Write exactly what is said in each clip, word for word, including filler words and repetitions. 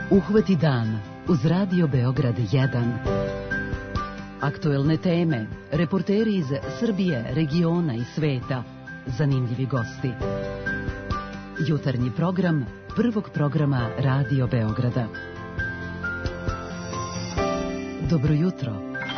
Uhvati dan uz Radio Beograd jedan. Aktuelne teme, reporteri iz Srbije, regiona i sveta, zanimljivi gosti. Jutarnji program prvog programa Radio Beograda. Dobro jutro.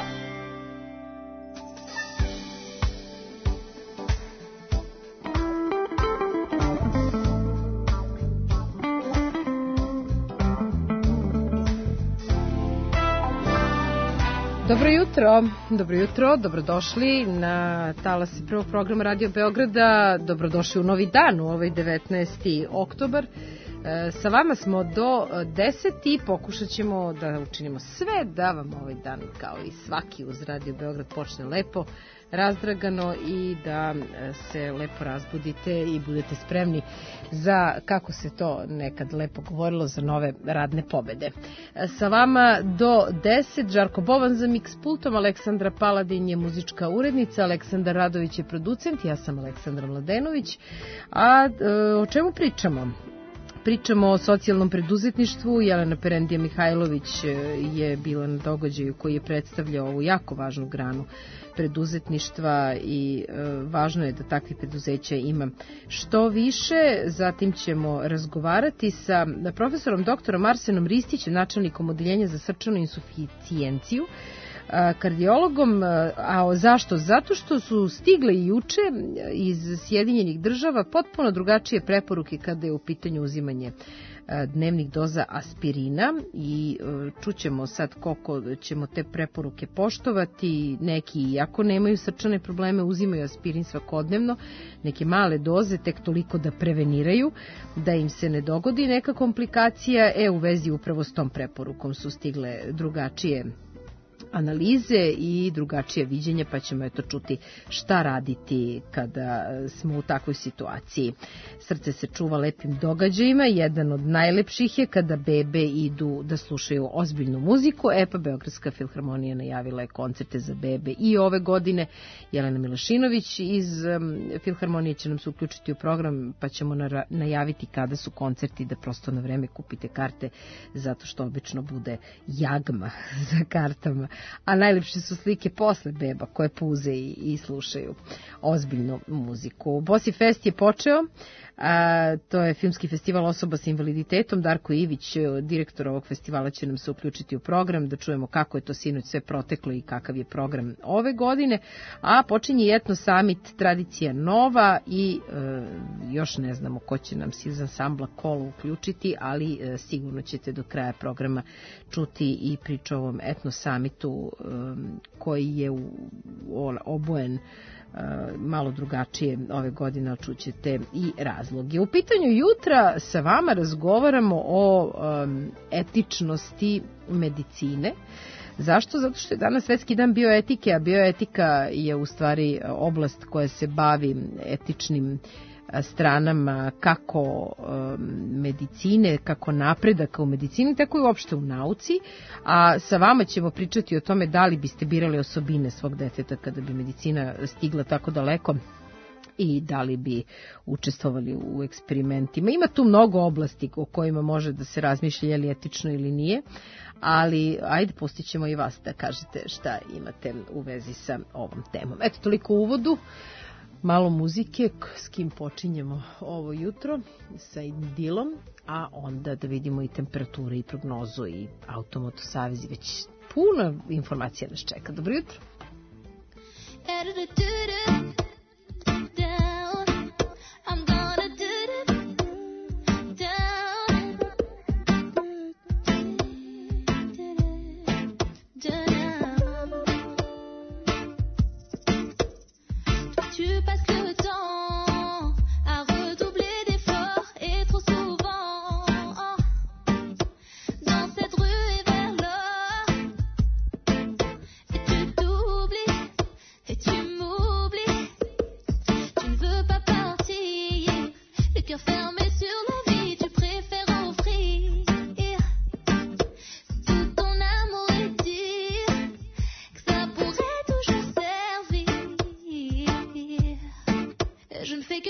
Dobro jutro, dobro jutro, dobrodošli na talasi prvog programa Radio Beograda, dobrodošli u novi dan, u ovaj devetnaesti oktobar. E, sa vama smo do deset i pokušat ćemo da učinimo sve da vam ovaj dan, kao i svaki uz Radio Beograd, počne lepo, razdragano i da se lepo razbudite i budete spremni za, kako se to nekad lepo govorilo, za nove radne pobede. Sa vama do deset, Žarko Bovan za Mix pultom, Aleksandra Paladin je muzička urednica, Aleksandar Radović je producent, ja sam Aleksandra Mladenović. A o čemu pričamo? Pričamo o socijalnom preduzetništvu. Jelena Perendija Mihajlović je bila na događaju koji je predstavljao ovu jako važnu granu preduzetništva i e, važno je da takvih preduzeća ima što više. Zatim ćemo razgovarati sa profesorom doktorom Arsenom Ristićem, načelnikom odeljenja za srčanu insuficijenciju, kardiologom. A zašto? Zato što su stigle juče iz Sjedinjenih država potpuno drugačije preporuke kada je u pitanju uzimanje dnevnih doza aspirina i čućemo sad koliko ćemo te preporuke poštovati. Neki, iako nemaju srčane probleme, uzimaju aspirin svakodnevno, neke male doze, tek toliko da preveniraju, da im se ne dogodi neka komplikacija. E, u vezi upravo s tom preporukom su stigle drugačije analize i drugačije viđenje, pa ćemo eto čuti šta raditi kada smo u takvoj situaciji. Srce se čuva lepim događajima, jedan od najlepših je kada bebe idu da slušaju ozbiljnu muziku. E pa Beogradska filharmonija najavila je koncerte za bebe i ove godine. Jelena Milašinović iz um, filharmonije će nam se uključiti u program, pa ćemo na, najaviti kada su koncerti, da prosto na vreme kupite karte, zato što obično bude jagma za kartama. A najlepše su slike posle beba koje puze i, i slušaju ozbiljnu muziku. Bosi Fest je počeo, a, to je filmski festival osoba sa invaliditetom. Darko Ivić, direktor ovog festivala, će nam se uključiti u program da čujemo kako je to sinoć sve proteklo i kakav je program ove godine. A počinje i Etno Summit, tradicija nova i e, još ne znamo ko će nam se iz ansambla Kolo uključiti, ali e, sigurno ćete do kraja programa čuti i priču o ovom Etno Summitu e, koji je u, o, obojen malo drugačije ove godine, čućete i razloge. U pitanju jutra sa vama razgovaramo o um, etičnosti medicine. Zašto? Zato što je danas Svetski dan bioetike, a bioetika je u stvari oblast koja se bavi etičnim stranama kako medicine, kako napredaka u medicini, tako i uopšte u nauci. A sa vama ćemo pričati o tome da li biste birali osobine svog deteta kada bi medicina stigla tako daleko i da li bi učestvovali u eksperimentima. Ima tu mnogo oblasti o kojima može da se razmišlja je li etično ili nije, ali ajde pustit ćemo i vas da kažete šta imate u vezi sa ovom temom. Eto, toliko u uvodu. Malo muzike, s kim počinjemo ovo jutro, sa Idilom, a onda da vidimo i temperature i prognozu i Automoto Savez, već puno informacija nas čeka. Dobro jutro.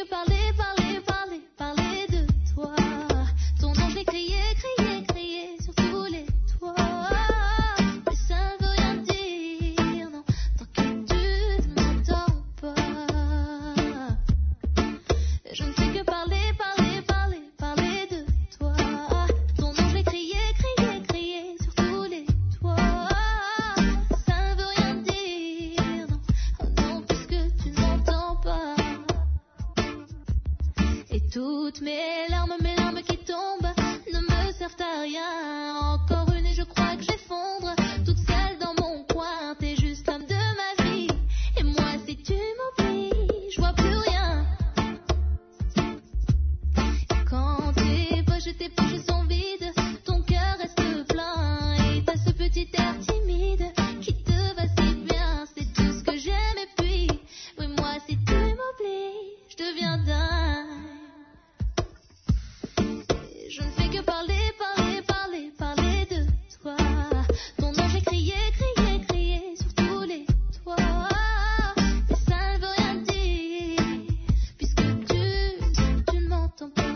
Parler, parler, parler de toi. Ton nom, je l'ai crié, crié, crié sur toutes mes larmes, mes larmes qui tombent ne me servent à rien. Encore une et je crois que j'effondre, toute seule dans mon coin. T'es juste l'homme de ma vie, et moi si tu m'oublies, je vois plus rien. Quand tes poches, tes poches sont vides, ton cœur reste plein, et t'as ce petit air timide qui te va si bien. C'est tout ce que j'aime, et puis, oui moi si tu m'oublies, je deviens dingue. Et je ne fais que parler, parler, parler, parler de toi. Ton nom j'ai crié, crié, crié sur tous les toits, mais ça ne veut rien dire, puisque tu, tu ne m'entends pas.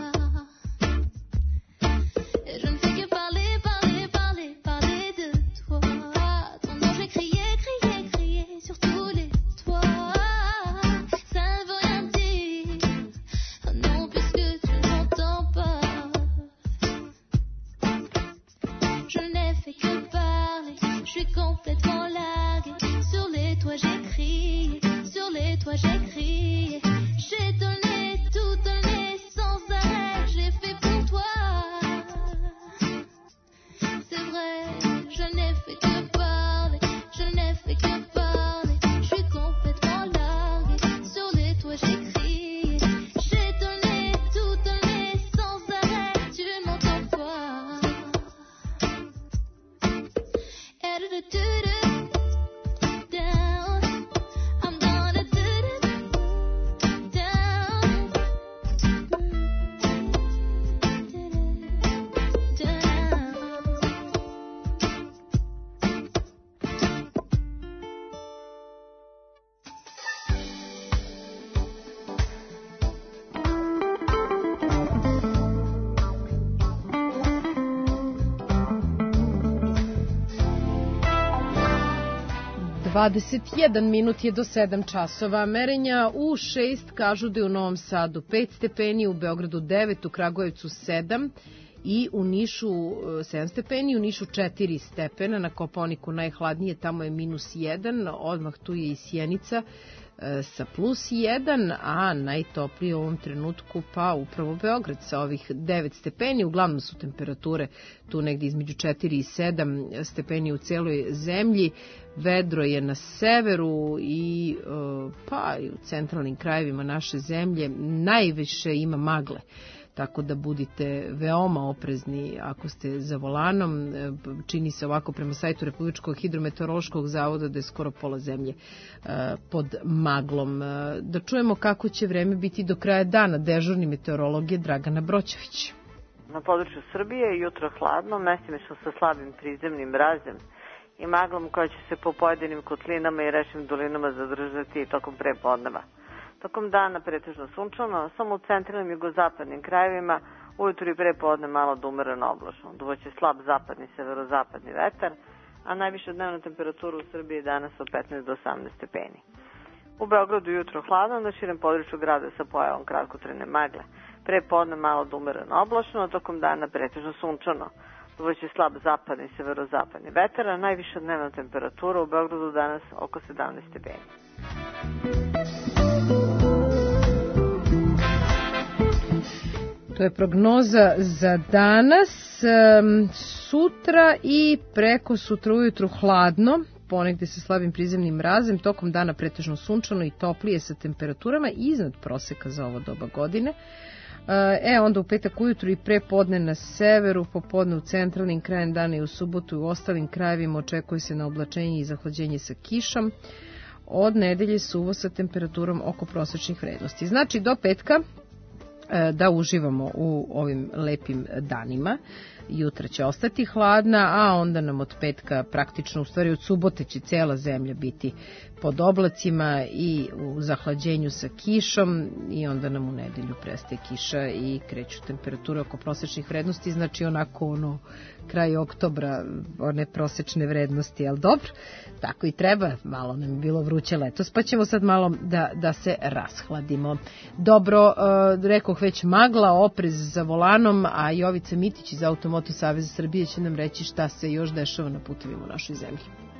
Et je ne fais que parler, parler, parler, parler de toi. Ton nom j'ai crié, crié, crié sur tous les toits, ça ne veut rien dire, oh non, puisque tu ne m'entends pas. Je n'ai fait que parler, je suis complètement larguée. Sur les toits j'ai crié, sur les toits j'ai crié. J'ai donné, tout donné, sans arrêt, j'ai fait pour toi. C'est vrai, je n'ai fait que parler, je n'ai fait que parler. Je suis complètement larguée, sur les toits j'ai crié. J'ai donné, tout donné, sans arrêt, tu ne m'entends pas. Down, I'm gonna do it down, down. dvadeset jedan minut je do sedam časova. Merenja u šest kažu da je u Novom Sadu pet stepeni, u Beogradu devet, u Kragujevcu sedam i u Nišu sedam stepeni, u Nišu četiri stepena, na Kopaoniku najhladnije, tamo je minus jedan, odmah tu je i Sjenica sa plus jedan, a najtoplije u ovom trenutku pa upravo Beograd sa ovih devet stepeni. Uglavnom su temperature tu negdje između četiri i sedam stepeni u celoj zemlji. Vedro je na severu i pa i u centralnim krajevima naše zemlje. Najviše ima magle, tako da budite veoma oprezni ako ste za volanom. Čini se ovako prema sajtu Republičkog hidrometeorološkog zavoda da je skoro pola zemlje pod maglom. Da čujemo kako će vreme biti do kraja dana. Dežurni meteorolog je Dragana Broćević. Na području Srbije jutro hladno, mestimično sa slabim prizemnim mrazem i maglom koja će se po pojedinim kotlinama i rečnim dolinama zadržati tokom prepodneva. Tokom dana pretežno sunčano, samo u centralnim i jugozapadnim krajevima ujutru i prepodne malo da umereno oblačno. Duvaće slab zapadni, severozapadni vetar, a najviša dnevna temperatura u Srbiji danas od petnaest do osamnaest stepeni. U Beogradu jutro hladno, na širem području grada sa pojavom kratkotrajne magle. Prepodne malo da umereno oblačno, a tokom dana pretežno sunčano. Duvaće slab zapadni, severozapadni vetar, a najviša dnevna temperatura u Beogradu danas oko sedamnaest stepeni. To je prognoza za danas, sutra i preko sutra ujutru hladno, ponegde sa slabim prizemnim mrazem, tokom dana pretežno sunčano i toplije sa temperaturama iznad proseka za ovo doba godine. E, onda u petak ujutru i prepodne na severu, popodne u centralnim krajem dana i u subotu i u ostalim krajevima očekuje se na oblačenje i zahlađenje sa kišom. Od nedelje suvo sa temperaturom oko prosečnih vrednosti. Znači do petka da uživamo u ovim lepim danima. Jutra će ostati hladna, a onda nam od petka, praktično u stvari od subote će cela zemlja biti pod oblacima i u zahlađenju sa kišom i onda nam u nedelju prestaje kiša i kreću temperature oko prosečnih vrednosti, znači onako ono kraj oktobra one prosečne vrednosti, ali dobro, tako i treba, malo nam je bilo vruće letos, pa ćemo sad malo da, da se rashladimo. Dobro, uh, rekoh već magla, oprez za volanom, a Jovica Mitić iz Automoto Saveza Srbije će nam reći šta se još dešava na putevima u našoj zemlji.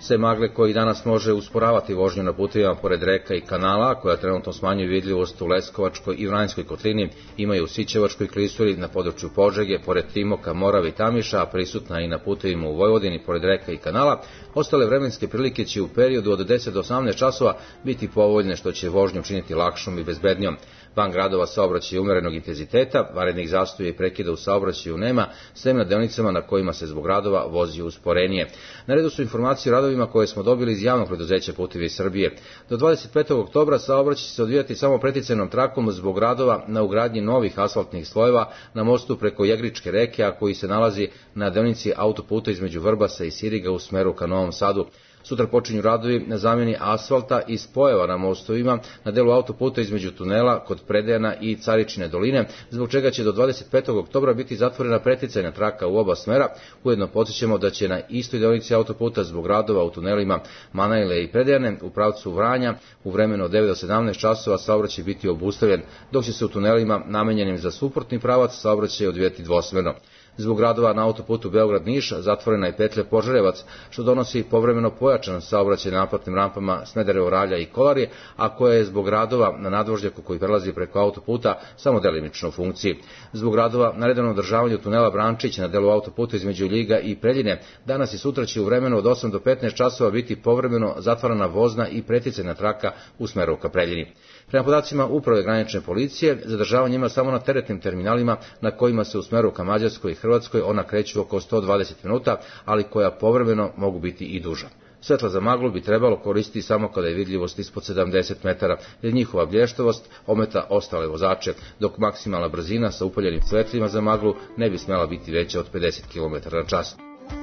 Sve magle koji danas može usporavati vožnju na putevima pored reka i kanala, koja trenutno smanjuju vidljivost u Leskovačkoj i Vranjskoj kotlini, imaju u Sićevačkoj klisuri na području Požege, pored Timoka, Morave i Tamiša, a prisutna i na putevima u Vojvodini pored reka i kanala. Ostale vremenske prilike će u periodu od deset do osamnaest časova biti povoljne, što će vožnju činiti lakšom i bezbednijom. Van gradova saobraćaj umerenog intenziteta, vanrednih zastoja i prekida u saobraćaju nema, sem na deonicama na kojima se zbog radova vozi usporenije. Na redu su informacije o radovima koje smo dobili iz javnog preduzeća Putevi Srbije. Do dvadeset petog oktobra saobraćaj će se odvijati samo preticajnom trakom zbog radova na ugradnji novih asfaltnih slojeva na mostu preko Jagričke reke, a koji se nalazi na deonici autoputa između Vrbasa i Siriga u smeru ka Novom Sadu. Sutra počinju radovi na zamjeni asfalta i spojeva na mostovima na delu autoputa između tunela kod Predejana i Caričine doline, zbog čega će do dvadeset petog oktobra biti zatvorena preticajna traka u oba smera. Ujedno podsjećamo da će na istoj deonici autoputa zbog radova u tunelima Manajle i Predejane u pravcu Vranja u vremenu od devet do sedamnaest časova saobraćaj biti obustavljen, dok će se u tunelima namenjenim za suprotni pravac saobraćaj odvijati dvosmerno. Zbog radova na autoputu Beograd-Niš zatvorena je petlja Požarevac, što donosi povremeno pojačan saobraćaj na naplatnim rampama Smederevo-Ralja i Kolarije, a koja je zbog radova na nadvožnjaku koji prelazi preko autoputa samo delimično u funkciji. Zbog radova na redovnom održavanju tunela Brančić na delu autoputa između Ljiga i Preljine, danas i sutra će u vremenu od osam do petnaest časova biti povremeno zatvarana vozna i preticajna traka u smeru ka Preljini. Prema podacima Uprave granične policije, zadržavanje ima samo na teretnim terminalima na kojima se u smeru ka Mađarskoj i Hrvatskoj ona kreću oko sto dvadeset minuta, ali koja povremeno mogu biti i duža. Svetla za maglu bi trebalo koristiti samo kada je vidljivost ispod sedamdeset metara, jer njihova blještovost ometa ostale vozače, dok maksimalna brzina sa upaljenim svetlima za maglu ne bi smela biti veća od pedeset kilometara na čas.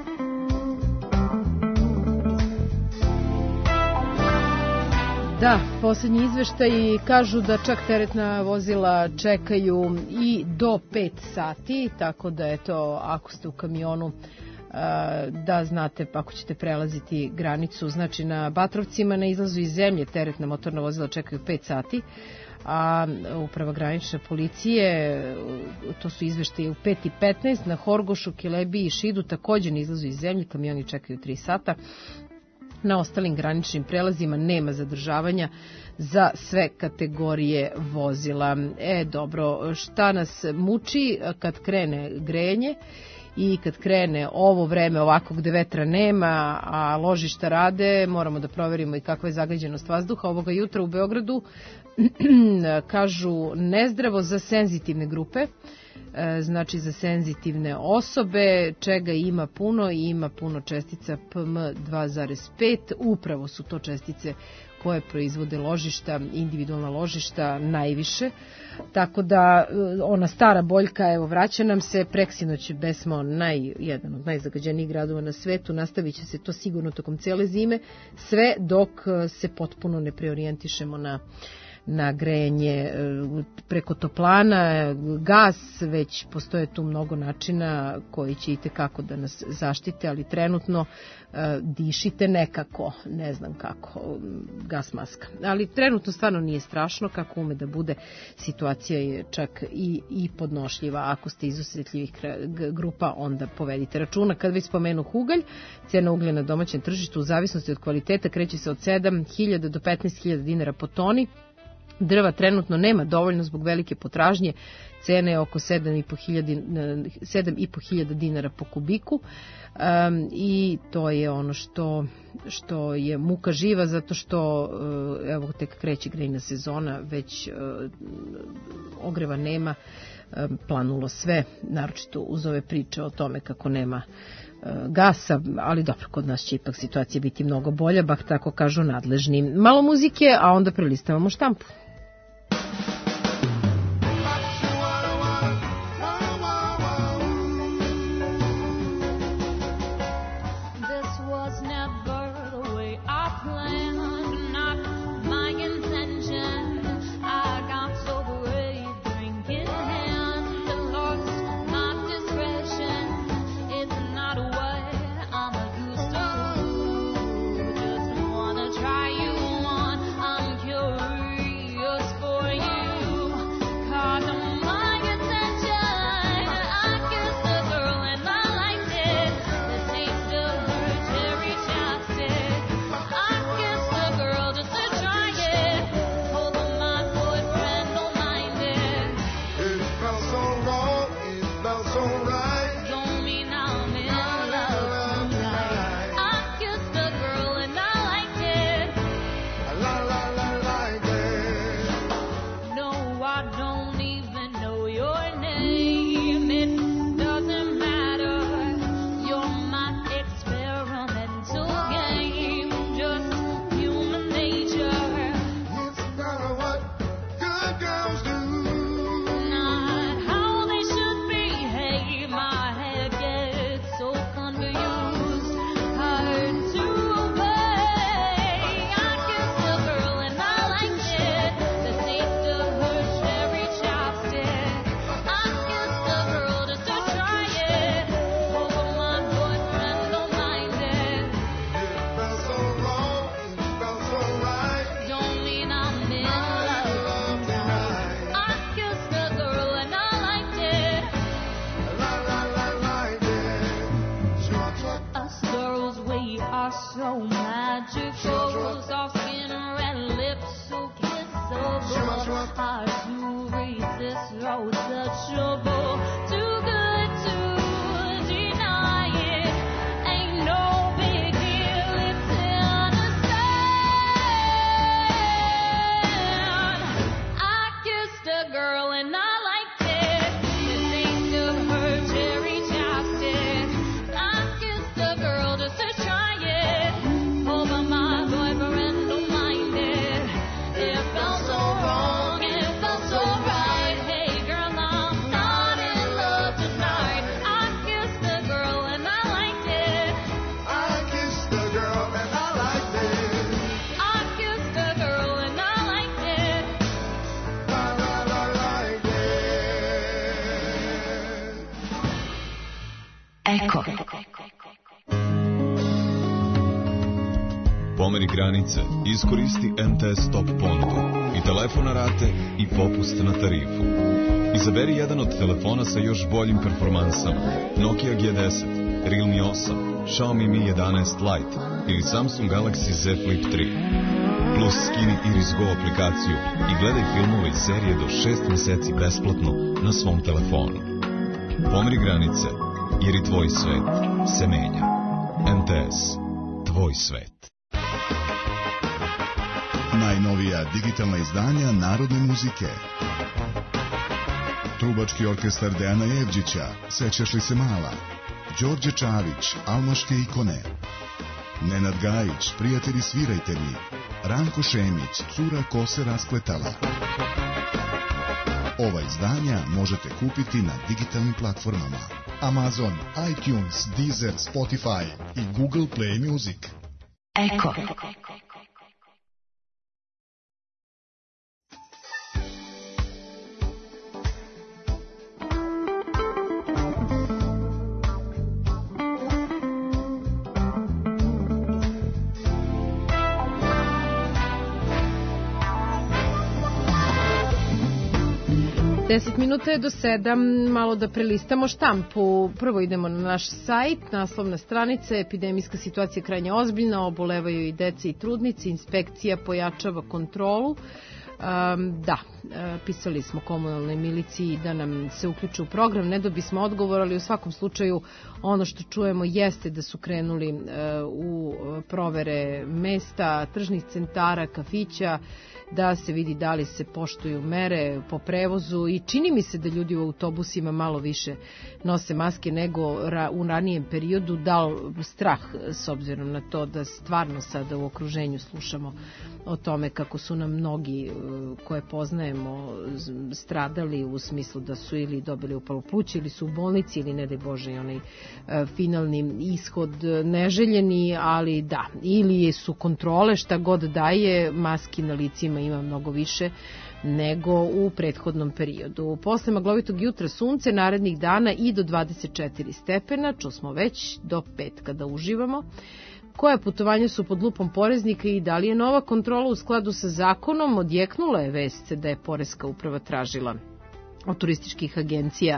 Da, posljednji izveštaji kažu da čak teretna vozila čekaju i do pet sati, tako da eto, ako ste u kamionu, da znate ako ćete prelaziti granicu, znači na Batrovcima na izlazu iz zemlje teretna motorna vozila čekaju pet sati, a Uprava granične policije, to su izveštaje u pet i petnaest, na Horgošu, Kelebiji i Šidu također na izlazu iz zemlje kamioni čekaju tri sata. Na ostalim graničnim prelazima nema zadržavanja za sve kategorije vozila. E, dobro, šta nas muči kad krene grejanje i kad krene ovo vreme ovako gde vetra nema, a ložišta rade, moramo da proverimo i kakva je zagađenost vazduha. Ovoga jutra u Beogradu kažu nezdravo za senzitivne grupe, znači za senzitivne osobe, čega ima puno i ima puno čestica P M dva zarez pet, upravo su to čestice koje proizvode ložišta, individualna ložišta najviše, tako da ona stara boljka, evo vraća nam se, preksinoć besmo naj, jedan od najzagađenijih gradova na svetu, nastavit će se to sigurno tokom cele zime, sve dok se potpuno ne preorijentišemo na na grejanje preko toplana, gas, već postoje tu mnogo načina koji će itekako da nas zaštite, ali trenutno dišite nekako, ne znam kako, gas maska. Ali trenutno stvarno nije strašno, kako ume da bude, situacija je čak i, i podnošljiva. Ako ste iz osjetljivih grupa, onda povedite računa. Kad već spomenu ugalj, cena uglja na domaćem tržištu u zavisnosti od kvaliteta kreće se od sedam hiljada do petnaest hiljada dinara po toni. Drva trenutno nema dovoljno zbog velike potražnje, cena je oko sedam i po hiljada dinara po kubiku, um, i to je ono što, što je muka živa, zato što evo tek kreće grejna sezona, već uh, ogreva nema, um, planulo sve, naročito uz ove priče o tome kako nema uh, gasa, ali dobro, kod nas će ipak situacija biti mnogo bolja, bak tako kažu nadležni. Malo muzike, a onda prelistavamo štampu. Try you on, I'm curious. Eko. Pomeri granice, iskoristi M T S Top ponudu i telefon na rate i popust na tarifu. Izaberi jedan od telefona sa još boljim performansama: Nokia G deset, Realme osam, Xiaomi Mi jedanaest Lite ili Samsung Galaxy Z Flip tri. Plus skini Iris Go aplikaciju i gledaj filmove i serije do šest meseci besplatno na svom telefonu. Pomeri granice, jer i tvoj svet se menja. M T S. Tvoj svet. Najnovija digitalna izdanja narodne muzike. Trubački orkestar Dejana Jevđića, Sećaš li se mala? Đorđe Čavić, Almaške ikone. Nenad Gajić, Prijatelji svirajte mi. Ranko Šemić, Cura ko se raspletala. Ova izdanja možete kupiti na digitalnim platformama Amazon, iTunes, Deezer, Spotify i Google Play Music. Eko. deset minuta je do sedam, malo da prelistamo štampu. Prvo idemo na naš sajt, naslovna stranica, epidemijska situacija krajnje ozbiljna, obolevaju i dece i trudnici, inspekcija pojačava kontrolu. Um, da, pisali smo komunalnoj miliciji da nam se uključe u program, ne dobismo odgovor, ali u svakom slučaju ono što čujemo jeste da su krenuli uh, u provere mesta, tržnih centara, kafića, da se vidi da li se poštuju mere po prevozu i čini mi se da ljudi u autobusima malo više nose maske nego u ranijem periodu, da li strah s obzirom na to da stvarno sada u okruženju slušamo o tome kako su nam mnogi koje poznajemo stradali u smislu da su ili dobili upalu pluća ili su u bolnici ili ne daj Bože i onaj finalni ishod neželjeni, ali da, ili su kontrole šta god daje, maski na licima ima mnogo više nego u prethodnom periodu. Posle maglovitog jutra sunce, narednih dana i do dvadeset četiri stepena, čusmo već do petka da uživamo. Koja putovanja su pod lupom poreznika i da li je nova kontrola u skladu sa zakonom? Odjeknula je vest da je Poreska uprava tražila od turističkih agencija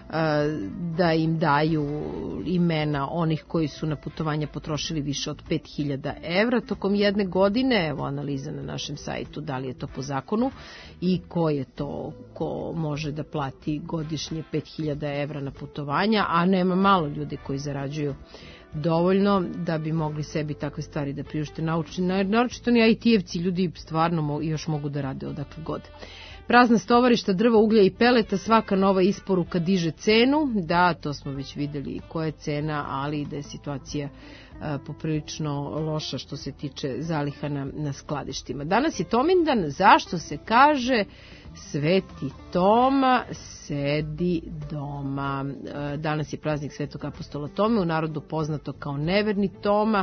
da im daju imena onih koji su na putovanja potrošili više od pet hiljada evra tokom jedne godine. Evo analiza na našem sajtu da li je to po zakonu i ko je to ko može da plati godišnje pet hiljada evra na putovanja, a nema malo ljudi koji zarađuju dovoljno da bi mogli sebi takve stvari da priušte. Naročito ni I T-evci, ljudi stvarno još mogu da rade odakle god. Prazna stovarišta, drva, uglja i peleta, svaka nova isporuka diže cenu. Da, to smo već videli koja je cena, ali da je situacija a, poprilično loša što se tiče zaliha na, na skladištima. Danas je Tomindan, zašto se kaže Sveti Toma sedi doma. Danas je praznik Svetog apostola Tome, u narodu poznato kao neverni Toma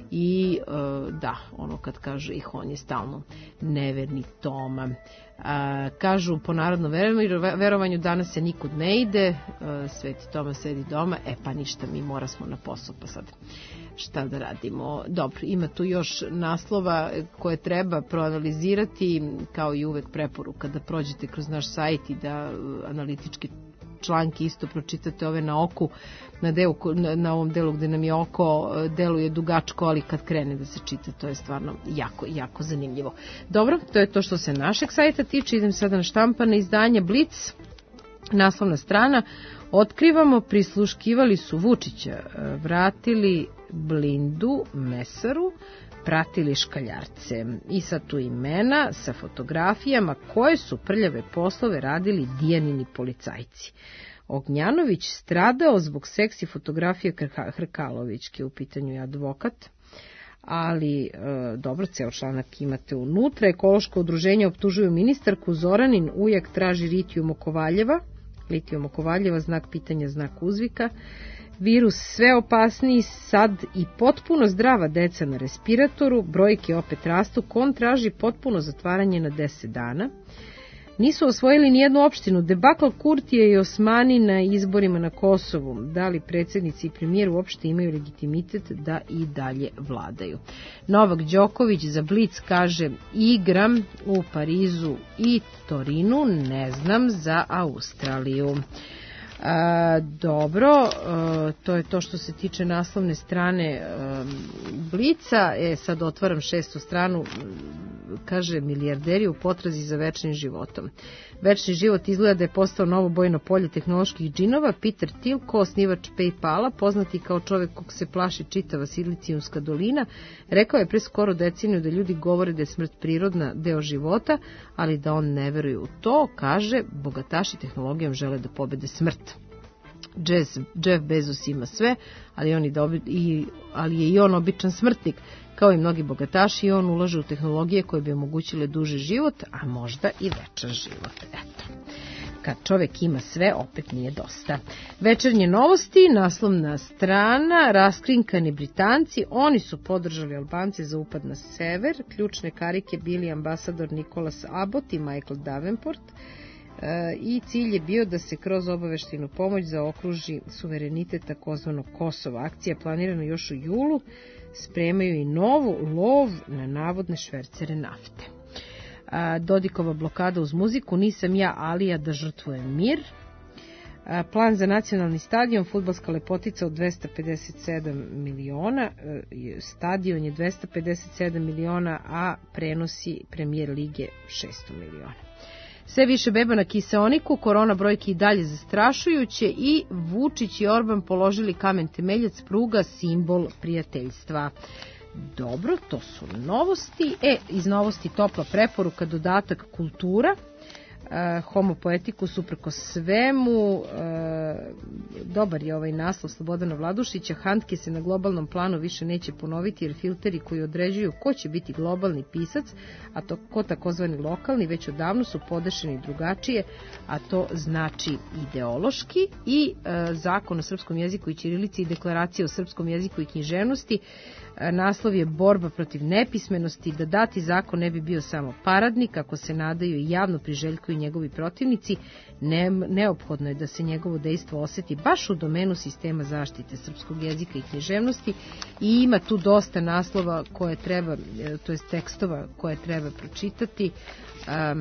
i da, ono kad kaže ih on je stalno neverni Toma. A, kažu po narodnom verovanju danas se nikud ne ide, a, Sveti Toma sedi doma, e pa ništa, mi mora smo na posao, pa sad šta da radimo. Dobro, ima tu još naslova koje treba proanalizirati, kao i uvek preporuka da prođete kroz naš sajt i da analitički članke isto pročitate ove na oku, na, delu, na, na ovom delu gde nam je oko deluje dugačko, ali kad krene da se čita, to je stvarno jako, jako zanimljivo. Dobro, to je to što se našeg sajta tiče. Idem sada na štampane izdanje Blic, naslovna strana. Otkrivamo, prisluškivali su Vučića, vratili Blindu Mesaru, pratili škaljarce. I sad tu imena sa fotografijama koje su prljave poslove radili Dijanini policajci. Ognjanović stradao zbog seksi fotografije Hrkalovićke, u pitanju je advokat. Ali, e, dobro, ceo članak imate unutra. Ekološko udruženje optužuju ministarku, Zoranin ujak traži litijum oko Valjeva. Litijum oko Valjeva, znak pitanja, znak uzvika. Virus sve opasniji, sad i potpuno zdrava deca na respiratoru, brojke opet rastu, Kon traži potpuno zatvaranje na deset dana. Nisu osvojili nijednu opštinu, debakl Kurtija i Osmani na izborima na Kosovu. Da li predsjednici i premijer uopšte imaju legitimitet da i dalje vladaju? Novak Đoković za Blic kaže, igram u Parizu i Torinu, ne znam za Australiju. A, dobro, a, to je to što se tiče naslovne strane a, Blica. E, sad otvaram šestu stranu, kaže milijarderi u potrazi za večnim životom. Večni život izgleda da je postao novo bojno polje tehnoloških džinova. Peter Thiel, osnivač PayPala, poznati kao čovjek kog se plaši čitava Silicijumska dolina, rekao je pre skoro deceniju da ljudi govore da je smrt prirodna deo života, ali da on ne veruje u to. Kaže, bogataši tehnologijom žele da pobede smrt. Jeff Bezos ima sve, ali, on i, ali je i on običan smrtnik. Kao i mnogi bogataši, i on ulaže u tehnologije koje bi omogućile duži život, a možda i večan život. Eto. Kad čovjek ima sve, opet nije dosta. Večernje novosti, naslovna strana, raskrinkani Britanci, oni su podržali Albance za upad na sever, ključne karike bili ambasador Nicholas Abbott i Michael Davenport, i cilj je bio da se kroz obaveštajnu pomoć zaokruži suverenitet takozvanog Kosova. Akcija je planirana još u julu, spremaju i novu lov na navodne švercere nafte. Dodikova blokada uz muziku, nisam ja Alija da žrtvujem mir. Plan za nacionalni stadion, fudbalska lepotica od dvesta pedeset sedam miliona, stadion je dvesta pedeset sedam miliona, a prenosi premijer lige šesto miliona. Sve više beba na kiseoniku, korona brojke i dalje zastrašujuće i Vučić i Orban položili kamen temeljac, pruga simbol prijateljstva. Dobro, to su novosti. E, iz novosti topla preporuka, dodatak kultura. Uh, Homo poetikus uprko svemu, uh, dobar je ovaj naslov Slobodana Vladušića. Handke se na globalnom planu više neće ponoviti jer filteri koji određuju ko će biti globalni pisac, a to ko takozvani lokalni, već odavno su podešeni drugačije, a to znači ideološki. I uh, zakon o srpskom jeziku i ćirilici i deklaracija o srpskom jeziku i književnosti. Naslov je borba protiv nepismenosti, da dati zakon ne bi bio samo paradnik, ako se nadaju i javno priželjkuju njegovi protivnici, ne, neophodno je da se njegovo dejstvo oseti baš u domenu sistema zaštite srpskog jezika i književnosti i ima tu dosta naslova koje treba, to jest tekstova koje treba pročitati. Um,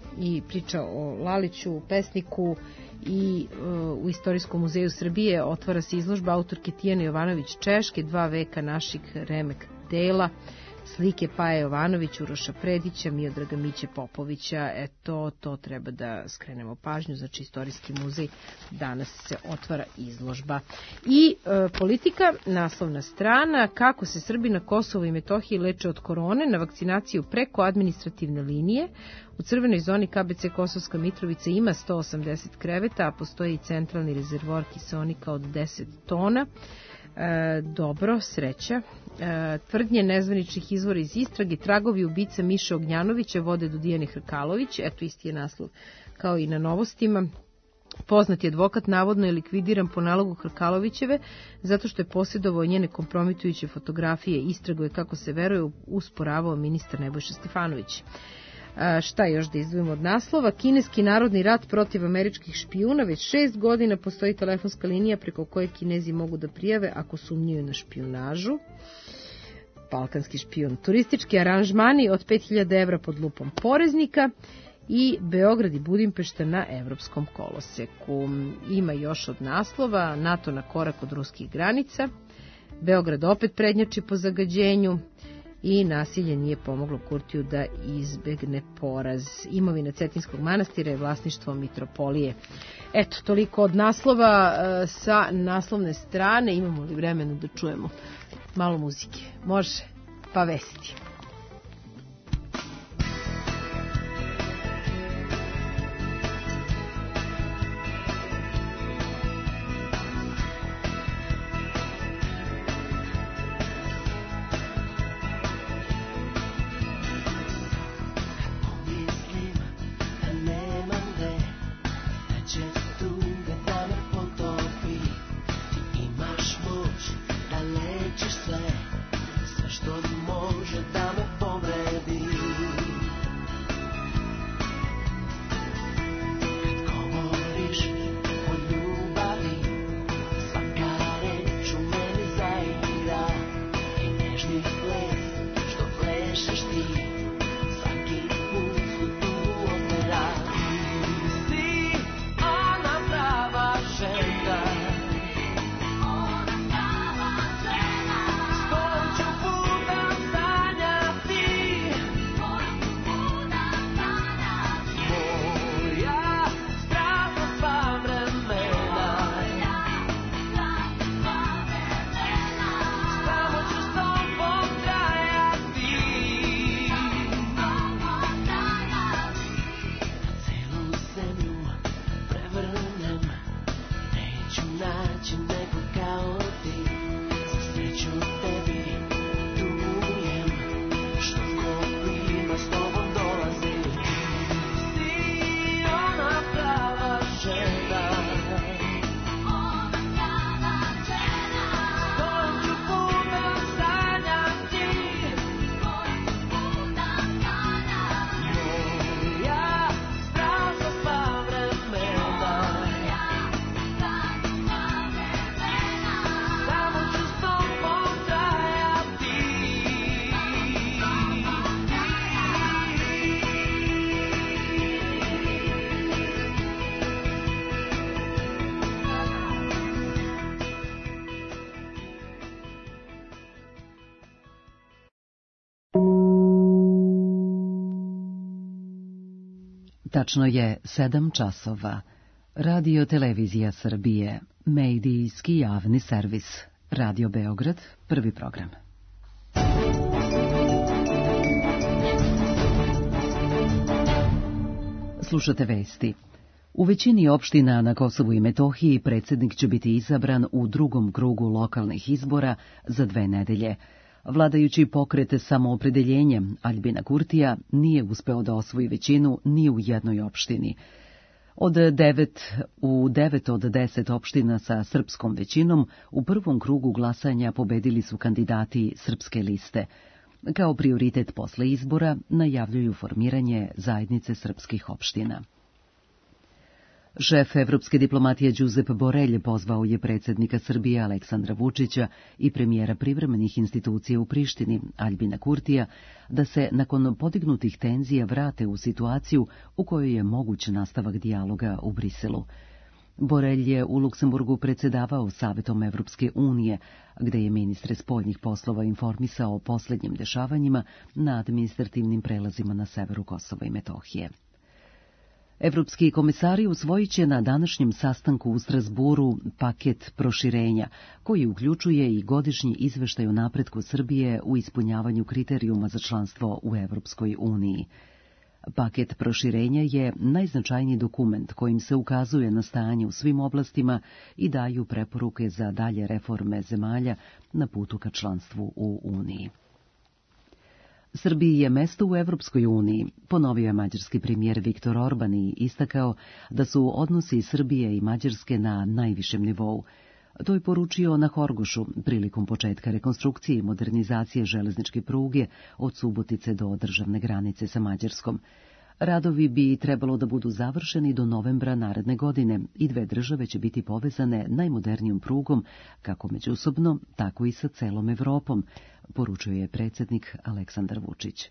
i priča o Laliću, pesniku, i uh, u Istorijskom muzeju Srbije otvara se izložba autorke Tijane Jovanović Češke, dva veka naših remek dela, slike Paje Jovanović, Uroša Predića, Miodraga Miće Popovića. Eto, to treba da skrenemo pažnju. Znači, Istorijski muzej, danas se otvara izložba. I e, politika, naslovna strana, kako se Srbi na Kosovu i Metohiji leče od korone, na vakcinaciju preko administrativne linije. U crvenoj zoni K B C Kosovska Mitrovica ima sto osamdeset kreveta, a postoji i centralni rezervoar kiseonika od deset tona. E, dobro, sreća. E, tvrdnje nezvaničnih izvora iz istrage, tragovi ubica Miše Ognjanovića vode do Dijane Hrkalović. Eto, isti je naslov kao i na Novostima. Poznati advokat navodno je likvidiran po nalogu Hrkalovićeve zato što je posjedovao njene kompromitujuće fotografije. Istragu je, kako se veruje, usporavao ministar Nebojša Stefanović. A, šta još da izdvojimo od naslova? Kineski narodni rat protiv američkih špijuna. Već šest godina postoji telefonska linija preko koje Kinezi mogu da prijave ako sumnjaju na špijunažu. Balkanski špijun. Turistički aranžmani od pet hiljada evra pod lupom poreznika. I Beograd i Budimpešta na evropskom koloseku. Ima još od naslova. NATO na korak od ruskih granica. Beograd opet prednjači po zagađenju. I nasilje nije pomoglo Kurtiju da izbegne poraz. Imovina Cetinskog manastira je vlasništvo mitropolije. Eto, toliko od naslova. Sa naslovne strane imamo li vremena da čujemo malo muzike? Može, pa vesti. Tačno je sedam časova. Radio Televizija Srbije, medijski javni servis. Radio Beograd, prvi program. Slušate vesti. U većini opština na Kosovu i Metohiji predsjednik će biti izabran u drugom krugu lokalnih izbora za dve nedelje. Vladajući pokret Samoopredeljenje Aljbina Kurtija nije uspeo da osvoji većinu ni u jednoj opštini. Od devet, u devet od deset opština sa srpskom većinom u prvom krugu glasanja pobedili su kandidati Srpske liste. Kao prioritet posle izbora najavljuju formiranje zajednice srpskih opština. Šef evropske diplomatije Josep Borrell pozvao je predsjednika Srbije Aleksandra Vučića i premijera privremenih institucija u Prištini, Aljbina Kurtija, da se nakon podignutih tenzija vrate u situaciju u kojoj je moguć nastavak dijaloga u Briselu. Borrell je u Luksemburgu predsjedavao Savetom Evropske unije, gde je ministre spoljnih poslova informisao o posljednjim dešavanjima na administrativnim prelazima na severu Kosova i Metohije. Evropski komisari usvojit će na današnjem sastanku u Strasburu paket proširenja, koji uključuje i godišnji izveštaj o napretku Srbije u ispunjavanju kriterijuma za članstvo u Evropskoj uniji. Paket proširenja je najznačajniji dokument kojim se ukazuje na stanje u svim oblastima i daju preporuke za dalje reforme zemalja na putu ka članstvu u Uniji. Srbiji je mesto u Evropskoj uniji, ponovio je mađarski premijer Viktor Orban i istakao da su odnosi Srbije i Mađarske na najvišem nivou. To je poručio na Horgošu prilikom početka rekonstrukcije i modernizacije železničke pruge od Subotice do državne granice sa Mađarskom. Radovi bi trebalo da budu završeni do novembra naredne godine i dve države će biti povezane najmodernijom prugom, kako međusobno, tako i sa celom Evropom, poručio je predsjednik Aleksandar Vučić.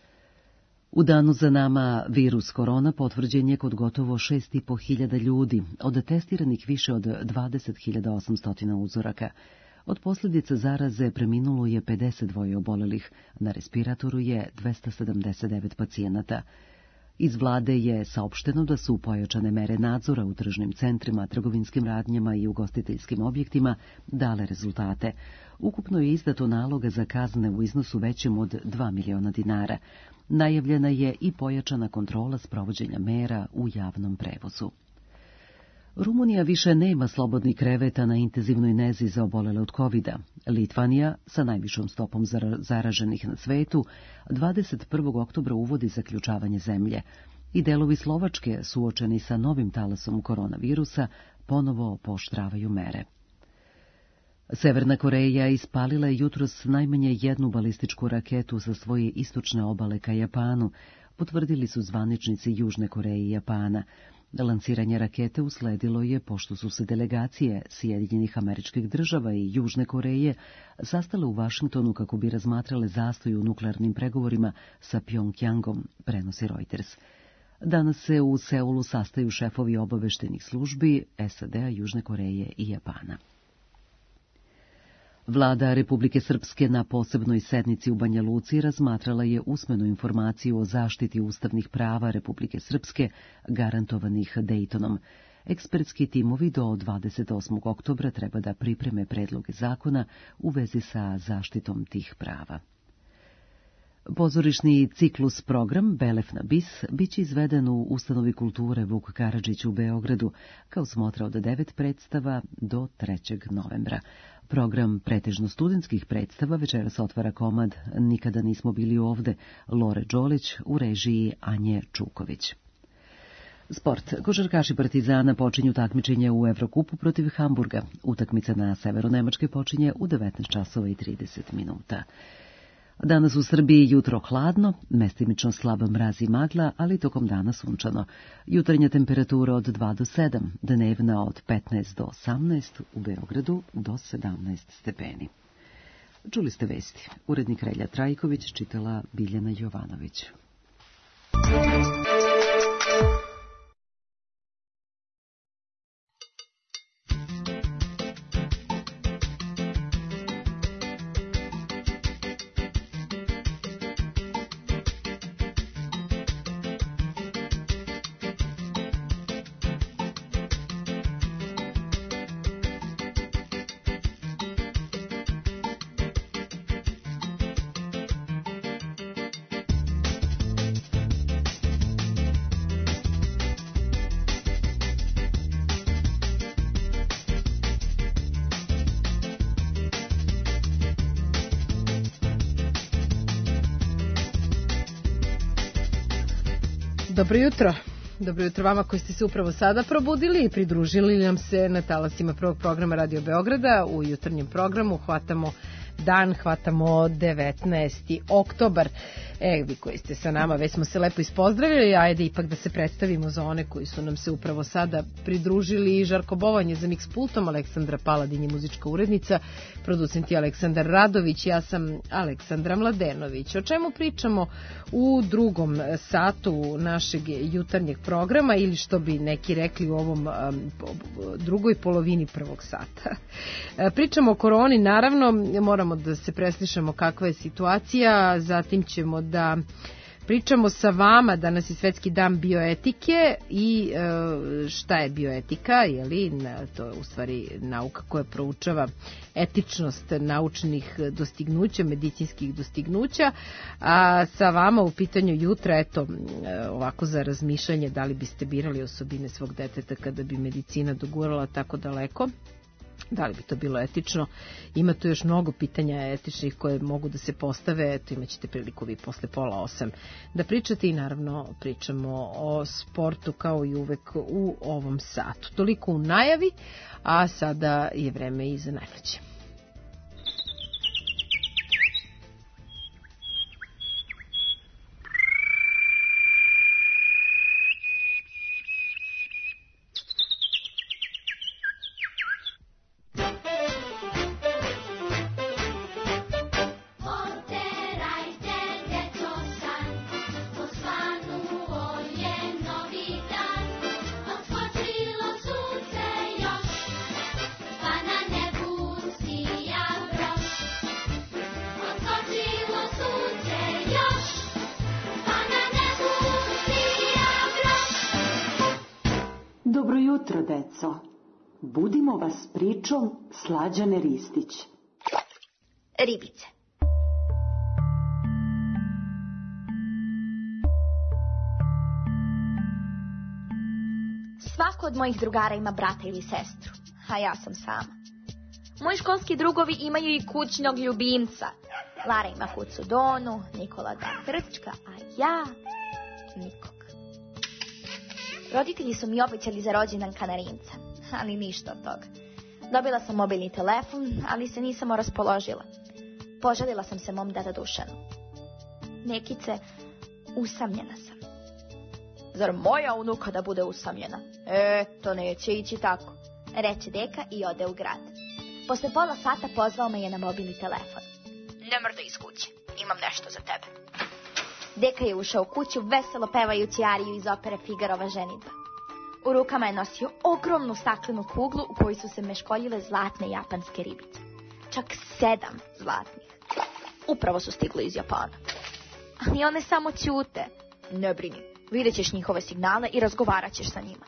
U danu za nama virus korona potvrđen je kod gotovo šest i po hiljada ljudi, od testiranih više od dvadeset hiljada osamsto uzoraka. Od posljedica zaraze preminulo je pedeset dva obolelih, na respiratoru je dvesta sedamdeset devet pacijenata. Iz vlade je saopšteno da su pojačane mere nadzora u tržnim centrima, trgovinskim radnjama i ugostiteljskim objektima dale rezultate. Ukupno je izdato naloga za kazne u iznosu većem od dva miliona dinara. Najavljena je i pojačana kontrola sprovođenja mera u javnom prevozu. Rumunija više nema slobodnih kreveta na intenzivnoj nezi za obolele od kovida. Litvanija, sa najvišom stopom zaraženih na svetu, dvadeset prvog oktobra uvodi zaključavanje zemlje i delovi Slovačke, suočeni sa novim talasom koronavirusa, ponovo pooštravaju mere. Severna Koreja ispalila je jutros najmanje jednu balističku raketu sa svoje istočne obale ka Japanu, potvrdili su zvaničnici Južne Koreje i Japana. Lansiranje rakete usledilo je pošto su se delegacije Sjedinjenih Američkih Država i Južne Koreje sastale u Vašingtonu kako bi razmatrale zastoj u nuklearnim pregovorima sa Pjongjangom, prenosi Reuters. Danas se u Seulu sastaju šefovi obaveštajnih službi S A D-a, Južne Koreje i Japana. Vlada Republike Srpske na posebnoj sednici u Banja Luci razmatrala je usmenu informaciju o zaštiti ustavnih prava Republike Srpske garantovanih Dejtonom. Ekspertski timovi do dvadeset osmog oktobra treba da pripreme predloge zakona u vezi sa zaštitom tih prava. Pozorišni ciklus program Belef na bis biće izveden u Ustanovi kulture Vuk Karadžić u Beogradu, kao smotra od devet predstava do trećeg novembra. Program pretežno studentskih predstava večeras otvara komad Nikada nismo bili ovde, Lore Đolić u režiji Anje Čuković. Sport. Košarkaši Partizana počinju takmičenje u Evrokupu protiv Hamburga. Utakmica na severu Nemačke počinje u devetnaest časova i trideset minuta. Danas u Srbiji jutro hladno, mestimično slaba mraz i magla, ali tokom dana sunčano. Jutarnja temperatura od dva do sedam, dnevna od petnaest do osamnaest, u Beogradu do sedamnaest stepeni. Čuli ste vesti. Urednik Relja Trajković, čitala Biljana Jovanović. Dobro jutro. Dobro jutro vama koji ste se upravo sada probudili i pridružili nam se na talasima prvog programa Radio Beograda. U jutarnjem programu hvatamo dan, hvatamo devetnaesti oktobar. E, vi koji ste sa nama, već smo se lepo ispozdravili, ajde ipak da se predstavimo za one koji su nam se upravo sada pridružili. Žarko Bovan je za Mix pultom, Aleksandra Paladin je muzička urednica, producent je Aleksandar Radović, ja sam Aleksandra Mladenović. O čemu pričamo u drugom satu našeg jutarnjeg programa, ili što bi neki rekli u ovom um, drugoj polovini prvog sata. Pričamo o koroni, naravno, moramo da se preslišamo kakva je situacija, zatim ćemo da pričamo sa vama, danas je Svetski dan bioetike i e, šta je bioetika, je li? To je u stvari nauka koja proučava etičnost naučnih dostignuća, medicinskih dostignuća, a sa vama u pitanju jutra, eto, ovako za razmišljanje, da li biste birali osobine svog deteta kada bi medicina dogurala tako daleko. Da li bi to bilo etično? Ima tu još mnogo pitanja etičnih koje mogu da se postave, eto imat ćete priliku vi posle pola osam da pričate i naravno pričamo o sportu kao i uvek u ovom satu. Toliko u najavi, a sada je vreme i za najmlađe. Dobro jutro, deco. Budimo vas pričom Slađane Ristić. Ribice. Svako od mojih drugara ima brata ili sestru, a ja sam sama. Moji školski drugovi imaju i kućnog ljubimca. Lara ima kucu Donu, Nikola da Hrčka, a ja nikog. Roditelji su mi obećali za rođendan kanarinca, ali ništa od toga. Dobila sam mobilni telefon, ali se nisam raspoložila. Požalila sam se mom dada Dušanu. Nekice, usamljena sam. Zar moja unuka da bude usamljena? E, to neće ići tako, reče deka i ode u grad. Posle pola sata pozvao me je na mobilni telefon. Ne mrdaj iz kuće, imam nešto za tebe. Deka je ušao u kuću veselo pevajući ariju iz opere Figarova ženidba. U rukama je nosio ogromnu staklenu kuglu u kojoj su se meškoljile zlatne japanske ribice. Čak sedam zlatnih. Upravo su stigle iz Japana. Ali one samo ćute. Ne brini, vidjet ćeš njihove signale i razgovarat ćeš sa njima.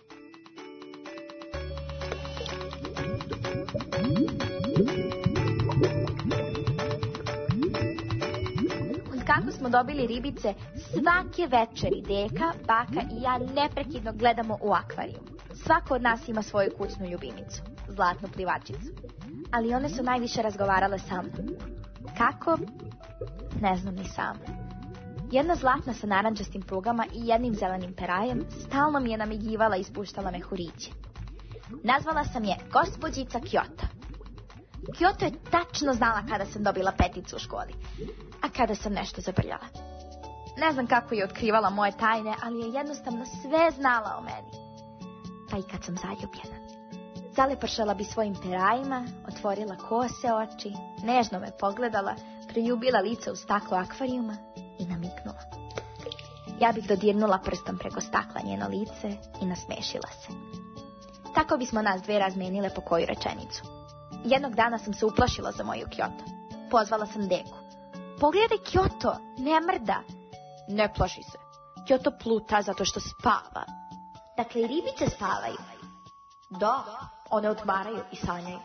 Kako smo dobili ribice, svake večeri deka, baka i ja neprekidno gledamo u akvarijum. Svako od nas ima svoju kućnu ljubimicu, zlatnu plivačicu. Ali one su najviše razgovarale sa mnom. Kako? Ne znam ni sama. Jedna zlatna sa naranđastim prugama i jednim zelenim perajem stalno mi je namigivala i ispuštala mehuriće. Nazvala sam je gospođica Kyoto. Kyoto je tačno znala kada sam dobila peticu u školi, a kada sam nešto zabrljala. Ne znam kako je otkrivala moje tajne, ali je jednostavno sve znala o meni. Pa i kad sam zaljubljena. Zalepršala bi svojim perajima, otvorila kose oči, nežno me pogledala, preljubila lice u staklo akvarijuma i namiknula. Ja bih dodirnula prstom preko stakla njeno lice i nasmešila se. Tako bismo nas dve razmenile po koju rečenicu. Jednog dana sam se uplašila za moju Kyoto. Pozvala sam deku. Pogledaj Kyoto, ne mrda. Ne plaši se. Kyoto pluta zato što spava. Dakle, i ribice spavaju. Da, one odmaraju i sanjaju.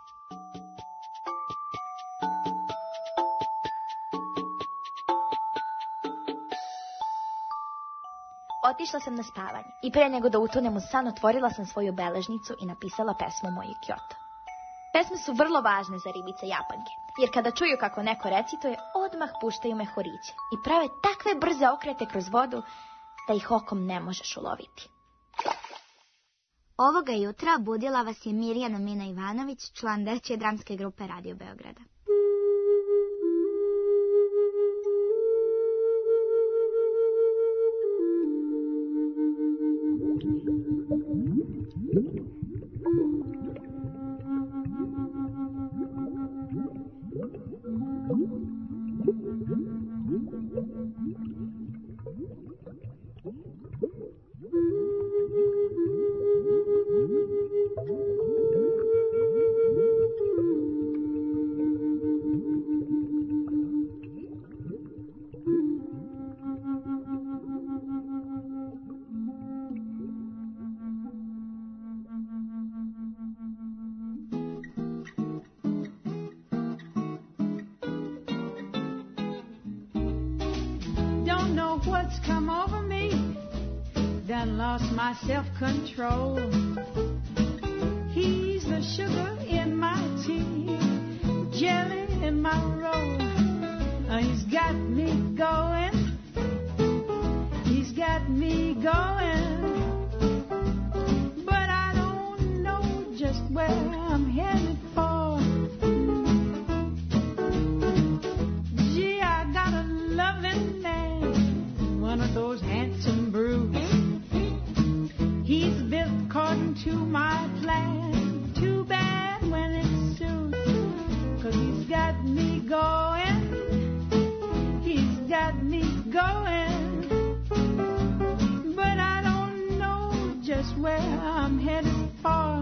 Otišla sam na spavanje i pre nego da utonem u san otvorila sam svoju beležnicu i napisala pesmu moju Kyoto. Pesme su vrlo važne za ribice Japanke, jer kada čuju kako neko recituje, odmah puštaju mehuriće i prave takve brze okrete kroz vodu da ih okom ne možeš uloviti. Ovoga jutra budila vas je Mirjana Mina Ivanović, član dečje dramske grupe Radio Beograda. what's come over me. Done lost my self-control. He's the sugar in my tea, jelly in my roll. Uh, he's got me going. He's got me going. But I don't know just where I'm headed for. Gee, I got a loving man, one of those handsome brutes. He's built according to my plan. Too bad when it suits, 'cause he's got me going. He's got me going. But I don't know just where I'm headed for.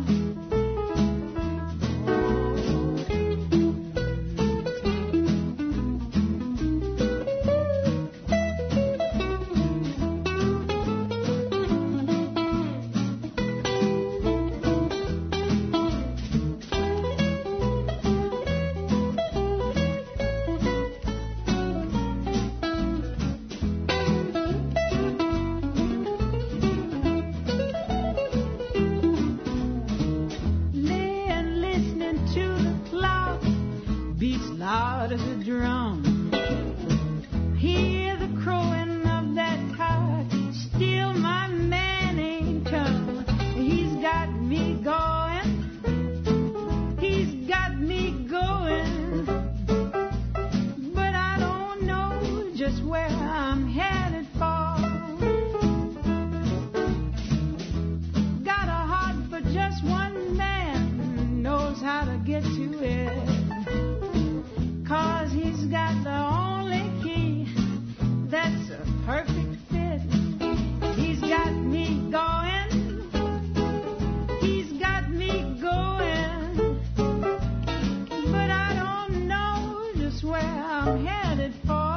Loud as a drum, hear the crowing of that cock, still my man ain't come. He's got me going, he's got me going, but I don't know just where I'm headed for. Got a heart for just one man, knows how to get to it. 'Cause he's got the only key that's a perfect fit. He's got me going. He's got me going. But I don't know just where I'm headed for.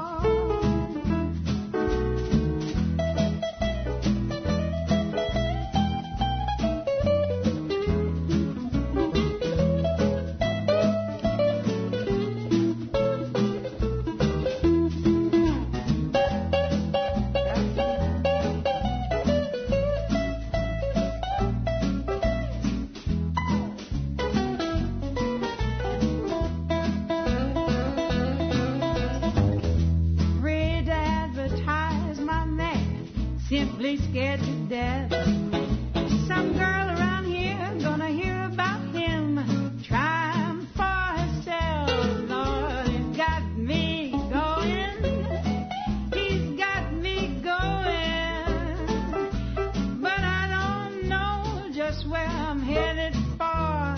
Simply scared to death. Some girl around here gonna hear about him, trying for herself. Lord, he's got me going. He's got me going. But I don't know just where I'm headed for.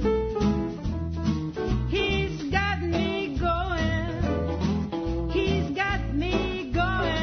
He's got me going. He's got me going.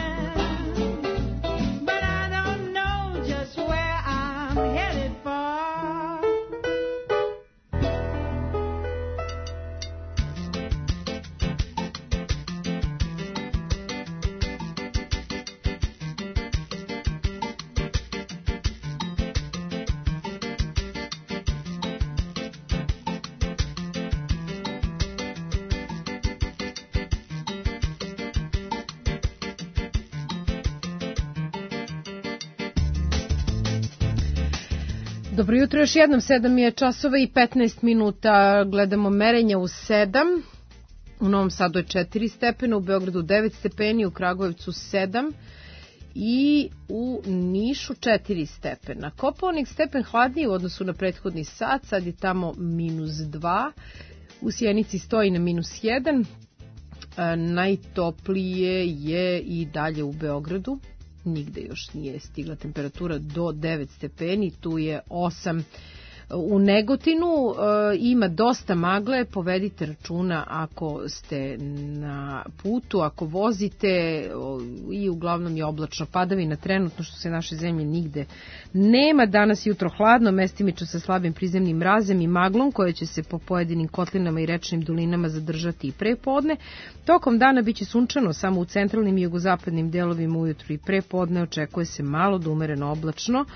Dobro jutro, još jednom, sedam je časova i petnaest minuta, gledamo merenja u sedam, u Novom Sadu je četiri stepena, u Beogradu devet stepeni, u Kragujevcu sedam i u Nišu četiri stepena. Kopaonik stepen hladniji u odnosu na prethodni sat, sad je tamo minus dva, u Sjenici stoji na minus jedan, najtoplije je i dalje u Beogradu. Nigde još nije stigla temperatura do devet stepeni, tu je osam. U Negotinu e, ima dosta magle, povedite računa ako ste na putu, ako vozite, o, i uglavnom je oblačno, padavina trenutno što se naše zemlje nigde nema. Danas jutro hladno, mestimično sa slabim prizemnim mrazem i maglom koje će se po pojedinim kotlinama i rečnim dolinama zadržati i prepodne. Tokom dana biće sunčano samo u centralnim i jugozapadnim delovima ujutru i prepodne, očekuje se malo do umereno oblačno.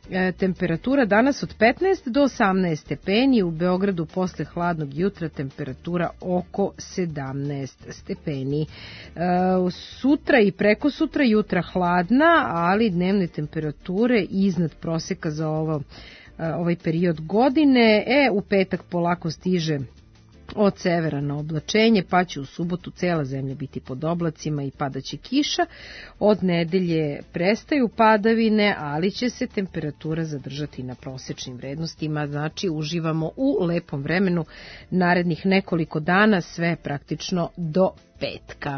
E, temperatura danas od petnaest do osamnaest stepeni, u Beogradu posle hladnog jutra temperatura oko sedamnaest stepeni. E, sutra i preko sutra jutra hladna, ali dnevne temperature iznad proseka za ovo, ovaj period godine. E, u petak polako stiže od severa na oblačenje, pa će u subotu cela zemlja biti pod oblacima i padaće kiša. Od nedelje prestaju padavine, ali će se temperatura zadržati na prosečnim vrednostima, znači uživamo u lepom vremenu narednih nekoliko dana, sve praktično do petka.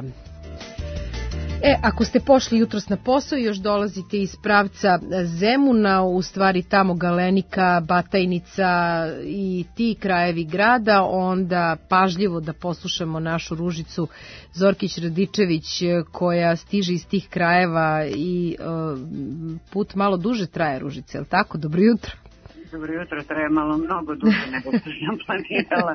E, ako ste pošli jutros na posao i još dolazite iz pravca Zemuna, u stvari tamo Galenika, Batajnica i ti krajevi grada, onda pažljivo da poslušamo našu Ružicu Zorkić-Radičević koja stiže iz tih krajeva i uh, put malo duže traje, Ružice, je li tako? Dobro jutro. Dobro jutro, traje malo mnogo duže nego što sam planirala,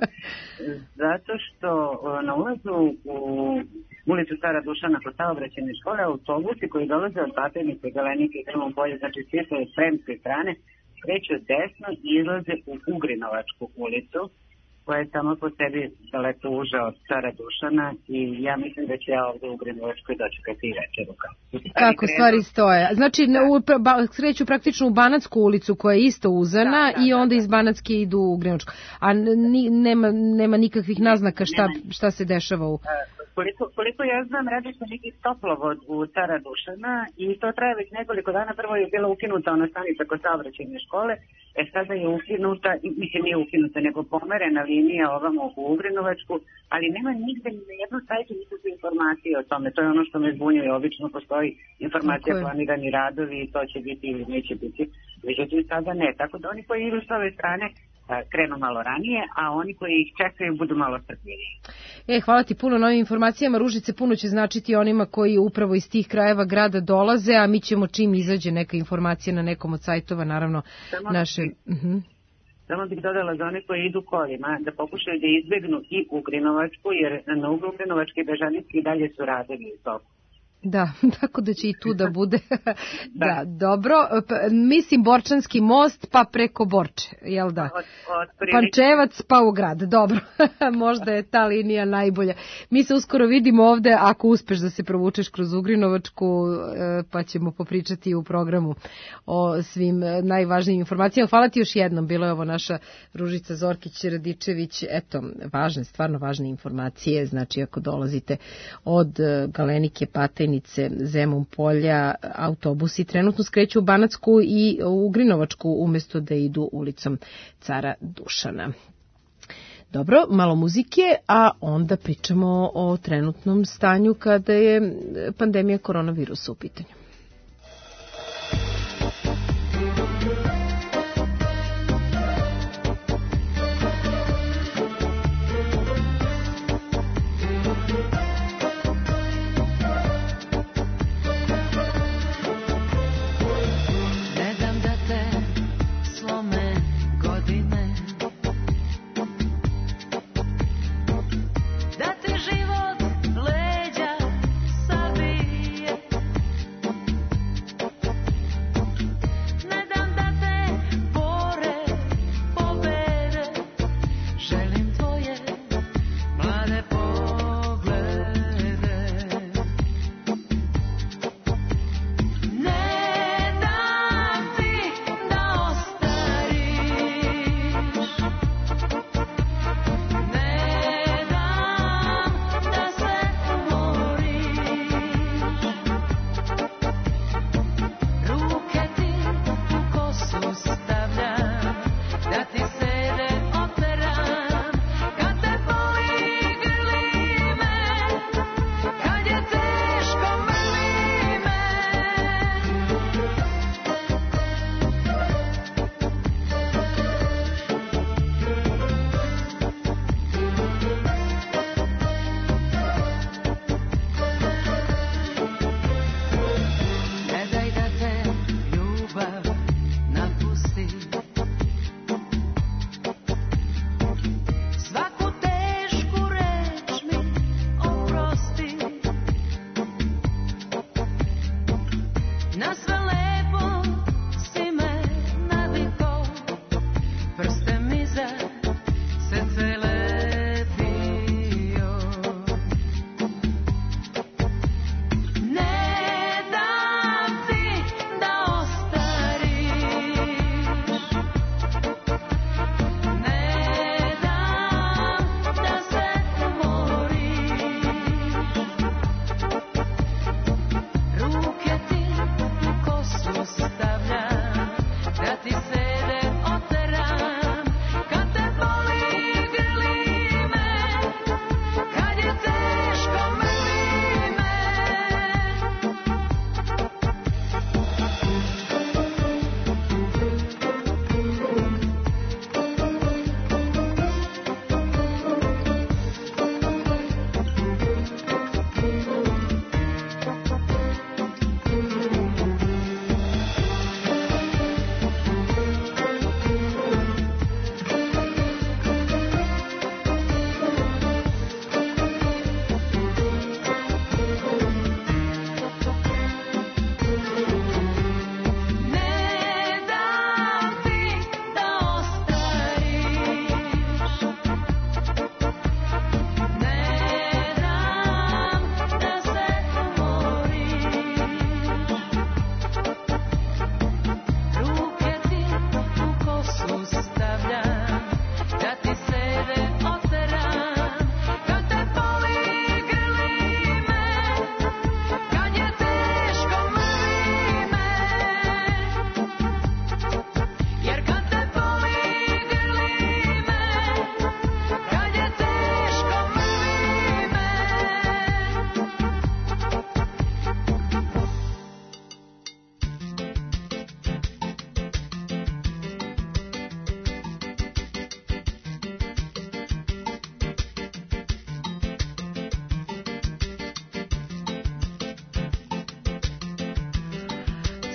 zato što na ulazu u ulicu Cara Dušana kod saobraćajne škole autobusi koji dolaze od Batajnice, Galenike i Krmom polje, znači svi su od sremske strane, kreću desno i izlaze u Ugrinovačku ulicu, koja je samo po sebi daleko uža od Cara Dušana i ja mislim da će ja ovde u Ugrinovačkoj dočekati i večeru. Kako stvari stoje? Znači, kreću praktično u Banatsku ulicu koja je isto uzana da, da, i onda da, da. iz Banatske idu u Ugrinovačku. A ni, nema, nema nikakvih naznaka šta, šta se dešava u... Koliko, koliko ja znam, radi se neki toplovod u Cara Dušana i to traje već nekoliko dana. Prvo je bila ukinuta ona stanica kod saobraćajne škole, e sada je ukinuta, mislim nije ukinuta, nego pomerena linija ovamo u Ugrinovačku, ali nema nigde na jednom sajtu nikakve informacije o tome. To je ono što me zbunjuje. Obično postoji informacija, planirani radovi i to će biti ili neće biti. Međutim, sada ne. Tako da oni koji idu s ove strane krenu malo ranije, a oni koji ih čekaju budu malo strpljivi. E, hvala ti puno na ovim informacijama. Ružice, puno će značiti onima koji upravo iz tih krajeva grada dolaze, a mi ćemo čim izađe neka informacija na nekom od sajtova, naravno samo naše... Uh-huh. Samo bih dodala za one koji idu kolima, da pokušaju da izbegnu i Ugrinovačku, jer na uglu Ugrinovačke i Bežanijske i dalje su radovi u toku. Da, tako da će i tu da bude. da. da, dobro. Mislim Borčanski most pa preko Borče, jel da? Od, od Pančevac pa u grad, dobro. Možda je ta linija najbolja. Mi se uskoro vidimo ovde, ako uspeš da se provučeš kroz Ugrinovačku, pa ćemo popričati u programu o svim najvažnijim informacijama. Hvala ti još jednom, bilo je ovo naša Ružica Zorkić-Radičević. Eto, važne, stvarno važne informacije, znači ako dolazite od Galenike, Batajnice, Zemun polja, autobusi trenutno skreću u Banatsku i u Ugrinovačku umesto da idu ulicom Cara Dušana. Dobro, malo muzike, a onda pričamo o trenutnom stanju kada je pandemija koronavirusa u pitanju. Da ti život leđa sabije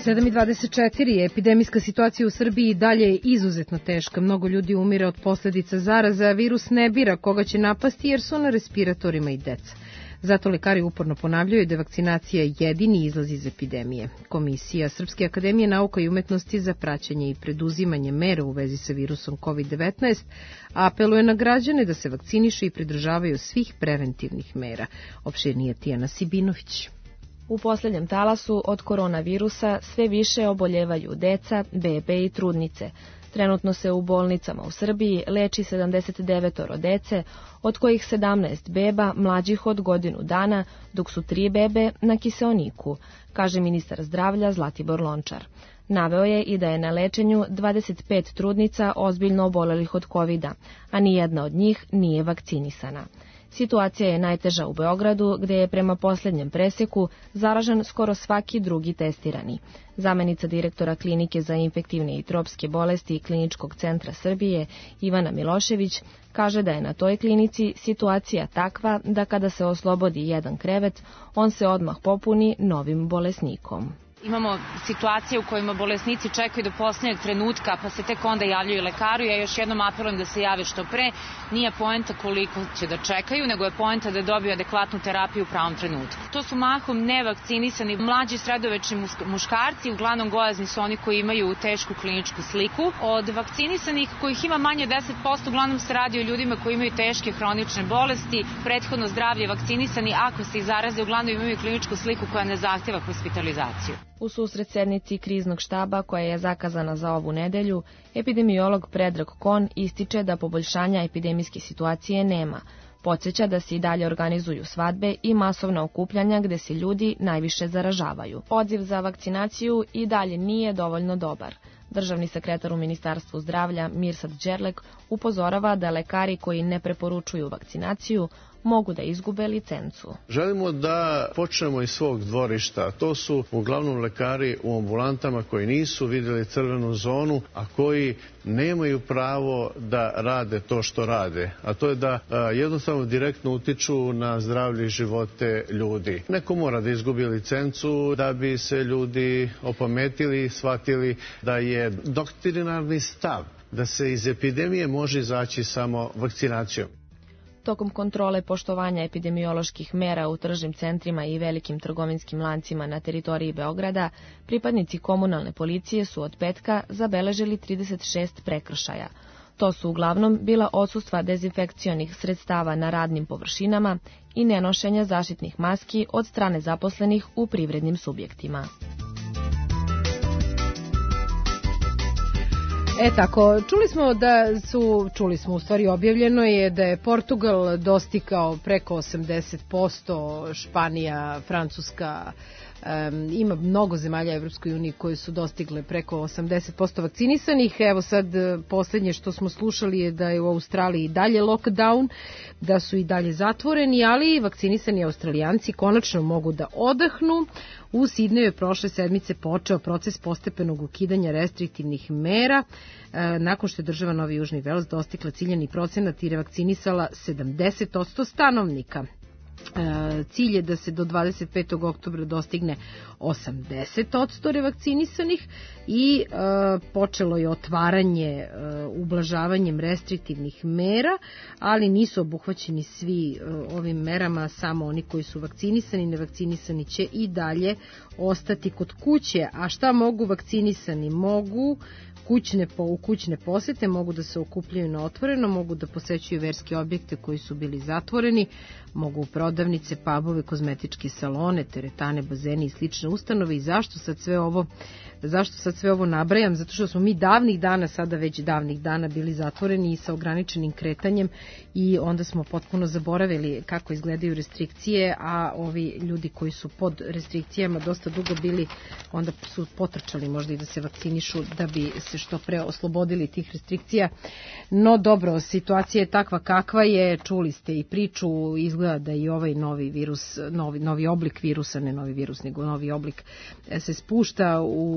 sedam i dvadeset četiri. Epidemijska situacija u Srbiji dalje je izuzetno teška. Mnogo ljudi umire od posledica zaraza, a virus ne bira koga će napasti jer su na respiratorima i deca. Zato lekari uporno ponavljaju da je vakcinacija jedini izlaz iz epidemije. Komisija Srpske akademije nauka i umetnosti za praćenje i preduzimanje mera u vezi sa virusom kovid devetnaest apeluje na građane da se vakcinišu i pridržavaju svih preventivnih mera. Opširnije Tijana Sibinović. U posljednjem talasu od koronavirusa sve više oboljevaju deca, bebe i trudnice. Trenutno se u bolnicama u Srbiji leči sedamdeset devet dece, od kojih sedamnaest beba mlađih od godinu dana, dok su tri bebe na kiseoniku, kaže ministar zdravlja Zlatibor Lončar. Naveo je i da je na lečenju dvadeset pet trudnica ozbiljno obolelih od kovida, a nijedna od njih nije vakcinisana. Situacija je najteža u Beogradu, gde je prema posljednjem preseku zaražen skoro svaki drugi testirani. Zamenica direktora Klinike za infektivne i tropske bolesti i Kliničkog centra Srbije, Ivana Milošević, kaže da je na toj klinici situacija takva da kada se oslobodi jedan krevet, on se odmah popuni novim bolesnikom. Imamo situacije u kojima bolesnici čekaju do posljednjeg trenutka, pa se tek onda javljaju lekaru. Ja još jednom apelujem da se jave što pre. Nije poenta koliko će da čekaju, nego je poenta da dobiju adekvatnu terapiju u pravom trenutku. To su mahom nevakcinisani mlađi sredovečni muškarci, uglavnom gojazni su oni koji imaju tešku kliničku sliku. Od vakcinisanih kojih ima manje od deset posto, uglavnom se radi o ljudima koji imaju teške hronične bolesti, prethodno zdravlje vakcinisani, ako se i zaraze, uglavnom imaju kliničku sliku koja ne zahteva hospitalizaciju. U susret sednici kriznog štaba koja je zakazana za ovu nedelju, epidemiolog Predrag Kon ističe da poboljšanja epidemijske situacije nema. Podsjeća da se i dalje organizuju svadbe i masovna okupljanja gde se ljudi najviše zaražavaju. Odziv za vakcinaciju i dalje nije dovoljno dobar. Državni sekretar u Ministarstvu zdravlja Mirsad Đerlek upozorava da lekari koji ne preporučuju vakcinaciju mogu da izgube licencu. Želimo da počnemo iz svog dvorišta. To su uglavnom lekari u ambulantama koji nisu vidjeli crvenu zonu, a koji nemaju pravo da rade to što rade. A to je da a, jednostavno direktno utiču na zdravlje i živote ljudi. Neko mora da izgubi licencu da bi se ljudi opametili i shvatili da je doktrinarni stav da se iz epidemije može izaći samo vakcinacijom. Tokom kontrole poštovanja epidemioloških mera u tržnim centrima i velikim trgovinskim lancima na teritoriji Beograda, pripadnici komunalne policije su od petka zabeležili trideset šest prekršaja. To su uglavnom bila odsustva dezinfekcionih sredstava na radnim površinama i nenošenja zaštitnih maski od strane zaposlenih u privrednim subjektima. E tako, čuli smo da su, čuli smo u stvari objavljeno je da je Portugal dostigao preko osamdeset posto, Španija, Francuska, um, ima mnogo zemalja Evropskoj uniji koje su dostigle preko osamdeset posto vakcinisanih. Evo sad posljednje što smo slušali je da je u Australiji i dalje lockdown, da su i dalje zatvoreni, ali vakcinisani Australijanci konačno mogu da odahnu. U Sidneju je prošle sedmice počeo proces postepenog ukidanja restriktivnih mera e, nakon što je država Novi Južni Vels dostigla ciljani procenat i revakcinisala sedamdeset posto stanovnika. E, cilj je da se do dvadeset petog oktobra dostigne osamdeset posto revakcinisanih i e, počelo je otvaranje e, ublažavanjem restriktivnih mera, ali nisu obuhvaćeni svi e, ovim merama, samo oni koji su vakcinisani. Nevakcinisani će i dalje ostati kod kuće. A šta mogu vakcinisani? Mogu kućne, u kućne posete, mogu da se okupljaju na otvoreno, mogu da posećuju verske objekte koji su bili zatvoreni, mogu u prodavnice, pubove, kozmetičke salone, teretane, bazeni i slične ustanove. I zašto sad sve ovo Zašto sad sve ovo nabrajam? Zato što smo mi davnih dana, sada već davnih dana bili zatvoreni i sa ograničenim kretanjem i onda smo potpuno zaboravili kako izgledaju restrikcije, a ovi ljudi koji su pod restrikcijama dosta dugo bili, onda su potrčali možda i da se vakcinišu da bi se što pre oslobodili tih restrikcija. No dobro, situacija je takva kakva je, čuli ste i priču, izgleda da i ovaj novi virus, novi, novi oblik virusa, ne novi virus, nego novi oblik se spušta u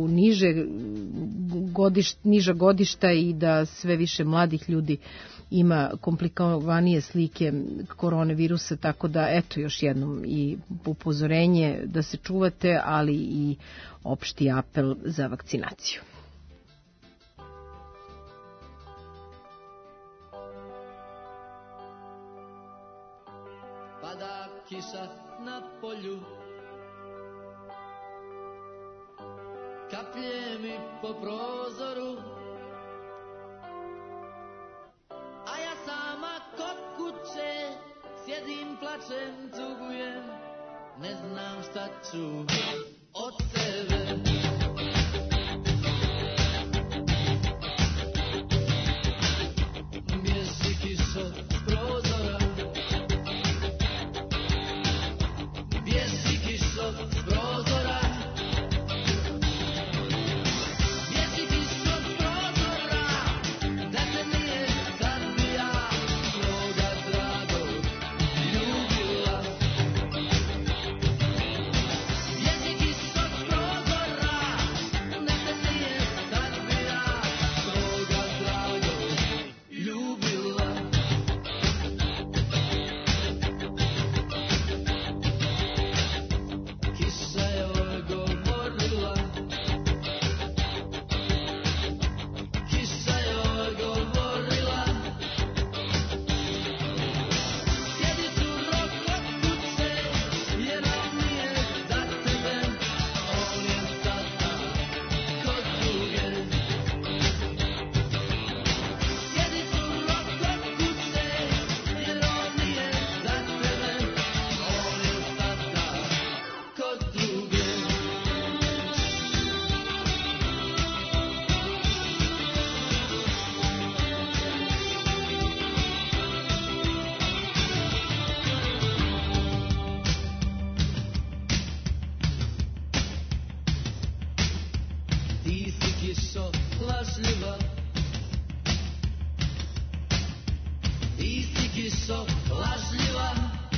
niže godiš, niža godišta i da sve više mladih ljudi ima komplikovanije slike koronavirusa, tako da eto još jednom i upozorenje da se čuvate, ali i opšti apel za vakcinaciju. Pada kiša na polju, kaplje mi po prozoru, a ja sama kod kuće sjedim, plačem, tugujem, ne znam šta ću od sebe. Bježi kišo s prozora, bježi kišo s prozora, bježi kišo s prozora, da te nije sad bi ja svoga dragog ljubila. Bježi kišo s prozora, da te nije sad bi ja svoga dragog ljubila. Kiša je odgovorila, kiša je odgovorila, sjedi tu rok kod kuće, jer on nije za tebe, on je sada kod druge. Sjedi tu rok kod kuće, jer on nije za tebe, on je sada kod druge. Ti si kišo lažljiva, ti si kišo lažljiva,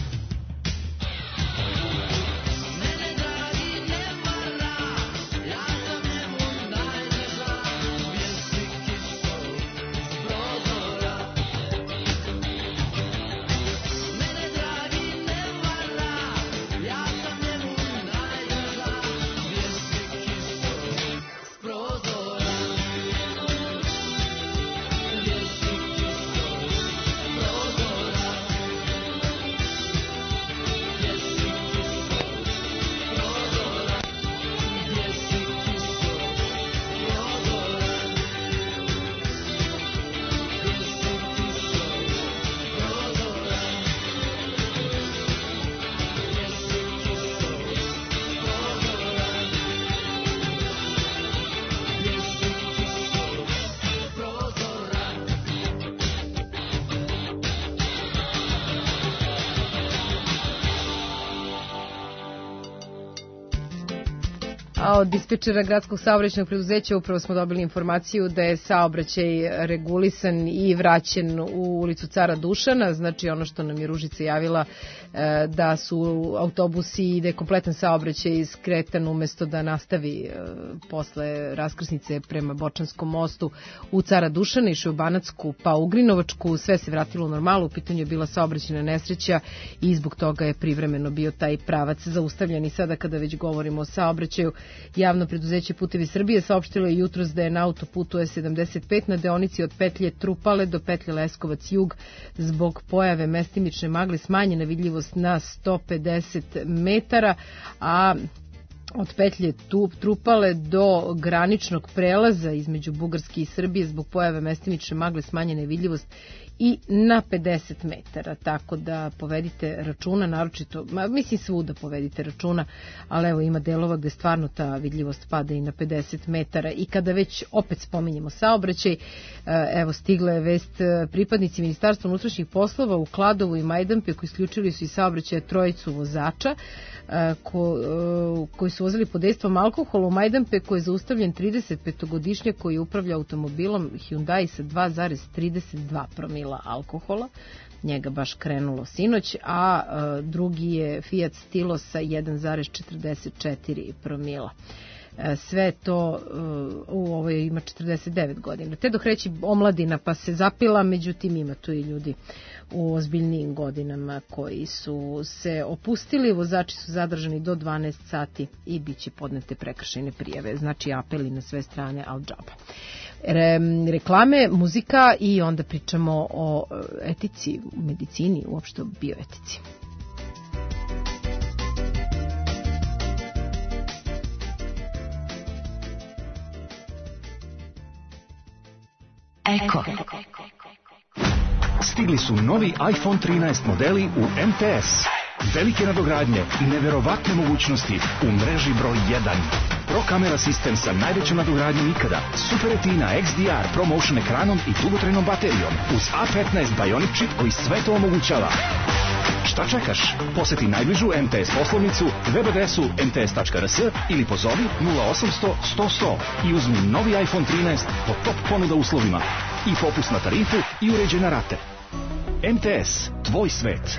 mene dragi ne vara, ja sam njemu najdraža. Bježi kišo s prozora, mene dragi ne vara, ja sam njemu najdraža. Bježi kišo s prozora, bježi kišo s prozora, bježi kišo s prozora, bježi kišo s prozora, bježi kišo s prozora, bježi kišo s prozora, bježi kišo s prozora. A od dispečera gradskog saobraćajnog preduzeća upravo smo dobili informaciju da je saobraćaj regulisan i vraćen u ulicu Cara Dušana, znači ono što nam je Ružica javila e, da su autobusi i da je kompletan saobraćaj skretan umesto da nastavi e, posle raskrsnice prema Bočanskom mostu u Cara Dušana, išao u Banatsku pa Ugrinovačku, sve se vratilo u normalu, u pitanju je bila saobraćajna nesreća i zbog toga je privremeno bio taj pravac zaustavljen. I sada kada već govorimo o saobraćaju, Javno preduzeće Putevi Srbije saopštilo je jutros da je na autoputu E sedamdeset pet na deonici od petlje Trupale do petlje Leskovac jug zbog pojave mestimične magle smanjena vidljivost na sto pedeset metara, a od petlje Trupale do graničnog prelaza između Bugarske i Srbije zbog pojave mestimične magle smanjena je vidljivost i na pedeset metara, tako da povedite računa, naročito, mislim svuda povedite računa, ali evo ima delova gde stvarno ta vidljivost pada i na pedeset metara. I kada već opet spominjemo saobraćaj, evo stigla je vest, pripadnici Ministarstva unutrašnjih poslova u Kladovu i Majdanpeku isključili su iz saobraćaja trojicu vozača ko, koji su vozili pod dejstvom alkohola. U Majdanpeku je zaustavljen tridesetpetogodišnjak koji upravlja automobilom Hyundai sa dva zarez trideset dva promila alkohola. Njega baš krenulo sinoć, a drugi je Fiat Stilo sa jedan zarez četrdeset četiri promila. sve to u ovoj ima četrdeset devet godina. Te dok reći omladina pa se zapila, međutim ima tu i ljudi u ozbiljnijim godinama koji su se opustili, vozači su zadržani do dvanaest sati i bit će podnete prekršajne prijave, znači apeli na sve strane, al džaba. Re, reklame, muzika i onda pričamo o etici, medicini, uopšte o bioetici. Eko. Stigli su novi iPhone trinaest modeli u M T S. Velike nadogradnje i neverovatne mogućnosti u mreži broj jedan. Pro kamera sistem sa najvećom nadogradnjom ikada. Super Retina X D R ProMotion ekranom i dugotrajnom baterijom. Uz A petnaest Bionic čip koji sve to omogućava. Šta čekaš? Poseti najbližu M T S poslovnicu, web adresu em te es tačka er es ili pozovi nula osamsto sto sto i uzmi novi iPhone trinaest po top ponuda uslovima. I popust na tarifu i uređene rate. M T S, tvoj svet.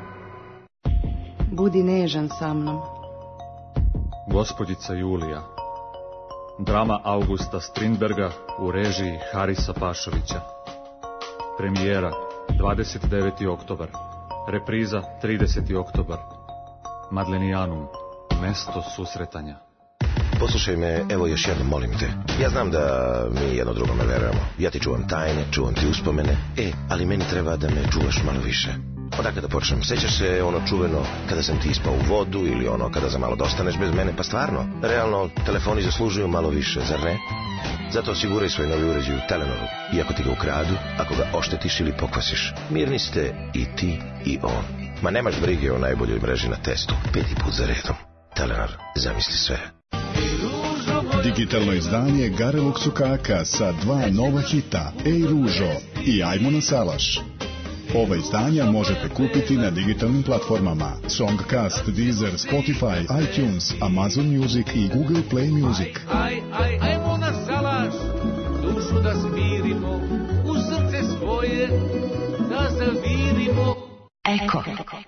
Budi nežan sa mnom. Gospođica Julija. Drama Augusta Strindberga u režiji Harisa Pašovića. Premijera dvadeset deveti oktobar. Repriza trideseti oktobar. Madlenijanum, mesto susretanja. Poslušaj me, evo još jednom, molim te. Ja znam da mi jedno drugome verujemo. Ja ti čuvam tajne, čuvam ti uspomene. E, ali meni treba da me čuvaš malo više. Odakle da počnem? Sećaš se ono čuveno kada sam ti ispao u vodu ili ono kada za malo dostaneš bez mene? Pa stvarno, realno, telefoni zaslužuju malo više, zar ne? Zato osiguraj svoj novi uređaj u Telenoru. Iako ti ga ukradu, ako ga oštetiš ili pokvasiš, mirni ste i ti i on. Ma nemaš brige o najboljoj mreži na testu. Peti put za redom. Telenor, zamisli sve. Digitalno izdanje Garevog Sukaka sa dva nova hita, Ej Ružo i Ajmo na salaš. Ova izdanja možete kupiti na digitalnim platformama Songcast, Deezer, Spotify, iTunes, Amazon Music i Google Play Music. Aj, aj, ajmo na salaš, dušu da smirimo, u srce svoje da zavirimo. Eko.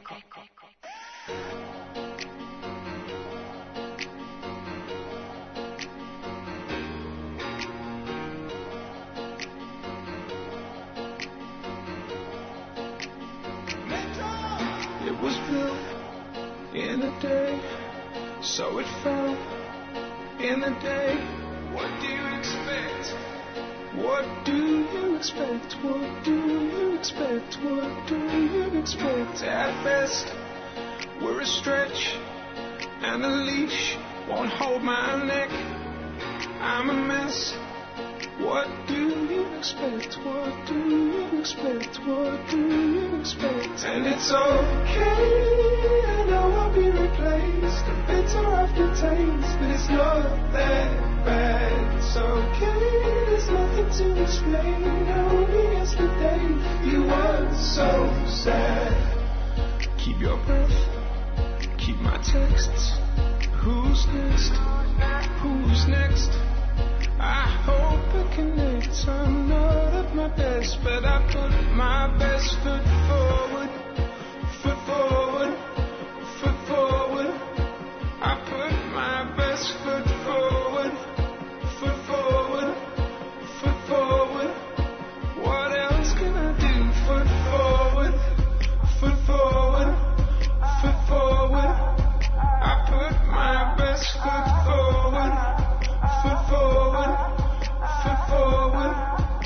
Was built in a day, so it fell in a day. What do you expect? What do you expect? What do you expect? What do you expect? At best, we're a stretch, and a leash won't hold my neck. I'm a mess. What do you expect? What do you expect? What do you expect? And it's okay, I know I'll be replaced. A bitter aftertaste, but it's not that bad. It's okay, there's nothing to explain. Only yesterday you were so sad. Keep your breath, keep my texts. Who's next? Who's next? I hope it connects. I'm not at my best, but I put my best foot forward, foot forward, foot forward. I put my best foot forward, foot forward, foot forward. What else can I do? Foot forward, foot forward, foot forward. I put my best foot forward, foot forward, foot forward.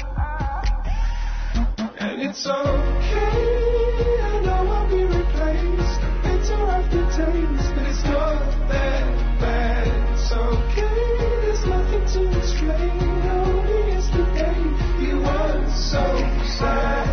And it's okay, I know I'll be replaced. Bitter aftertaste, but it's not that bad. It's okay, there's nothing to explain. Only yesterday you were so sad.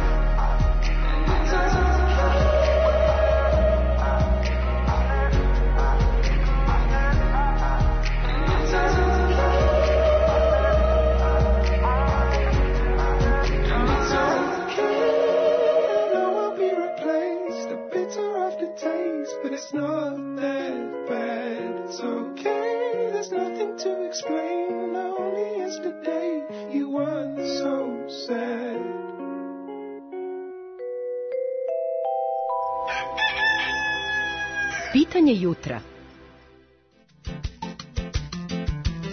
But it's not that bad. It's okay, there's nothing to explain. Only yesterday you were so sad. Pitanje jutra.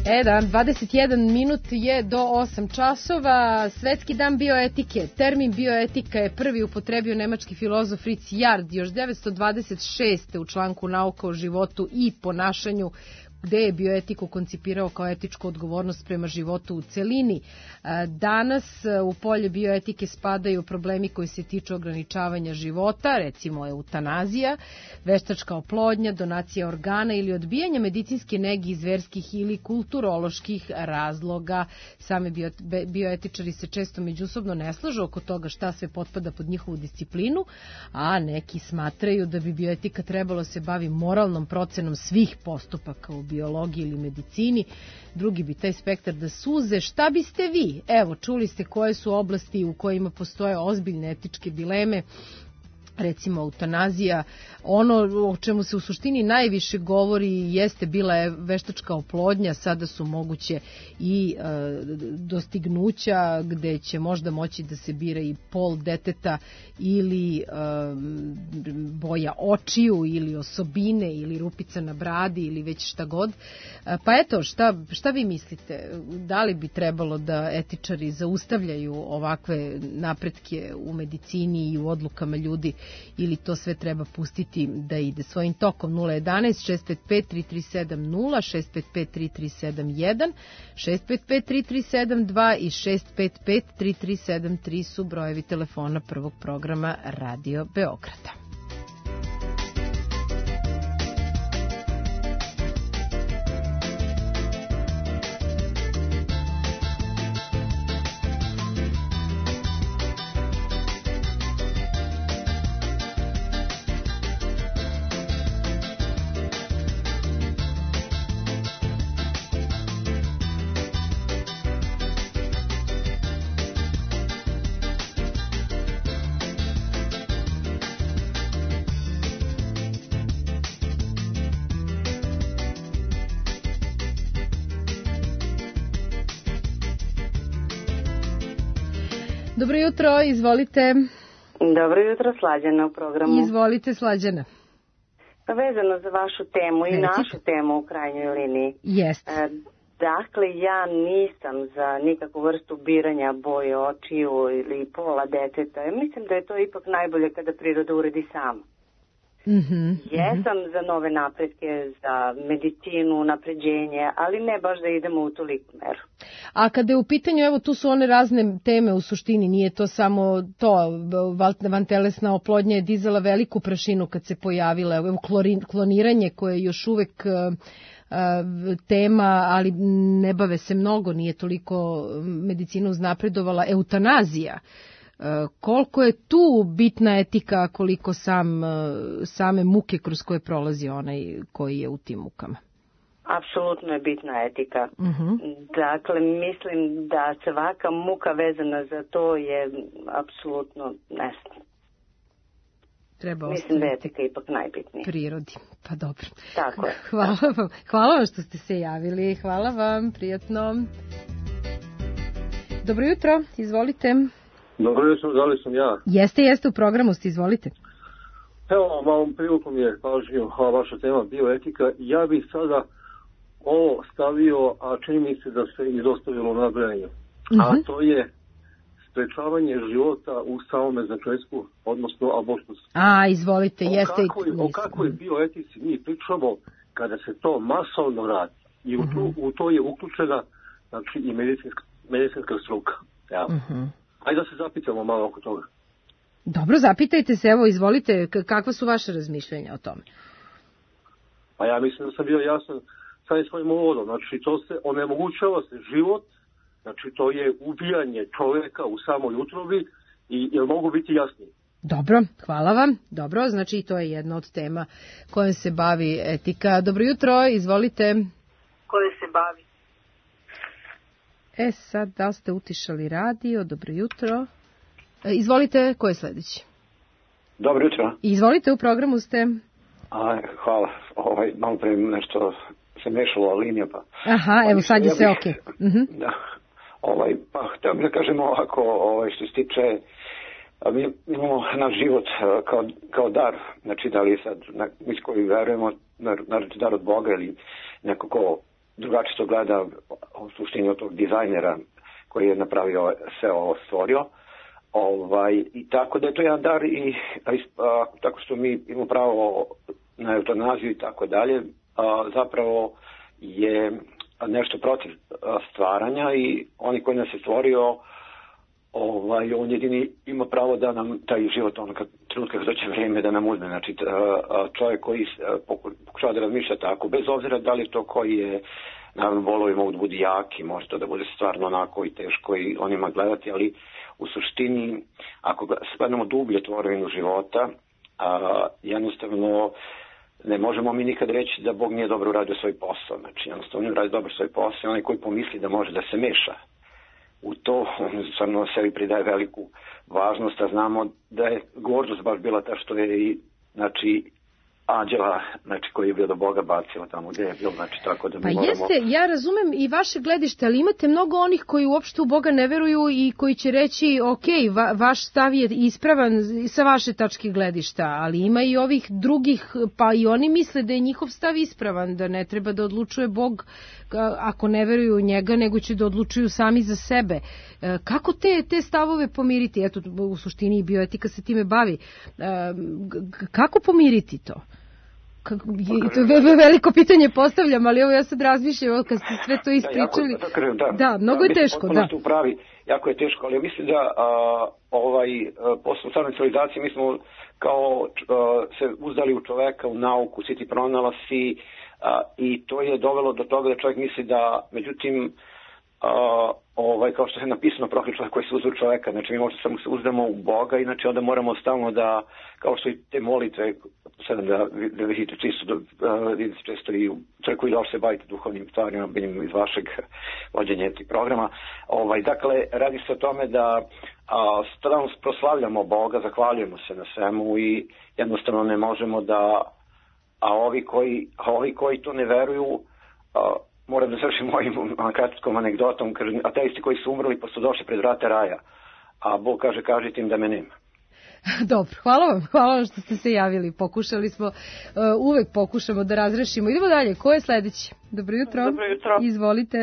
E da, dvadeset jedan minut je do osam časova. Svetski dan bioetike. Termin bioetika je prvi upotrebio nemački filozof Fritz Jard još devetsto dvadeset šeste u članku Nauka o životu i ponašanju, gde je bioetiku koncipirao kao etičku odgovornost prema životu u celini. Danas u polje bioetike spadaju problemi koji se tiču ograničavanja života, recimo eutanazija, veštačka oplodnja, donacija organa ili odbijanje medicinske nege iz verskih ili kulturoloških razloga. Same bioetičari se često međusobno ne slažu oko toga šta sve potpada pod njihovu disciplinu, a neki smatraju da bi bioetika trebalo se bavi moralnom procenom svih postupaka u biologiji ili medicini, drugi bi taj spektar da suze. Šta biste vi? Evo, čuli ste koje su oblasti u kojima postoje ozbiljne etičke dileme, recimo eutanazija. Ono o čemu se u suštini najviše govori jeste bila je veštačka oplodnja, sada su moguće i e, dostignuća gde će možda moći da se bira i pol deteta ili e, boja očiju ili osobine ili rupica na bradi ili već šta god. E, pa eto, šta, šta vi mislite? Da li bi trebalo da etičari zaustavljaju ovakve napretke u medicini i u odlukama ljudi, ili to sve treba pustiti da ide svojim tokom? Nula jedanaest šest pet pet tri tri sedam nula, šest pet pet tri tri sedam jedan, šest pet pet tri tri sedam dva i šest pet pet tri tri sedam tri su brojevi telefona prvog programa Radio Beograda. Dobro jutro, izvolite. Dobro jutro, Slađana u programu. Izvolite, Slađana. Pa vezano za vašu temu i Recite. našu temu u krajnjoj liniji. Jeste. E, dakle, ja nisam za nikakvu vrstu biranja boje očiju ili pola deteta. Mislim da je to ipak najbolje kada priroda uredi sama. Mm-hmm. Jesam za nove napretke, za medicinu, napređenje, ali ne baš da idemo u toliku meru. A kada je u pitanju, evo tu su one razne teme u suštini, nije to samo to, vantelesna oplodnja je dizala veliku prašinu kad se pojavila, evo kloniranje koje je još uvek tema, ali ne bave se mnogo, nije toliko medicina uznapredovala, eutanazija. Koliko je tu bitna etika, koliko sam, same muke kroz koje prolazi onaj koji je u tim mukama? Apsolutno je bitna etika. Uh-huh. Dakle, mislim da svaka muka vezana za to je apsolutno nesna. Treba mislim da je etika ipak najbitnija. Prirodi, pa dobro. Tako je. Hvala vam, hvala vam što ste se javili, hvala vam, prijatno. Dobro jutro, izvolite. Dobro jutro, da li sam ja? Jeste, jeste, u programu ste, izvolite. Evo, malom prilikom je pažnju ova vaša tema bioetika. Ja bih sada ovo stavio, a čini mi se da se izostavilo na nabrajanju. Uh-huh. A to je sprečavanje života u samome začetku, odnosno abortus. A, izvolite, o jeste. Kakvoj, o kakvoj bioetici mi pričamo kada se to masovno radi. I u, uh-huh. to, u to je uključena, znači, i medicinska, medicinska struka. Ja. Uh-huh. Ajde da se zapitamo malo oko toga. Dobro, zapitajte se, evo, izvolite, kakva su vaše razmišljenja o tome? Pa ja mislim da sam bio jasan sa svojim uvodom. Znači, to se onemogućava se život, znači to je ubijanje čovjeka u samoj utrobi i jel mogu biti jasniji? Dobro, hvala vam. Dobro, znači to je jedna od tema kojom se bavi etika. Dobro jutro, izvolite. Koje se bavi? E sad, da li ste utišali radio? Dobro jutro. E, izvolite, ko je sledeći? Dobro jutro. Izvolite, u programu ste. A, hvala. Ovaj, malo pre nešto se mešalo linija, pa... Aha, evo sad je sve okej. Okay. Uh-huh. Da. Ovaj, pa, htio bih da kažemo ovako, ovaj, što se tiče, mi imamo naš život kao, kao dar, znači da li sad, na, mi koji verujemo, naravno dar od Boga ili neko ko drugačije to gleda u suštini od tog dizajnera koji je napravio sve ovo stvorio. Ovaj, i tako da je to jedan dar i a, a, tako što mi imamo pravo na eutanaziju i tako dalje, a, zapravo je nešto protiv a, stvaranja i oni koji nas je stvorio, ovaj, on jedini ima pravo da nam taj život on kad trenutka kad dođe vrijeme da nam uzme. Znači čovjek koji pokušava da razmišlja tako, bez obzira da li je to koji je, naravno bolovi mogu da budu jaki, može to da bude stvarno onako i teško i onima gledati, ali u suštini ako spadnemo dublje tvorevinu života, a, jednostavno ne možemo mi nikad reći da Bog nije dobro uradio svoj posao. Znači jednostavno on radi dobro svoj posao, onaj koji pomisli da može da se meša u to, on stvarno sebi pridaje veliku važnost, a znamo da je gordost baš bila ta što je i, znači, anđela, znači, koji je bio do Boga bacila tamo gdje je bio, znači, tako da mi pa moramo... jeste, ja razumem i vaše gledište, ali imate mnogo onih koji uopšte u Boga ne veruju i koji će reći, ok, va, vaš stav je ispravan sa vaše tačke gledišta, ali ima i ovih drugih, pa i oni misle da je njihov stav ispravan, da ne treba da odlučuje Bog ako ne veruju u njega, nego će da odlučuju sami za sebe. Kako te, te stavove pomiriti? Eto, u suštini i bioetika se time bavi. Kako pomiriti to? To je veliko pitanje postavljam, ali evo ja sad razmišljam kad ste sve to ispričali. Da, jako, da, da, mnogo je teško. Da. U pravi, jako je teško, ali mislim da a, ovaj, posle stvarne civilizacije mi smo kao a, se uzdali u čoveka, u nauku, svi ti pronalasi a, i to je dovelo do toga da čovjek misli da, međutim, a, ovaj, kao što je napisano, proklet čovjek koji se uzda u čoveka, znači mi možda samo se uzdamo u Boga, inače onda moramo stalno da, kao što i te molitve, sada da, da vidite čisto, da vidite često i čovjek koji došli se bavite duhovnim stvarima, biljim iz vašeg vođenja tih programa, ovaj, dakle, radi se o tome da a, stalno proslavljamo Boga, zahvaljujemo se na svemu i jednostavno ne možemo da, a ovi koji, a ovi koji to ne veruju, a, moram da završim mojim kratkom anegdotom, kaže, ateisti koji su umrli pa su došli pred vrata raja, a Bog kaže, kažite im da me nema. Dobro, hvala vam, hvala vam što ste se javili, pokušali smo, uh, uvek pokušamo da razrešimo. Idemo dalje, ko je sledeći? Dobro jutro. Dobro jutro. Izvolite.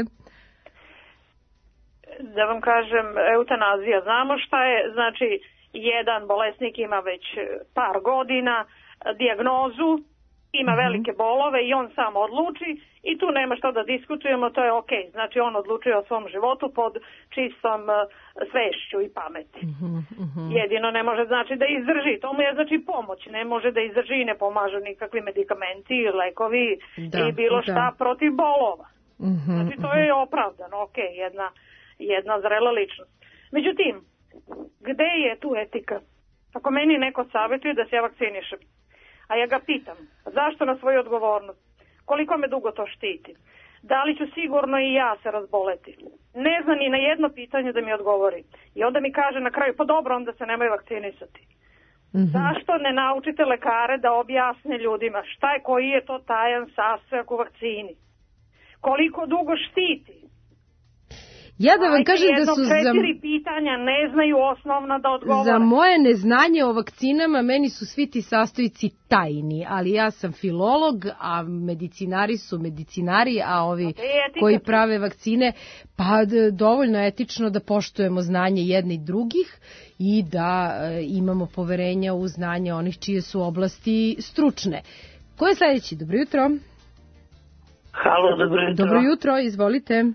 Da vam kažem, eutanazija, znamo šta je, znači, jedan bolesnik ima već par godina dijagnozu, ima uh-huh. velike bolove i on sam odluči i tu nema što da diskutujemo, to je ok. Znači on odlučuje o svom životu pod čistom uh, svešću i pameti. Uh-huh, uh-huh. Jedino ne može znači da izdrži, to mu je znači pomoć, ne može da izdrži i ne pomažu nikakvi medikamenti, lekovi da, i bilo da. šta protiv bolova. Uh-huh, znači to je opravdano, ok, jedna, jedna zrela ličnost. Međutim, gde je tu etika? Ako meni neko savjetuje da se ja vakcinišem, a ja ga pitam, zašto na svoju odgovornost? Koliko me dugo to štiti? Da li ću sigurno i ja se razboleti? Ne zna ni na jedno pitanje da mi odgovori. I onda mi kaže na kraju, pa dobro, onda se nemoj vakcinisati. Mm-hmm. Zašto ne naučite lekare da objasne ljudima šta je, koji je to tajan sastojak u vakcini? Koliko dugo štiti? Ja da vam Ajde, kažem da su za... četiri pitanja ne znaju osnovna da odgovore. Za moje neznanje o vakcinama meni su svi ti sastojci tajni, ali ja sam filolog, a medicinari su medicinari, a ovi a koji prave vakcine, pa dovoljno etično da poštujemo znanje jedni drugih i da e, imamo poverenja u znanje onih čije su oblasti stručne. Ko je sledeći? Dobro jutro. Halo, dobro jutro. Dobro jutro, izvolite.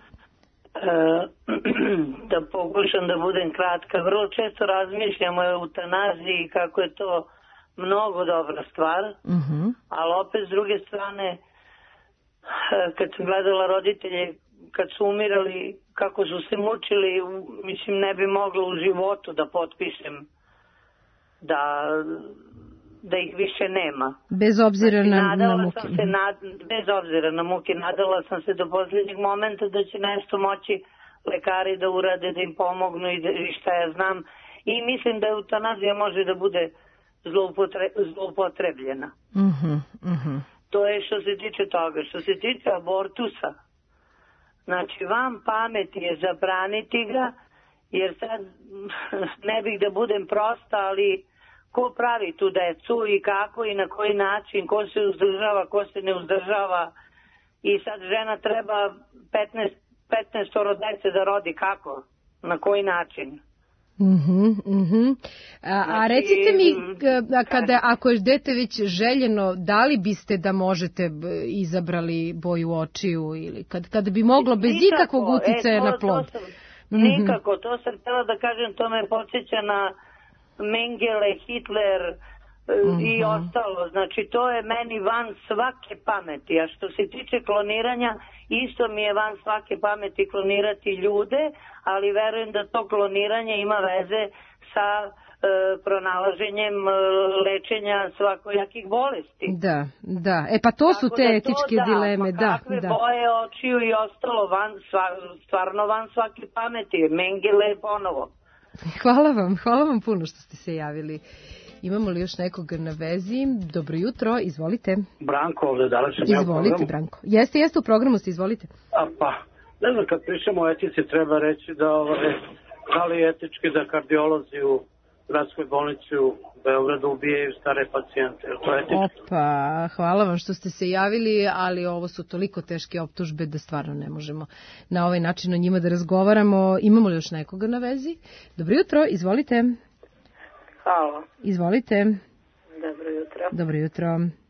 Da pokušam da budem kratka. Vrlo često razmišljamo o eutanaziji, kako je to mnogo dobra stvar, uh-huh. ali opet s druge strane, kad sam gledala roditelje, kad su umirali, kako su se mučili, mislim ne bi mogla u životu da potpišem da, da ih više nema. Bez obzira znači, na, na muke. Sam se nad, bez obzira na muke, nadala sam se do posljednjeg momenta da će nešto moći lekari da urade, da im pomognu i, da, i šta ja znam. I mislim da eutanazija može da bude zloupotre, zloupotrebljena. Uh-huh, uh-huh. To je što se tiče toga. Što se tiče abortusa, znači vam pamet je zabraniti ga, jer sad ne bih da budem prosta, ali ko pravi tu decu i kako i na koji način, ko se uzdržava, ko se ne uzdržava, i sad žena treba petnaest, petnaest dece da rodi, kako? Na koji način? Mhm, mhm. A, a recite mi, a kada, ako je dete već željeno, da li biste da možete izabrali boju očiju ili kad, kada bi moglo bez nikako, ikakvog uticaja e, to, na plod? To sam, mm-hmm. Nikako, to sam htjela da kažem, to me podsjeća na Mengele, Hitler mm-hmm. i ostalo. Znači, to je meni van svake pameti. A što se tiče kloniranja, isto mi je van svake pameti klonirati ljude, ali verujem da to kloniranje ima veze sa e, pronalaženjem e, lečenja svakojakih bolesti. Da, da. E pa to Tako su te da etičke to, dileme. Da, kakve da. boje očiju i ostalo van, stvarno van svake pameti. Mengele ponovo. Hvala vam, hvala vam puno što ste se javili. Imamo li još nekoga na vezi? Dobro jutro, izvolite. Branko ovde, da li sam ja u programu? Izvolite, Branko. Jeste, jeste u programu ste, izvolite. A pa, ne znam, kad pričamo o etici, treba reći da, ovaj, da li je etički da kardiolozi u gradskoj bolnici u Beogradu ubijaju stare pacijente. To je etički? Opa, hvala vam što ste se javili, ali ovo su toliko teške optužbe da stvarno ne možemo na ovaj način o njima da razgovaramo. Imamo li još nekoga na vezi? Dobro jutro, izvolite. Halo. Izvolite. Dobro jutro. Dobro jutro.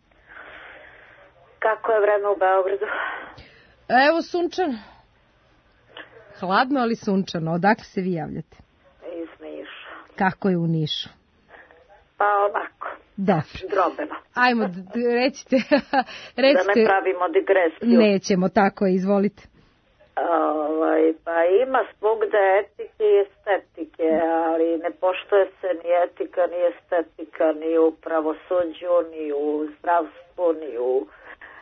Kako je vreme u Beogradu? Evo sunčan. Hladno, ali sunčano. Odakle se vi javljate? Iz Niša. Kako je u Nišu? Pa ovako. Dobro. Drobeno. Ajmo, recite. recite. Da ne pravimo digresiju. Nećemo, tako je, izvolite. Ovaj, pa ima svugde etike i estetike, ali ne poštuje se ni etika, ni estetika, ni u pravosuđu, ni u zdravstvu, ni u e,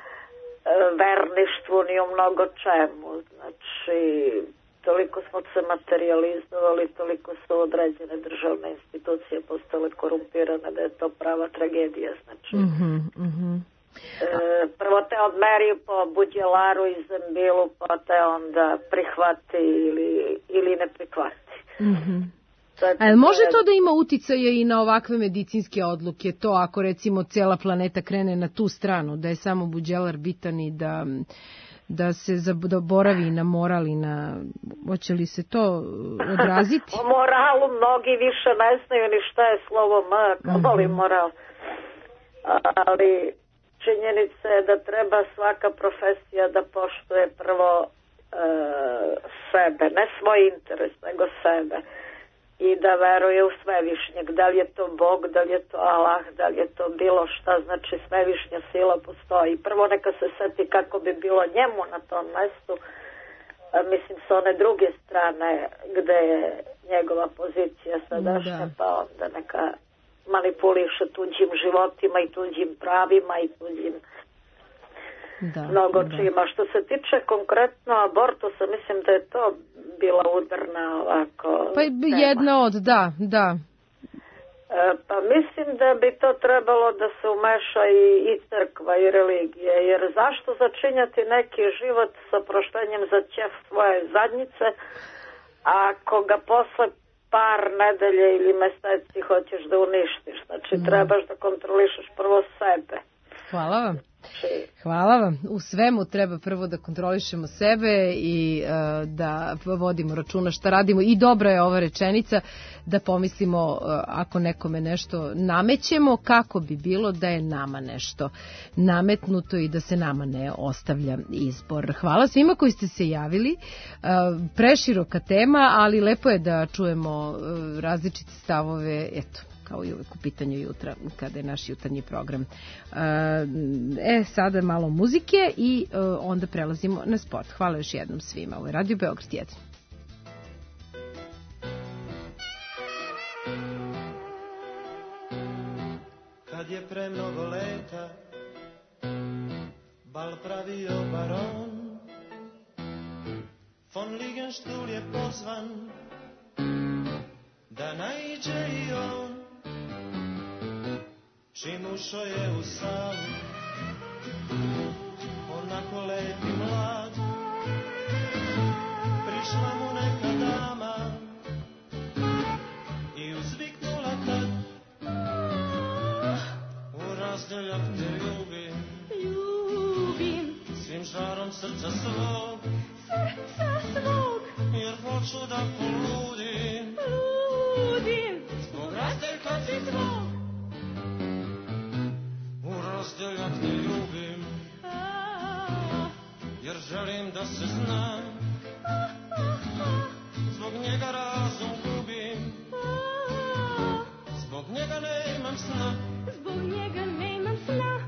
verništvu, ni u mnogo čemu. Znači, toliko smo se materializovali, toliko su određene državne institucije postale korumpirane da je to prava tragedija. Znači, mhm, mhm. E, prvo te odmeri po buđelaru i zembilu, pa te onda prihvati ili, ili ne prihvati. Mm-hmm. A može to da ima uticaja i na ovakve medicinske odluke? To ako recimo cela planeta krene na tu stranu, da je samo buđelar bitan i da, da se zaboravi na moral i na... Hoće li se to odraziti? O moralu mnogi više ne znaju ni šta je slovo M, kao li moral. Ali... Činjenica je da treba svaka profesija da poštuje prvo e, sebe, ne svoj interes, nego sebe. I da veruje u svevišnjeg. Da li je to Bog, da li je to Allah, da li je to bilo šta, znači svevišnja sila postoji. Prvo neka se seti kako bi bilo njemu na tom mestu, a, mislim sa one druge strane gde je njegova pozicija sadašnja, da. Pa onda neka... manipuliše tuđim životima i tuđim pravima i tuđim da, mnogo da. čima. Što se tiče konkretno abortusa, mislim da je to bila udarna ovako Pa jedna od, da, da. E, pa mislim da bi to trebalo da se umeša i, i crkva i religija, jer zašto začinjati neki život sa proštenjem za ćef svoje zadnjice, ako ga posle par nedelje ili meseci hoćeš da uništiš. Znači, mm. trebaš da kontrolišeš prvo sebe. Hvala vam. Hvala vam. U svemu treba prvo da kontrolišemo sebe i uh, da vodimo računa šta radimo. I dobra je ova rečenica da pomislimo uh, ako nekome nešto namećemo, kako bi bilo da je nama nešto nametnuto i da se nama ne ostavlja izbor. Hvala svima koji ste se javili. Uh, preširoka tema, ali lepo je da čujemo uh, različite stavove. Eto, kao i uvek u pitanju jutra, kada je naš jutarnji program. E, sada malo muzike i onda prelazimo na sport. Hvala još jednom svima. Ovo je Radio Beograd jedan. Kad je pre mnogo leta bal pravio baron, von Liegenstuhl je pozvan da naiđe i on. Čim ušao je u salu, onako lep i mlad, prišla mu neka dama i uzviknula tad: u razdeljak te ljubim, ljubim, svim žarom šarom srca svog, srca svog, jer hoću da poludim, ludim, zbog razdeljka ti tvog. U razdeljak te ljubim, jer želim da se znam, zbog njega razum gubim, zbog njega nemam sna, zbog njega nemam sna.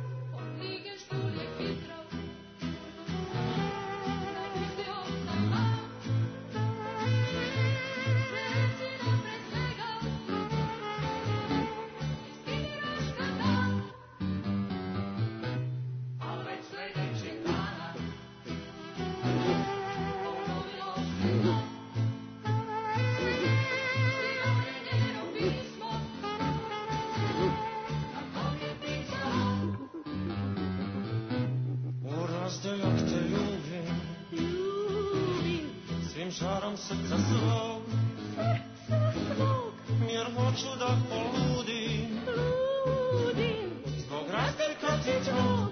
Žarom srca svog, srca svog, jer hoću da poludim, ludim, zbog razdeljka ti tvog.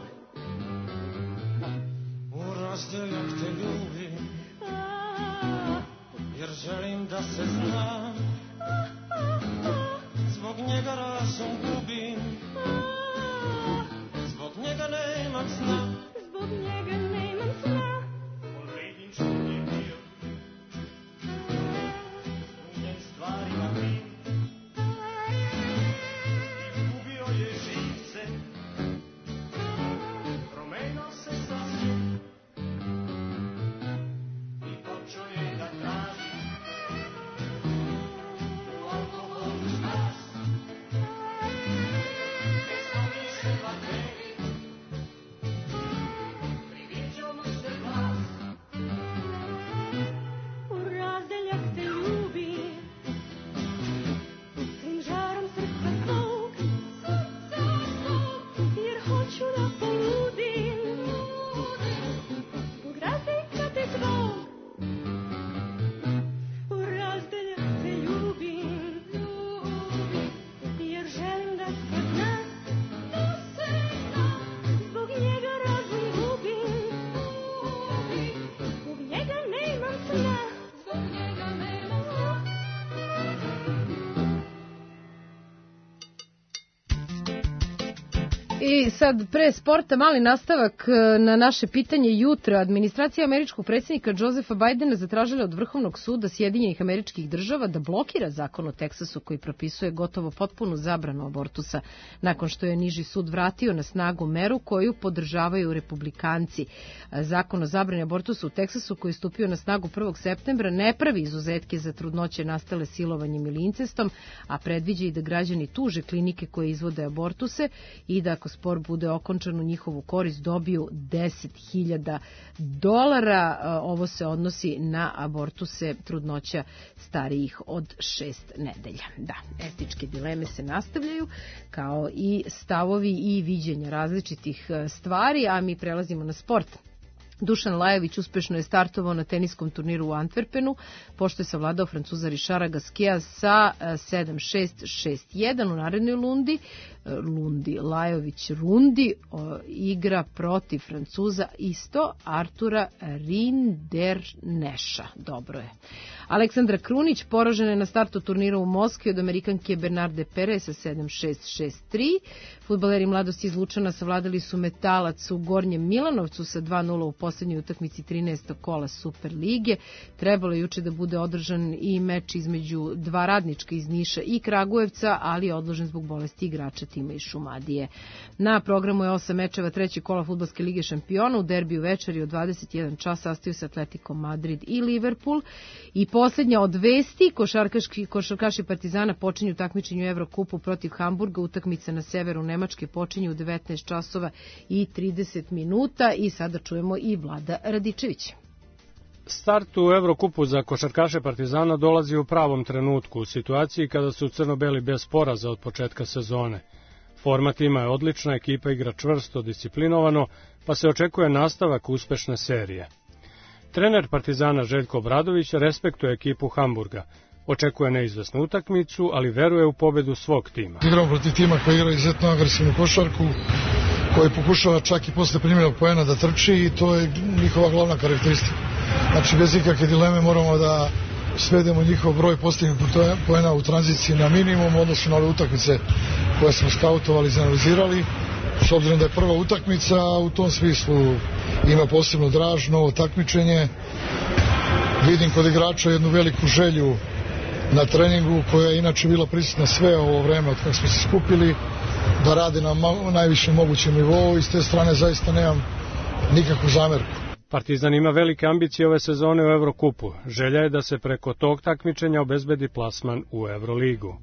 U razdeljak te ljubim, jer želim da se znam, zbog njega razum gubim, zbog njega nemam sna, zbog njega nemam sna. I sad pre sporta mali nastavak na naše pitanje jutra. Administracija američkog predsjednika Josefa Bajdena zatražila od Vrhovnog suda Sjedinjenih Američkih Država da blokira zakon o Teksasu koji propisuje gotovo potpunu zabranu abortusa nakon što je niži sud vratio na snagu meru koju podržavaju republikanci. Zakon o zabrani abortusa u Teksasu koji je stupio na snagu prvog septembra ne pravi izuzetke za trudnoće nastale silovanjem ili incestom, a predviđa i da građani tuže klinike koje izvode abortuse i da ako spor bude okončan u njihovu korist dobiju deset hiljada dolara. Ovo se odnosi na abortuse trudnoća starijih od šest nedelja. Da, etičke dileme se nastavljaju kao i stavovi i viđenja različitih stvari, a mi prelazimo na sport. Dušan Lajović uspešno je startovao na teniskom turniru u Antwerpenu, pošto je savladao Francuza Rišara Gaskija sa sedam šest šest jedan u narednoj lundi. Lundi, Lajović Rundi o, igra protiv Francuza isto Artura Rinderneša. Dobro je. Aleksandra Krunić poražena je na startu turnira u Moskvi od Amerikanke Bernarde Pere sa sedam šest šest tri. Fudbaleri Mladosti iz Lučana savladali su Metalac u Gornjem Milanovcu sa dva nula u poslednjoj utakmici trinaestog kola Super lige. Trebalo je juče da bude održan i meč između dva radnička iz Niša i Kragujevca, ali je odložen zbog bolesti igrača tima iz Šumadije. Na programu je osam mečeva treće kola Fudbalske lige šampiona. U derbiju večeri od dvadeset jedan čas sastaju se Atletico Madrid i Liverpool. I posljednja od vesti, košarkaši Partizana počinju takmičenje u Evrokupu protiv Hamburga. Utakmica na severu Nemačke počinje u devetnaest časova i trideset minuta i sada čujemo i Vlada Radičević. Start u Evrokupu za košarkaše Partizana dolazi u pravom trenutku, u situaciji kada su crno-beli bez poraza od početka sezone. Forma tima je odlična, ekipa igra čvrsto, disciplinovano, pa se očekuje nastavak uspešne serije. Trener Partizana Željko Obradović respektuje ekipu Hamburga. Očekuje neizvesnu utakmicu, ali veruje u pobedu svog tima. Igramo protiv tima koji igra izuzetno agresivnu košarku, koji pokušava čak i posle primljenog poena da trči i to je njihova glavna karakteristika. Znači, bez ikakve dileme moramo da svedemo njihov broj postignutih poena u tranziciji na minimum, odnosno na ove utakmice koje smo skautovali, izanalizirali. S obzirom da je prva utakmica, u tom smislu ima posebno draž, novo takmičenje. Vidim kod igrača jednu veliku želju na treningu, koja je inače bila prisutna sve ovo vreme od kako smo se skupili, da rade na najvišem mogućem nivou i s te strane zaista nemam nikakvu zamerku. Partizan ima velike ambicije ove sezone u Evrokupu. Želja je da se preko tog takmičenja obezbedi plasman u Evroligu.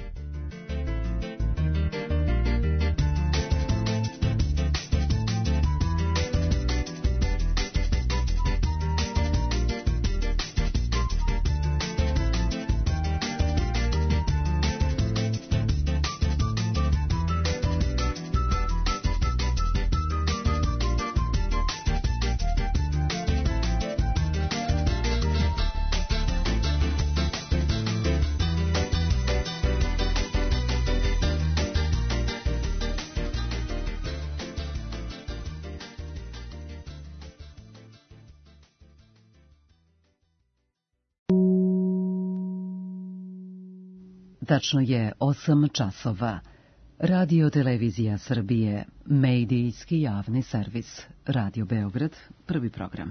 Tačno je osam časova. Radio Televizija Srbije, medijski javni servis. Radio Beograd, prvi program.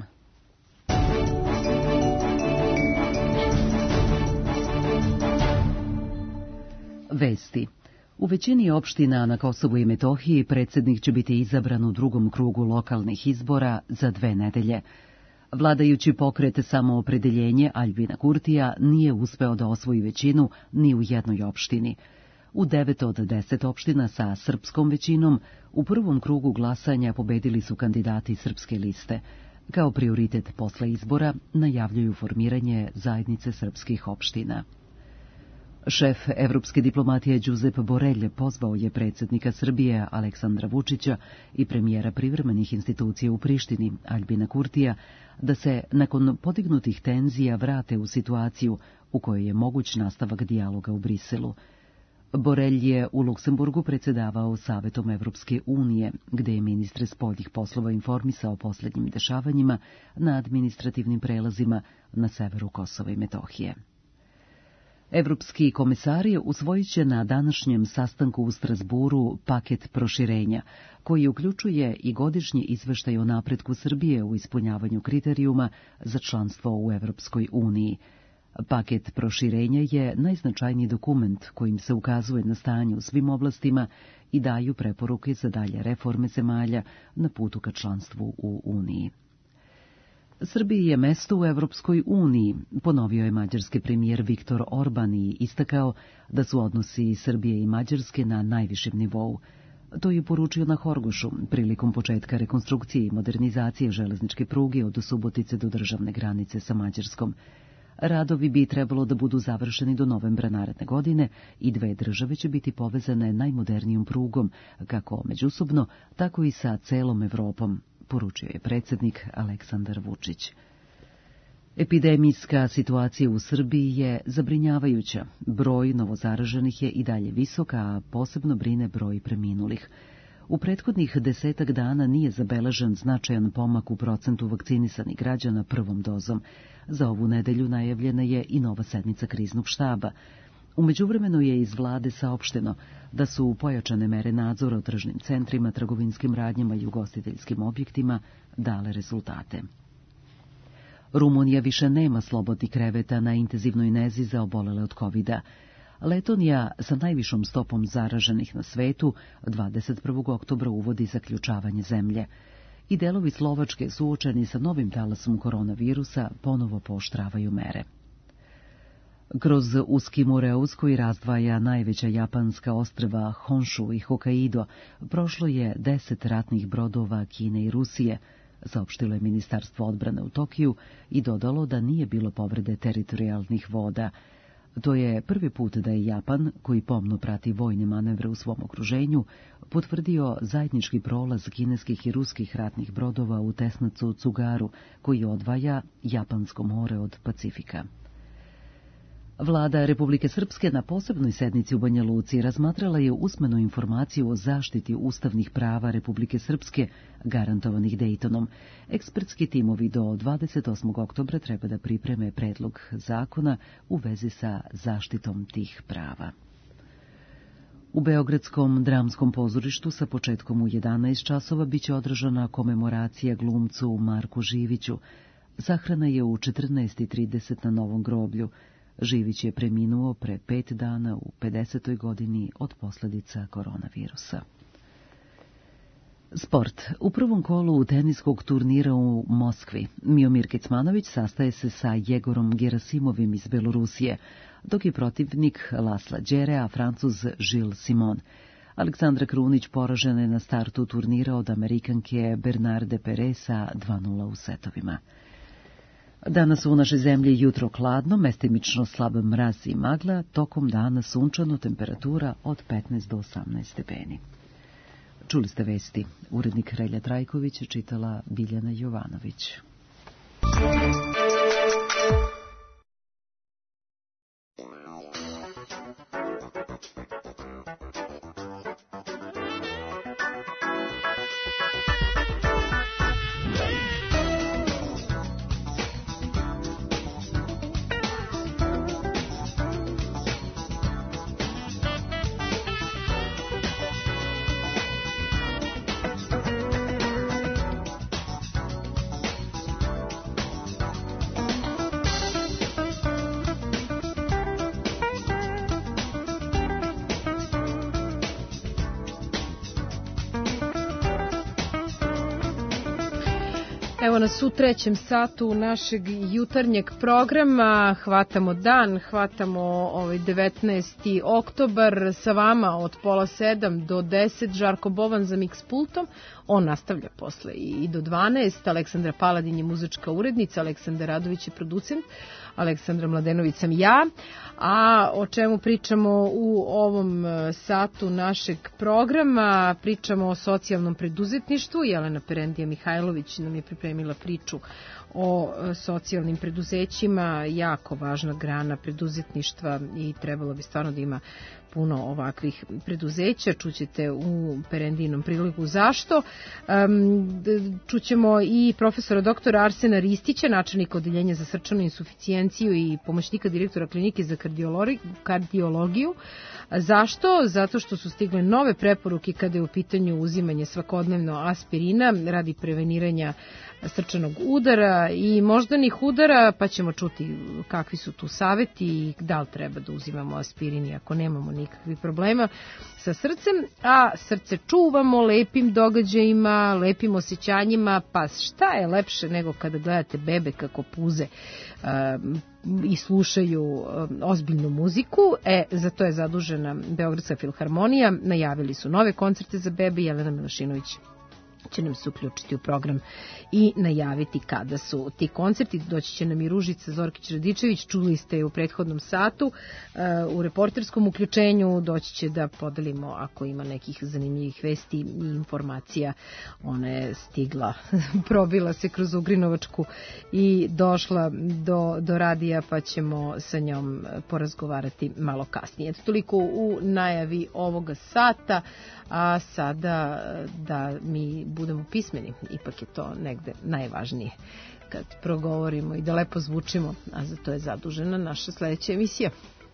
Vesti. U većini opština na Kosovu i Metohiji predsjednik će biti izabran u drugom krugu lokalnih izbora za dve nedelje. Vladajući pokret Samoopredeljenje Aljbina Kurtija nije uspeo da osvoji većinu ni u jednoj opštini. U devet od deset opština sa srpskom većinom u prvom krugu glasanja pobedili su kandidati srpske liste. Kao prioritet posle izbora najavljuju formiranje zajednice srpskih opština. Šef evropske diplomatije Josep Borrell pozvao je predsjednika Srbije Aleksandra Vučića i premijera privremenih institucija u Prištini Aljbina Kurtija da se nakon podignutih tenzija vrate u situaciju u kojoj je moguć nastavak dijaloga u Briselu. Borrell je u Luksemburgu predsjedavao Savetom Evropske unije, gde je ministre spoljnih poslova informisao o posljednjim dešavanjima na administrativnim prelazima na severu Kosova i Metohije. Evropski komisari usvojit će na današnjem sastanku u Strasburu paket proširenja, koji uključuje i godišnji izveštaj o napretku Srbije u ispunjavanju kriterijuma za članstvo u Evropskoj uniji. Paket proširenja je najznačajniji dokument kojim se ukazuje na stanje u svim oblastima i daju preporuke za dalje reforme zemalja na putu ka članstvu u Uniji. Srbiji je mesto u Evropskoj uniji, ponovio je mađarski premijer Viktor Orban i istakao da su odnosi Srbije i Mađarske na najvišem nivou. To je poručio na Horgošu prilikom početka rekonstrukcije i modernizacije železničke pruge od Subotice do državne granice sa Mađarskom. Radovi bi trebalo da budu završeni do novembra naredne godine i dve države će biti povezane najmodernijom prugom, kako međusobno, tako i sa celom Evropom, poručio je predsjednik Aleksandar Vučić. Epidemijska situacija u Srbiji je zabrinjavajuća. Broj novozaraženih je i dalje visok, a posebno brine broj preminulih. U prethodnih desetak dana nije zabeležen značajan pomak u procentu vakcinisanih građana prvom dozom. Za ovu nedelju najavljena je i nova sednica kriznog štaba. U međuvremenu je iz vlade saopšteno da su pojačane mere nadzora u tržnim centrima, trgovinskim radnjama i ugostiteljskim objektima dale rezultate. Rumunija više nema slobodnih kreveta na intenzivnoj nezi za obolele od kovida. Letonija sa najvišom stopom zaraženih na svetu dvadeset prvog oktobra uvodi zaključavanje zemlje. I delovi Slovačke suočeni sa novim talasom koronavirusa ponovo pooštravaju mere. Kroz uski Moreus koji razdvaja najveća japanska ostrva Honshu i Hokkaido prošlo je deset ratnih brodova Kine i Rusije, saopštilo je Ministarstvo odbrane u Tokiju i dodalo da nije bilo povrede teritorijalnih voda. To je prvi put da je Japan, koji pomno prati vojne manevre u svom okruženju, potvrdio zajednički prolaz kineskih i ruskih ratnih brodova u tesnacu Tsugaru, koji odvaja Japansko more od Pacifika. Vlada Republike Srpske na posebnoj sednici u Banja Luci razmatrala je usmenu informaciju o zaštiti ustavnih prava Republike Srpske garantovanih Dejtonom. Ekspertski timovi do dvadeset osmog oktobra treba da pripreme predlog zakona u vezi sa zaštitom tih prava. U Beogradskom dramskom pozorištu sa početkom u jedanaest časova biće održana komemoracija glumcu Marku Živiću. Sahrana je u četrnaest i trideset na Novom groblju. Živić je preminuo pre pet dana u pedesetoj godini od posljedica koronavirusa. Sport. U prvom kolu teniskog turnira u Moskvi Miomir Kecmanović sastaje se sa Jegorom Gerasimovim iz Belorusije, dok je protivnik Lasla Đere, a Francuz Gilles Simon. Aleksandra Krunić poražena je na startu turnira od Amerikanke Bernarde Peresa dva nula u setovima. Danas u našoj zemlji jutro hladno, mestimično slab mraz i magla, tokom dana sunčano, temperatura od petnaest do osamnaest stepeni. Čuli ste vesti. Urednik Relja Trajković čitala Biljana Jovanović. Evo nas u trećem satu našeg jutarnjeg programa, hvatamo dan, hvatamo ovaj devetnaesti oktobar, sa vama od pola sedam do deset, Žarko Bovan za mix pultom, on nastavlja posle i do dvanaest, Aleksandra Paladin je muzička urednica, Aleksandar Radović je producent, Aleksandra Mladenović sam ja, a o čemu pričamo u ovom satu našeg programa, pričamo o socijalnom preduzetništvu. Jelena Perendija Mihajlović nam je pripremila priču o socijalnim preduzećima, jako važna grana preduzetništva i trebalo bi stvarno da ima puno ovakvih preduzeća. Čućete u Perendijinom prilogu zašto. Um, čućemo i profesora doktora Arsena Ristića, načelnika odeljenja za srčanu insuficijenciju i pomoćnika direktora klinike za kardiologiju. Zašto? Zato što su stigle nove preporuke kada je u pitanju uzimanje svakodnevno aspirina radi preveniranja srčanog udara i moždanih udara, pa ćemo čuti kakvi su tu saveti i da li treba da uzimamo aspirin ako nemamo nikakvih problema sa srcem, a srce čuvamo lepim događajima, lepim osjećanjima, pa šta je lepše nego kada gledate bebe kako puze um, i slušaju um, ozbiljnu muziku. E, za to je zadužena Beogradska filharmonija, najavili su nove koncerte za bebe, Jelena Milošinović će nam se uključiti u program i najaviti kada su ti koncerti. Doći će nam i Ružica Zorkić-Radičević, čuli ste je u prethodnom satu, u reporterskom uključenju doći će da podelimo ako ima nekih zanimljivih vesti i informacija. Ona je stigla, probila se kroz Ugrinovačku i došla do, do radija, pa ćemo sa njom porazgovarati malo kasnije. Eto, toliko u najavi ovoga sata, a sada da mi budemo pismeni, ipak je to negde najvažnije kad progovorimo i da lepo zvučimo, a za to je zadužena naša sledeća emisija.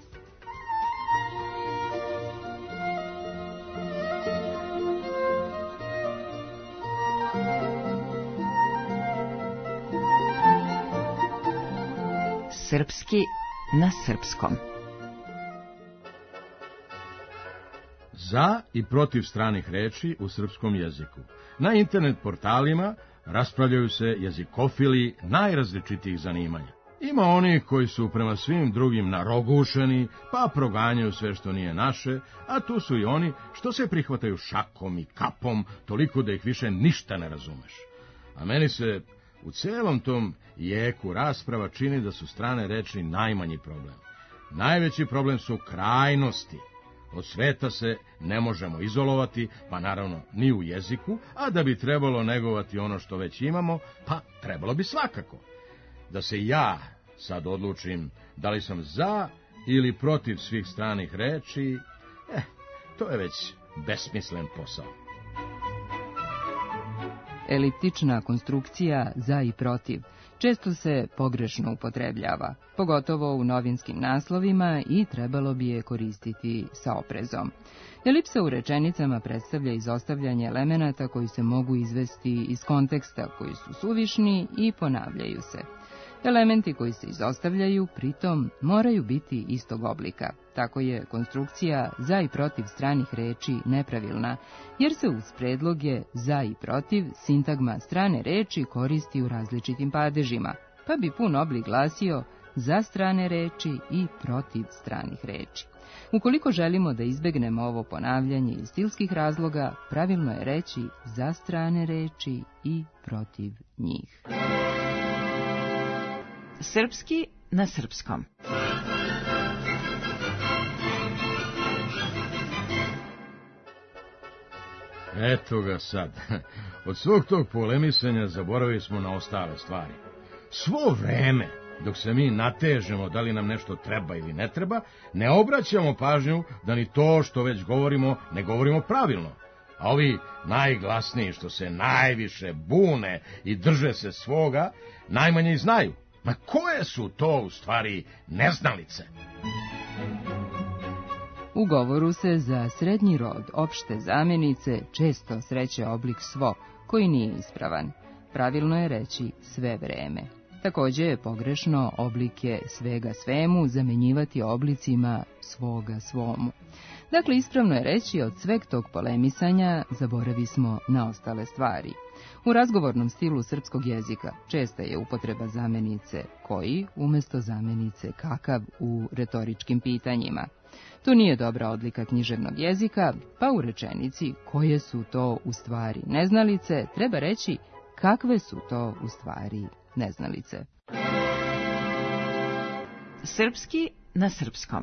Srpski na srpskom. Za i protiv stranih reči u srpskom jeziku. Na internet portalima raspravljaju se jezikofili najrazličitijih zanimanja. Ima onih koji su prema svim drugim narogušeni, pa proganjaju sve što nije naše, a tu su i oni što se prihvataju šakom i kapom, toliko da ih više ništa ne razumeš. A meni se u celom tom jeku rasprava čini da su strane reči najmanji problem. Najveći problem su krajnosti. Od sveta se ne možemo izolovati, pa naravno ni u jeziku, a da bi trebalo negovati ono što već imamo, pa trebalo bi svakako. Da se ja sad odlučim da li sam za ili protiv svih stranih reči, eh, to je već besmislen posao. Eliptična konstrukcija za i protiv često se pogrešno upotrebljava, pogotovo u novinskim naslovima i trebalo bi je koristiti sa oprezom. Elipsa u rečenicama predstavlja izostavljanje elemenata koji se mogu izvesti iz konteksta, koji su suvišni i ponavljaju se. Elementi koji se izostavljaju, pritom, moraju biti istog oblika. Tako je konstrukcija za i protiv stranih reči nepravilna, jer se uz predloge za i protiv sintagma strane reči koristi u različitim padežima, pa bi pun oblik glasio za strane reči i protiv stranih reči. Ukoliko želimo da izbegnemo ovo ponavljanje iz stilskih razloga, pravilno je reći za strane reči i protiv njih. Srpski na srpskom. Eto ga sad. Od svog tog polemisanja zaboravili smo na ostale stvari. Svo vreme, dok se mi natežemo da li nam nešto treba ili ne treba, ne obraćamo pažnju da ni to što već govorimo ne govorimo pravilno. A ovi najglasniji što se najviše bune i drže se svoga, najmanje i znaju. Ma koje su to u stvari neznalice? U govoru se za srednji rod opšte zamjenice često sreće oblik svo, koji nije ispravan. Pravilno je reći sve vreme. Također je pogrešno oblike svega svemu zamjenjivati oblicima svoga svomu. Dakle, ispravno je reći od sveg tog polemisanja zaboravi smo na ostale stvari. U razgovornom stilu srpskog jezika česta je upotreba zamjenice koji umjesto zamjenice kakav u retoričkim pitanjima. To nije dobra odlika književnog jezika, pa u rečenici koje su to u stvari neznalice treba reći kakve su to u stvari neznalice. Srpski na srpskom.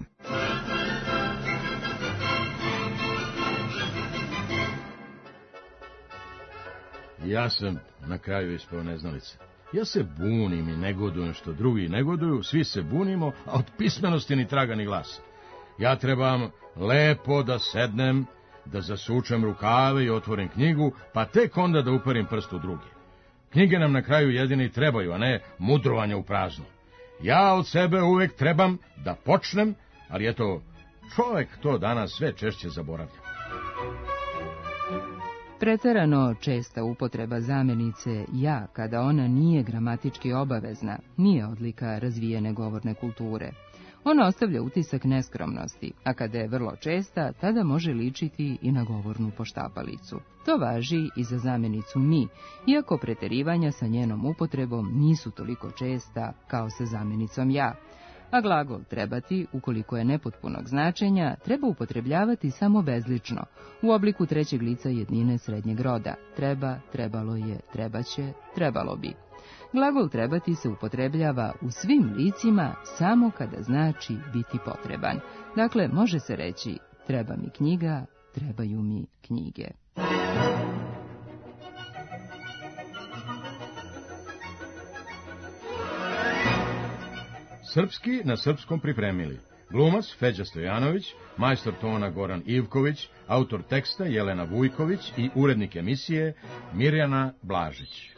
Ja sam na kraju ispao neznalice. Ja se bunim i negodujem što drugi negoduju, svi se bunimo, a od pismenosti ni traga ni glasa. Ja trebam lepo da sednem, da zasučem rukave i otvorim knjigu, pa tek onda da uperim prst u druge. Knjige nam na kraju jedini trebaju, a ne mudrovanje u prazno. Ja od sebe uvek trebam da počnem, ali eto, čovek to danas sve češće zaboravlja. Preterano česta upotreba zamjenice ja, kada ona nije gramatički obavezna, nije odlika razvijene govorne kulture. Ona ostavlja utisak neskromnosti, a kada je vrlo česta, tada može ličiti i na govornu poštapalicu. To važi i za zamjenicu mi, iako preterivanja sa njenom upotrebom nisu toliko česta kao sa zamjenicom ja. A glagol trebati, ukoliko je nepotpunog značenja, treba upotrebljavati samo bezlično, u obliku trećeg lica jednine srednjeg roda. Treba, trebalo je, trebaće, trebalo bi. Glagol trebati se upotrebljava u svim licima samo kada znači biti potreban. Dakle, može se reći treba mi knjiga, trebaju mi knjige. Srpski na srpskom pripremili glumac Feđa Stojanović, majstor tona Goran Ivković, autor teksta Jelena Vujković i urednik emisije Mirjana Blažić.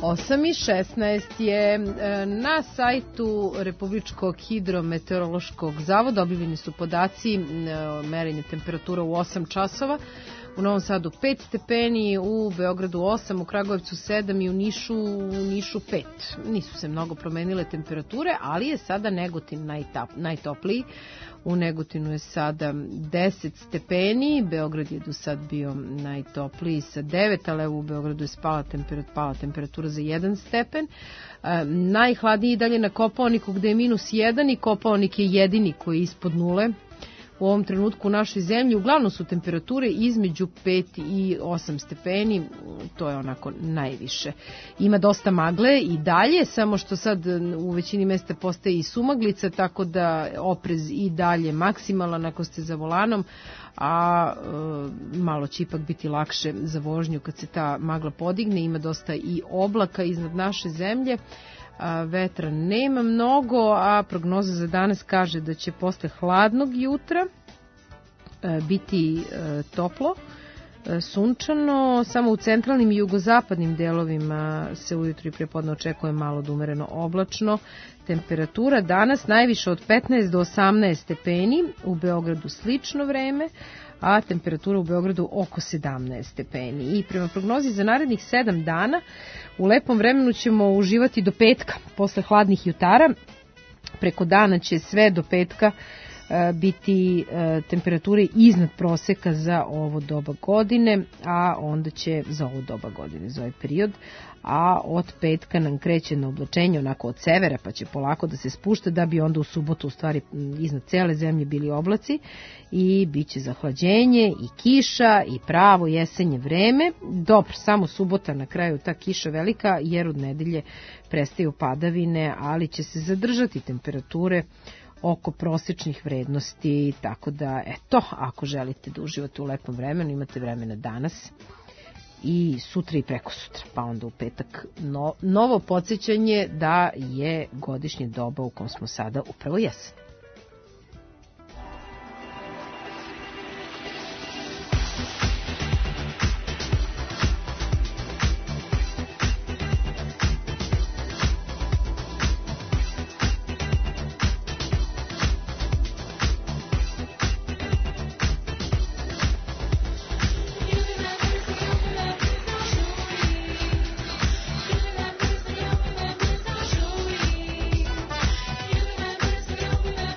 osam i šesnaest je. Na sajtu Republičkog hidrometeorološkog zavoda objavljeni su podaci merenja temperatura u osam časova. U Novom Sadu pet stepeni, u Beogradu osam, u Kragujevcu sedam i u Nišu, u Nišu pet. Nisu se mnogo promenile temperature, ali je sada Negotin najtap, najtopliji. U Negotinu je sada deset stepeni, Beograd je do sad bio najtopliji sa devet, ali u Beogradu je spala temperatura, pala temperatura za jedan stepen. E, najhladniji dalje na Kopaoniku gde je minus jedan i Kopaonik je jedini koji je ispod nule. U ovom trenutku u našoj zemlji uglavnom su temperature između pet i osam stepeni, to je onako najviše. Ima dosta magle i dalje, samo što sad u većini mesta postaje i sumaglica, tako da oprez i dalje maksimalan ako ste za volanom, a e, malo će ipak biti lakše za vožnju kad se ta magla podigne. Ima dosta i oblaka iznad naše zemlje. A, vetra nema mnogo, a prognoza za danas kaže da će posle hladnog jutra e, biti e, toplo, e, sunčano, samo u centralnim i jugozapadnim delovima se ujutru i prepodne očekuje malo da umereno oblačno. Temperatura danas najviše od petnaest do osamnaest stepeni, u Beogradu slično vreme, a temperatura u Beogradu oko sedamnaest stepeni. I prema prognozi za narednih sedam dana u lepom vremenu ćemo uživati do petka, posle hladnih jutara. Preko dana će sve do petka e, biti e, temperature iznad proseka za ovo doba godine, a onda će za ovo doba godine, za ovaj period, a od petka nam kreće na oblačenje onako od severa, pa će polako da se spušta, da bi onda u subotu u stvari iznad cele zemlje bili oblaci i bit će zahlađenje i kiša i pravo jesenje vreme. Dobro, samo subota na kraju ta kiša velika, jer od nedelje prestaju padavine, ali će se zadržati temperature oko prosečnih vrednosti, tako da eto, ako želite da uživate u lepom vremenu, imate vremena danas i sutra i preko sutra, pa onda u petak no, novo podsjećanje da je godišnje doba u kom smo sada upravo jesen. You'll be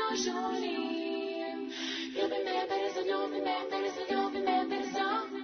požurim. Ljubi me brzo, ljubi me brzo, ljubi me brzo.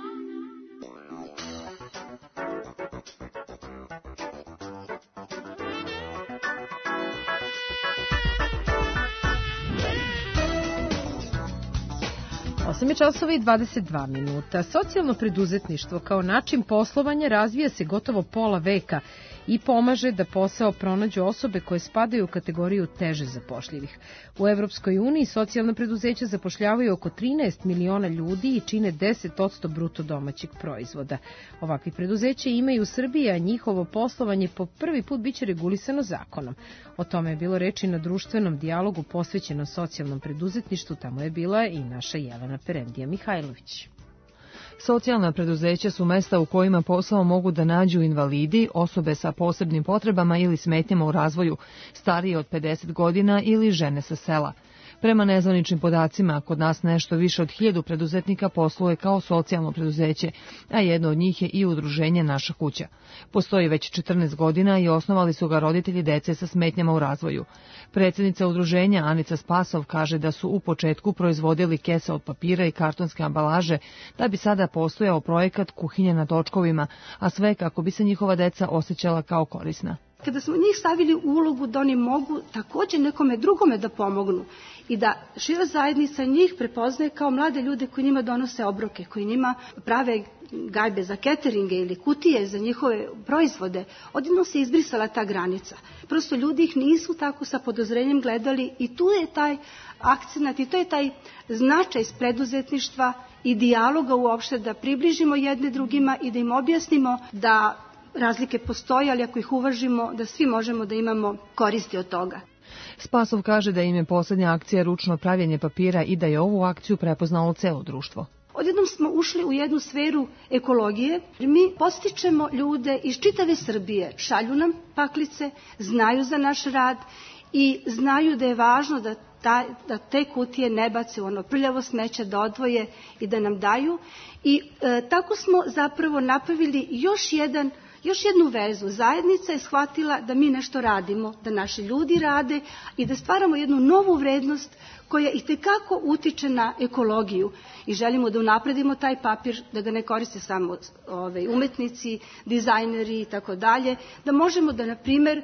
osam je časova i dvadeset dva minuta. Socijalno preduzetništvo kao način poslovanja razvija se gotovo pola veka i pomaže da posao pronađu osobe koje spadaju u kategoriju teže zapošljivih. U Evropskoj uniji socijalna preduzeća zapošljavaju oko trinaest miliona ljudi i čine deset posto bruto domaćeg proizvoda. Ovakvih preduzeća ima i u Srbiji, a njihovo poslovanje po prvi put biće regulisano zakonom. O tome je bilo reči na društvenom dijalogu posvećenom socijalnom preduzetništvu, tamo je bila i naša Jelena Perendija Mihajlović. Socijalna preduzeća su mesta u kojima posao mogu da nađu invalidi, osobe sa posebnim potrebama ili smetnjama u razvoju, starije od pedeset godina ili žene sa sela. Prema nezvaničnim podacima, kod nas nešto više od hiljadu preduzetnika posluje kao socijalno preduzeće, a jedno od njih je i udruženje Naša kuća. Postoji već četrnaest godina i osnovali su ga roditelji dece sa smetnjama u razvoju. Predsjednica udruženja Anica Spasov kaže da su u početku proizvodili kese od papira i kartonske ambalaže, da bi sada postojao projekat kuhinja na točkovima, a sve kako bi se njihova deca osjećala kao korisna. Kada smo njih stavili u ulogu da oni mogu također nekome drugome da pomognu i da šira zajednica njih prepoznaje kao mlade ljude koji njima donose obroke, koji njima prave gajbe za cateringe ili kutije za njihove proizvode, odjednom se izbrisala ta granica. Prosto ljudi ih nisu tako sa podozrenjem gledali i tu je taj akcenat i to je taj značaj iz preduzetništva i dijaloga uopšte da približimo jedne drugima i da im objasnimo da razlike postoje, ali ako ih uvažimo, da svi možemo da imamo koristi od toga. Spasov kaže da im je posljednja akcija ručno pravljenje papira i da je ovu akciju prepoznalo celo društvo. Odjednom smo ušli u jednu sferu ekologije. Mi postičemo ljude iz čitave Srbije, šalju nam paklice, znaju za naš rad i znaju da je važno da, ta, da te kutije ne bace u ono prljavo smeće, da odvoje i da nam daju. I e, tako smo zapravo napravili još jedan Još jednu vezu. Zajednica je shvatila da mi nešto radimo, da naši ljudi rade i da stvaramo jednu novu vrednost koja itekako utiče na ekologiju. I želimo da unapredimo taj papir, da ga ne koriste samo ove, umetnici, dizajneri i tako dalje, da možemo da, na primjer,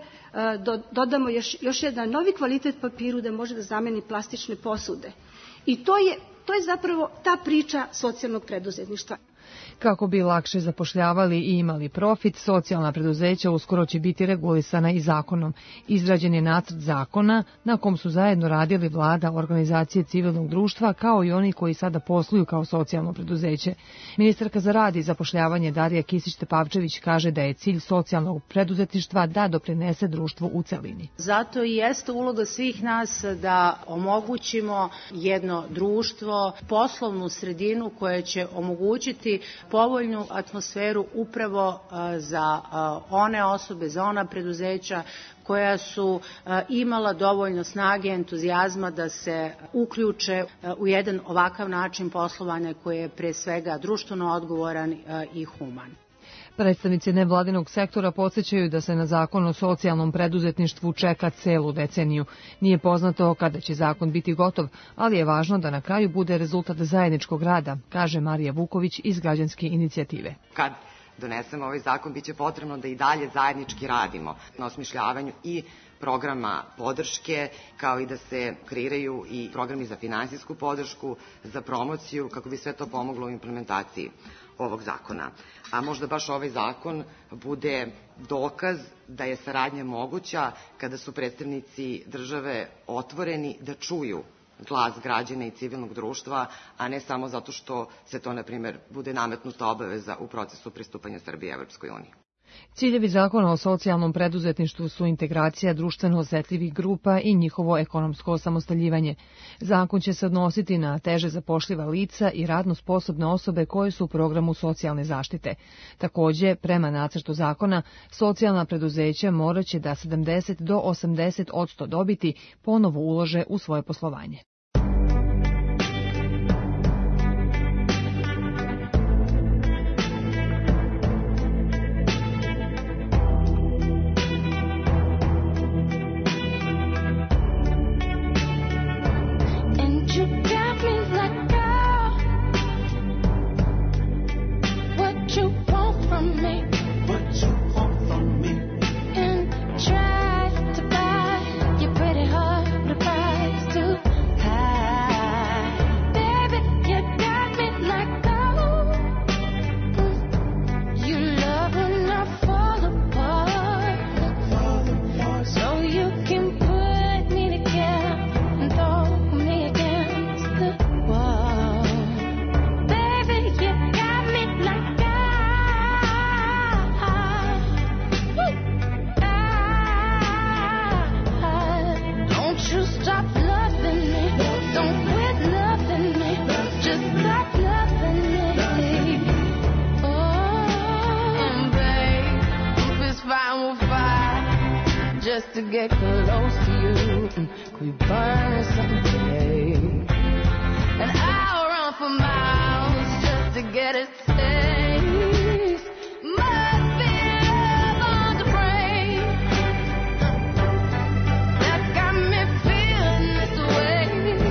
dodamo još, još jedan novi kvalitet papiru da može da zameni plastične posude. I to je, to je zapravo ta priča socijalnog preduzetništva. Kako bi lakše zapošljavali i imali profit, socijalna preduzeća uskoro će biti regulisana i zakonom. Izrađen je nacrt zakona na kom su zajedno radili vlada, organizacije civilnog društva, kao i oni koji sada posluju kao socijalno preduzeće. Ministarka za rad i zapošljavanje Darija Kisić-Tepavčević kaže da je cilj socijalnog preduzetništva da doprinese društvu u celini. Zato i jeste uloga svih nas da omogućimo jedno društvo, poslovnu sredinu koja će omogućiti povoljnu atmosferu upravo za one osobe, za ona preduzeća koja su imala dovoljno snage, entuzijazma da se uključe u jedan ovakav način poslovanja koji je pre svega društveno odgovoran i human. Predstavnici nevladinog sektora podsjećaju da se na zakon o socijalnom preduzetništvu čeka celu deceniju. Nije poznato kada će zakon biti gotov, ali je važno da na kraju bude rezultat zajedničkog rada, kaže Marija Vuković iz Građanske inicijative. Kad donesemo ovaj zakon, biće potrebno da i dalje zajednički radimo na osmišljavanju i programa podrške, kao i da se kreiraju i programi za finansijsku podršku, za promociju, kako bi sve to pomoglo u implementaciji ovog zakona. A možda baš ovaj zakon bude dokaz da je saradnja moguća kada su predstavnici države otvoreni da čuju glas građana i civilnog društva, a ne samo zato što se to, na primjer, bude nametnuta obaveza u procesu pristupanja Srbije Evropskoj uniji. Ciljevi zakona o socijalnom preduzetništvu su integracija društveno osetljivih grupa i njihovo ekonomsko osamostaljivanje. Zakon će se odnositi na teže zapošljiva lica i radno sposobne osobe koje su u programu socijalne zaštite. Također, prema nacrtu zakona, socijalna preduzeća moraće da sedamdeset do osamdeset posto dobiti ponovo ulože u svoje poslovanje. stop loving me. Don't quit loving me. Just stop loving me. Oh, and babe, if it's fine, we'll fight just to get close to you. Could we burn someday? And I'll run for miles just to get a taste. Must be love on the brain that's got me feeling this way.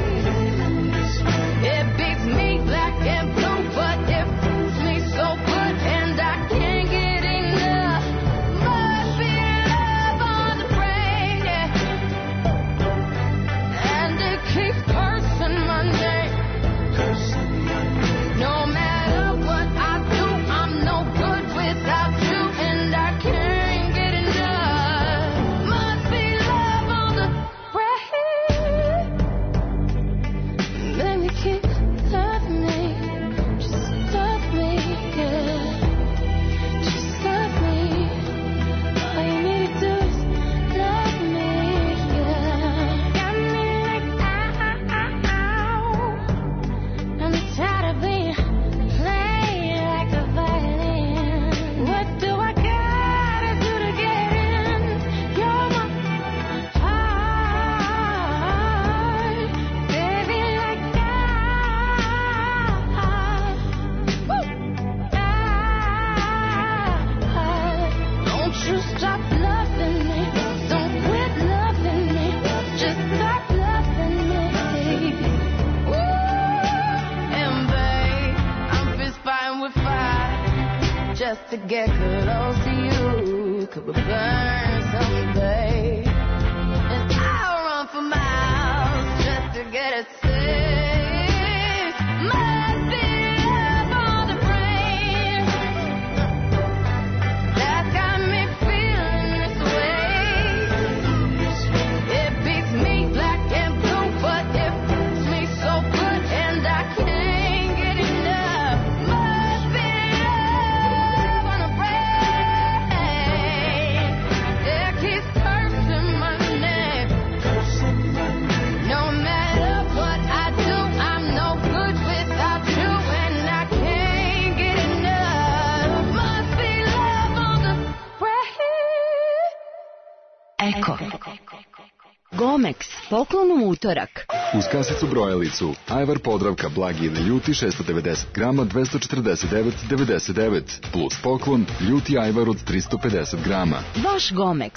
It beats me black and blue, but it fools me so good, and I can't get enough. Must be love on the brain, yeah. And it keeps cursing my name. No matter what I do, I'm no good without you, and I can't get enough. Must be love on the brain. Let me keep loving me. Just love me, yeah. Just love me. All you need to do is love me, yeah. Got me like ow. I'm tired of being played like a violin. What do I gotta do to get in? You're my heart, baby, like I. Woo. I. Don't you stop loving me. Don't quit loving me. Just stop loving me. And babe, I'm fist fighting with fire just to get close to you. Could we burn someday? And I'll run for miles just to get a taste. Must be love on the brain that's got me feeling this way. It beats me black and blue, but it fools me so good, and I can't get enough. Must be love on the brain. It keeps cursing my name. No matter what I do, I'm no good without you, and I can't get enough. Must be love on the brain. Eko. Gomex, poklon u utorak. Uz kasicu brojalicu Ajvar Podravka blagi ili ljuti šesto devedeset grama dvesta četrdeset devet devedeset devet plus poklon ljuti Ajvar od tristo pedeset grama. Vaš Gomex.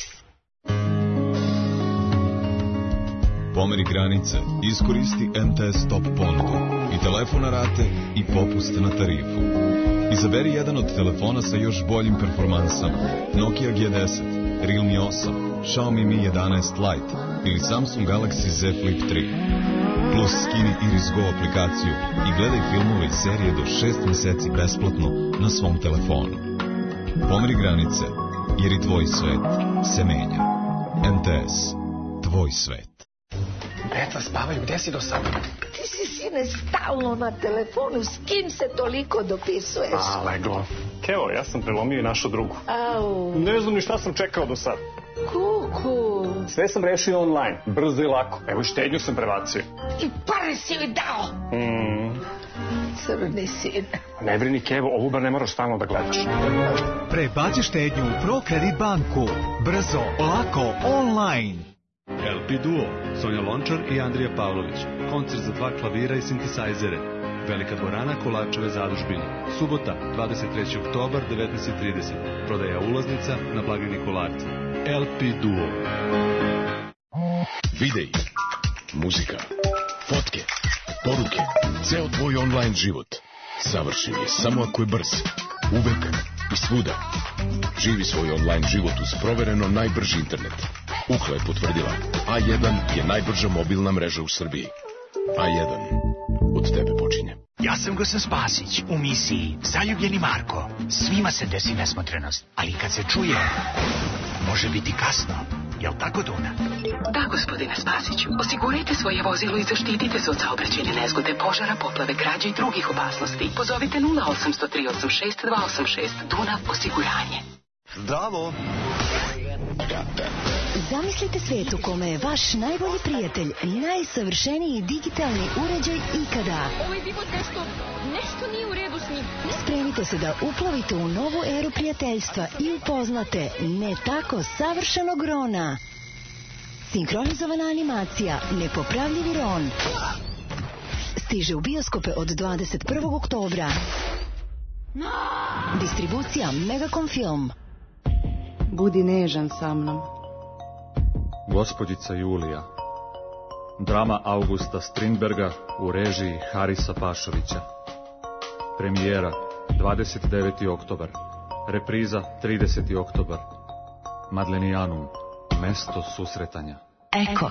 Pomeri granice, iskoristi M T S Top ponudu i telefon na rate i popust na tarifu. Izaberi jedan od telefona sa još boljim performansama: Nokia G deset, Realme osam, Xiaomi Mi jedanaest Lite ili Samsung Galaxy Z Flip tri. Plus skini Iris Go aplikaciju i gledaj filmove i serije do šest meseci besplatno na svom telefonu. Pomeri granice, jer i tvoj svet se menja. M T S, tvoj svet. Deca spavaju, gde si do sada? Ti si, sine, stalno na telefonu, s kim se toliko dopisuješ? A, leglo. Kevo, ja sam prelomio i našu drugu. Au. Ne znam ni šta sam čekao do sad. Kuku. Sve sam rešio online, brzo i lako. Evo i štednju sam prebacio. I pare si joj dao. Mm. Crni sin. Ne brini, Kevo, ovu bar ne moraš stalno da gledaš. Prebaci štednju u ProCredit banku. Brzo, lako, online. L P Duo, Sonja Lončar i Andrija Pavlović. Koncert za dva klavira i sintisajzere. Velika dvorana Kolarčeve zadužbine. Subota, dvadeset trećeg oktobar, devetnaest i trideset. Prodaja ulaznica na blagajni Kolarca. L P Duo. Videi, muzika, fotke, poruke, ceo tvoj online život. Savršen je samo ako je brz. Uvek i svuda. Živi svoj online život uz provereno najbrži internet. Ukla je potvrdila. A jedan je najbrža mobilna mreža u Srbiji. A jedan od tebe počinje. Ja sam Gosan Spasić u misiji Zaljubljeni Marko. Svima se desi nesmotrenost, ali kad se čuje, može biti kasno. Jel tako, Duna? Da, gospodine Spasiću. Osigurajte svoje vozilo i zaštitite se od saobraćajne nezgode, požara, poplave, krađe i drugih opasnosti. Pozovite nula osam zero tri osam šest dva osam šest. Dunav osiguranje. Zdravo! Zamislite svet u kome je vaš najbolji prijatelj najsavršeniji digitalni uređaj ikada. Ovaj bibot nešto, nešto nije u redu s njim. Spremite se da uplovite u novu eru prijateljstva i upoznate ne tako savršenog Rona. Sinkronizovana animacija Nepopravljivi Ron stiže u bioskope od dvadeset prvog oktobra. Distribucija Megacom Film. Budi nežan sa mnom. Gospođica Julija. Drama Augusta Strindberga u režiji Harisa Pašovića. Premijera dvadeset deveti oktobar. Repriza trideseti oktobar. Madlenijanum. Mesto susretanja. Eko.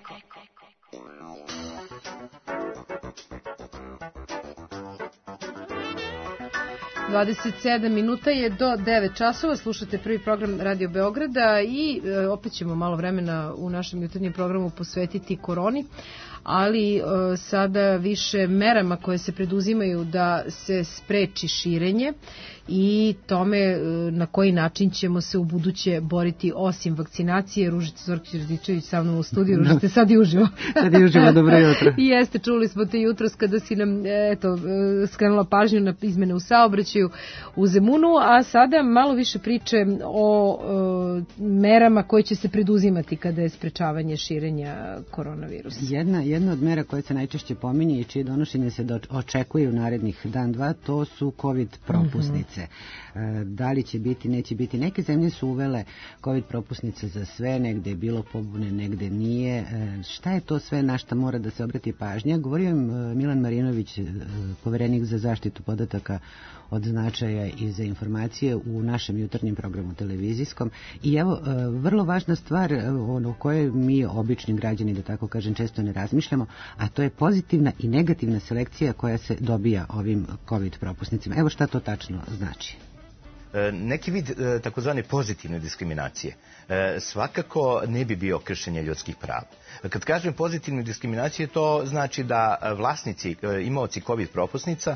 dvadeset sedam minuta je do devet časova, slušate prvi program Radio Beograda i e, opet ćemo malo vremena u našem jutarnjem programu posvetiti koroni, ali e, sada više merama koje se preduzimaju da se spreči širenje i tome e, na koji način ćemo se u buduće boriti osim vakcinacije. Ružica Zorkić-Radičević sa mnom u studiju. Ružice, sad i uživo. Sad i uživo, dobro jutro. I jeste, čuli smo te jutros kada si nam eto, skrenula pažnju na izmene u saobraćaju u Zemunu, a sada malo više priče o e, merama koje će se preduzimati kada je sprečavanje širenja koronavirusa. Jedna, jedna od mera koje se najčešće pominje i čije donošenje se do, očekuje u narednih dan, dva, to su COVID propusnice. Mm-hmm. Da li će biti, neće biti. Neke zemlje su uvele COVID propusnice za sve, negde je bilo pobune, negde nije. Šta je to sve na šta mora da se obrati pažnja? Govorio je Milan Marinović, poverenik za zaštitu podataka od značaja i za informacije u našem jutarnjem programu televizijskom. I evo, vrlo važna stvar o kojoj mi obični građani, da tako kažem, često ne razmišljamo, a to je pozitivna i negativna selekcija koja se dobija ovim COVID propusnicima. Evo šta to tačno znači. Neki vid takozvane pozitivne diskriminacije svakako ne bi bio kršenje ljudskih prava. Kad kažem pozitivne diskriminacije, to znači da vlasnici, imaoci COVID propusnica,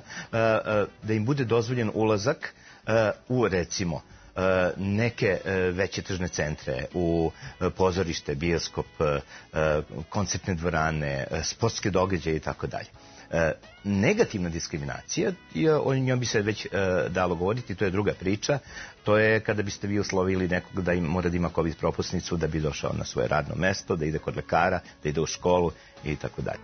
da im bude dozvoljen ulazak u, recimo, neke veće tržne centre, u pozorište, bioskop, koncertne dvorane, sportske događaje i tako dalje. Negativna diskriminacija, o njoj bi se već dalo govoriti, to je druga priča, to je kada biste vi uslovili nekog da im, mora da ima COVID propusnicu da bi došao na svoje radno mesto, da ide kod lekara, da ide u školu i tako dalje.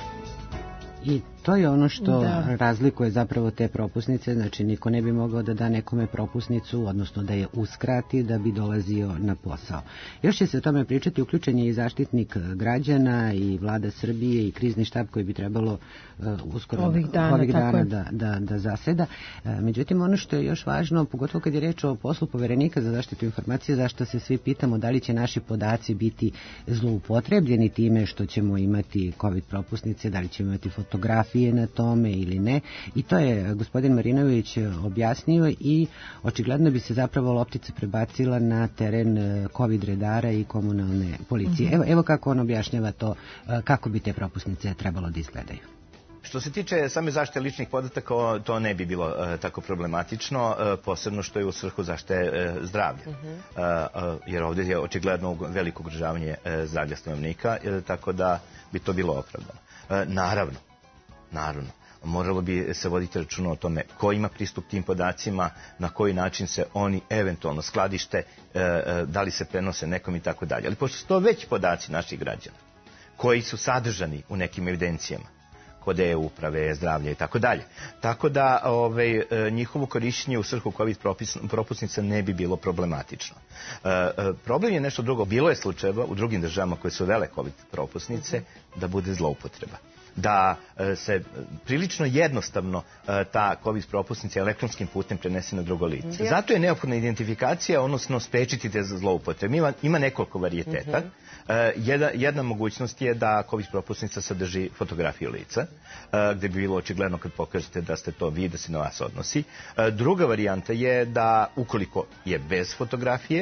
I to je ono što da. razlikuje zapravo te propusnice, znači niko ne bi mogao da da nekome propusnicu, odnosno da je uskrati da bi dolazio na posao. Još će se o tome pričati, uključen je i zaštitnik građana i vlada Srbije i krizni štab koji bi trebalo uh, uskoro ovih dana, ovih dana da, da, da zaseda. Uh, međutim, ono što je još važno, pogotovo kad je reč o poslu poverenika za zaštitu informacije, zašto se svi pitamo da li će naši podaci biti zloupotrebljeni time što ćemo imati COVID propusnice, da li ćemo imati fotografije na tome ili ne. I to je gospodin Marinović objasnio i očigledno bi se zapravo loptica prebacila na teren COVID redara i komunalne policije. Evo, evo kako on objašnjava to, kako bi te propusnice trebalo da izgledaju. Što se tiče same zaštite ličnih podataka, to ne bi bilo uh, tako problematično, uh, posebno što je u svrhu zaštite uh, zdravlja. Uh-huh. Uh, uh, jer ovdje je očigledno veliko ugrožavanje uh, zdravlja stanovnika, uh, tako da bi to bilo opravdano. Uh, naravno, naravno, moralo bi se voditi računa o tome ko ima pristup tim podacima, na koji način se oni eventualno skladište, uh, uh, da li se prenose nekom i tako dalje. Ali pošto su to već podaci naših građana, koji su sadržani u nekim evidencijama, kod e-uprave, zdravlja i tako dalje. Tako da ovaj, njihovo korišćenje u svrhu COVID propusnica ne bi bilo problematično. E, problem je nešto drugo. Bilo je slučajeva u drugim državama koje su vele COVID propusnice da bude zloupotreba. Da se prilično jednostavno ta COVID propusnica elektronskim putem prenese na drugo lice. Ja. Zato je neophodna identifikacija, odnosno sprečiti te zloupotrebe. Ima, ima nekoliko varijeteta. Uh-huh. Jedna, jedna mogućnost je da COVID propusnica sadrži fotografiju lica, gde bi bilo očigledno kad pokažete da ste to vi, da se na vas odnosi. Druga varijanta je da, ukoliko je bez fotografije,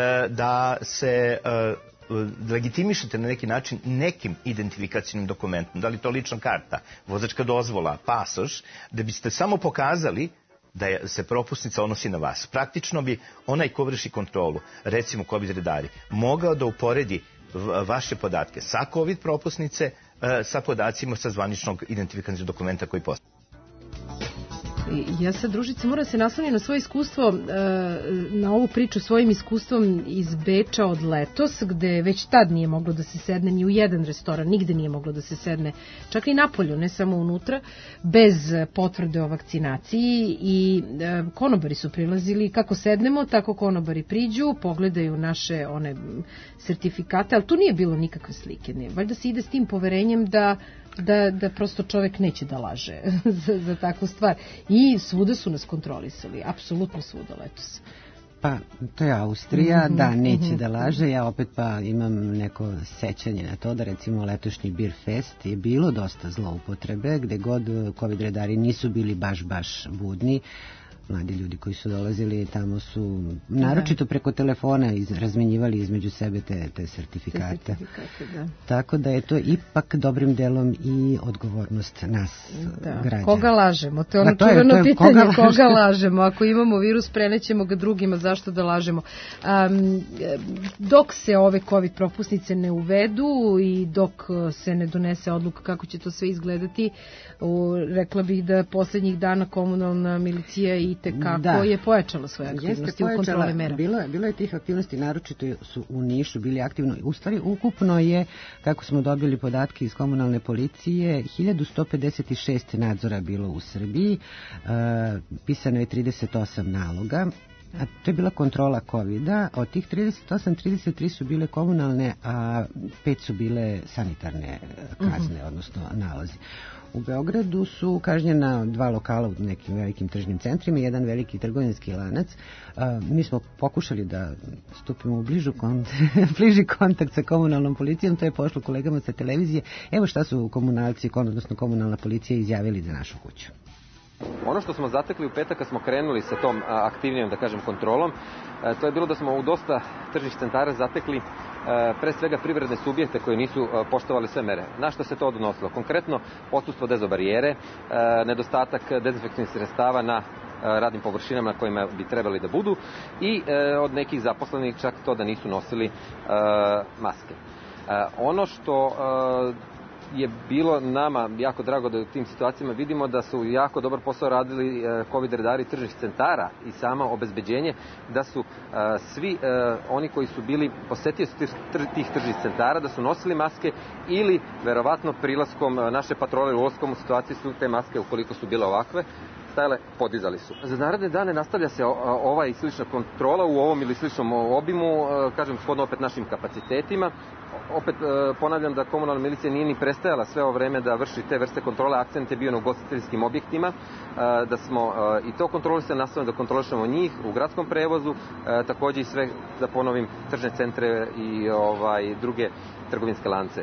da se legitimišete na neki način nekim identifikacijnim dokumentom, da li to lična karta, vozačka dozvola, pasoš, da biste samo pokazali da je, se propusnica odnosi na vas. Praktično bi onaj ko vrši kontrolu, recimo COVID redari, mogao da uporedi vaše podatke sa COVID propusnice sa podacima sa zvaničnog identifikacijnog dokumenta koji postoji. Ja sad, družice, moram se naslaniti na svoje iskustvo, na ovu priču svojim iskustvom iz Beča od letos, gde već tad nije moglo da se sedne ni u jedan restoran, nigde nije moglo da se sedne, čak i napolju, ne samo unutra, bez potvrde o vakcinaciji i konobari su prilazili, kako sednemo, tako konobari priđu, pogledaju naše one sertifikate, ali tu nije bilo nikakve slike, ne. Valjda se ide s tim poverenjem da Da, da prosto čovek neće da laže za, za takvu stvar. I svuda su nas kontrolisali, apsolutno svuda letos. Pa, to je Austrija, mm-hmm, da, neće mm-hmm. da laže. Ja opet pa imam neko sećanje na to da recimo letošnji Beer Fest je bilo dosta zloupotrebe, gde god COVID redari nisu bili baš, baš budni. Mladi ljudi koji su dolazili tamo su naročito preko telefona iz, razmenjivali između sebe te, te sertifikate. Te sertifikate da. Tako da je to ipak dobrim delom i odgovornost nas da. Građana. Koga lažemo? To je ono čuveno pitanje. Koga, lažemo? Koga lažemo? Ako imamo virus, prenećemo ga drugima, zašto da lažemo? Um, dok se ove COVID propusnice ne uvedu i dok se ne donese odluka kako će to sve izgledati, u, rekla bih da poslednjih dana komunalna milicija i kako da. Je pojačala svoje aktivnosti. Jeste, pojačala, u kontroli mera. Bilo, bilo je tih aktivnosti, naročito su u Nišu bili aktivno. U stvari, ukupno je, kako smo dobili podatke iz komunalne policije, hiljadu sto pedeset šest nadzora bilo u Srbiji, uh, pisano je trideset osam naloga, a to je bila kontrola kovida. Od tih trideset osam, trideset tri su bile komunalne, a pet su bile sanitarne kazne, uh-huh. odnosno nalozi. U Beogradu su kažnjena dva lokala u nekim velikim tržnim centrima i jedan veliki trgovinski lanac. Uh, mi smo pokušali da stupimo u bližu kont bliži kontakt sa komunalnom policijom, to je pošlo kolegama sa televizije. Evo šta su komunalci, odnosno komunalna policija izjavili za našu kuću. Ono što smo zatekli u petak kad smo krenuli sa tom aktivnijom, da kažem, kontrolom, to je bilo da smo u dosta tržnih centara zatekli pre svega privredne subjekte koji nisu poštovali sve mere. Na što se to odnosilo? Konkretno, odsustvo dezobarijere, nedostatak dezinfekcijnih sredstava na radnim površinama na kojima bi trebali da budu i od nekih zaposlenih čak to da nisu nosili maske. Ono što je bilo nama jako drago da u tim situacijama vidimo da su jako dobar posao radili COVID redari tržnih centara i samo obezbeđenje da su svi oni koji su bili posetioci tih tržnih centara da su nosili maske ili verovatno prilaskom naše patrole u ulaskom u situaciji su te maske, ukoliko su bile ovakve, stajale, podizali su. Za naredne dane nastavlja se ova i slična kontrola u ovom ili sličnom obimu, kažem, shodno opet našim kapacitetima. Opet ponavljam da komunalna milicija nije ni prestajala sve ovo vreme da vrši te vrste kontrole, akcent je bio na ugostiteljskim objektima, da smo i to kontrolisali, nastavljamo da kontrolišemo njih u gradskom prevozu, takođe i sve, da ponovim, tržne centre i ovaj, druge trgovinske lance.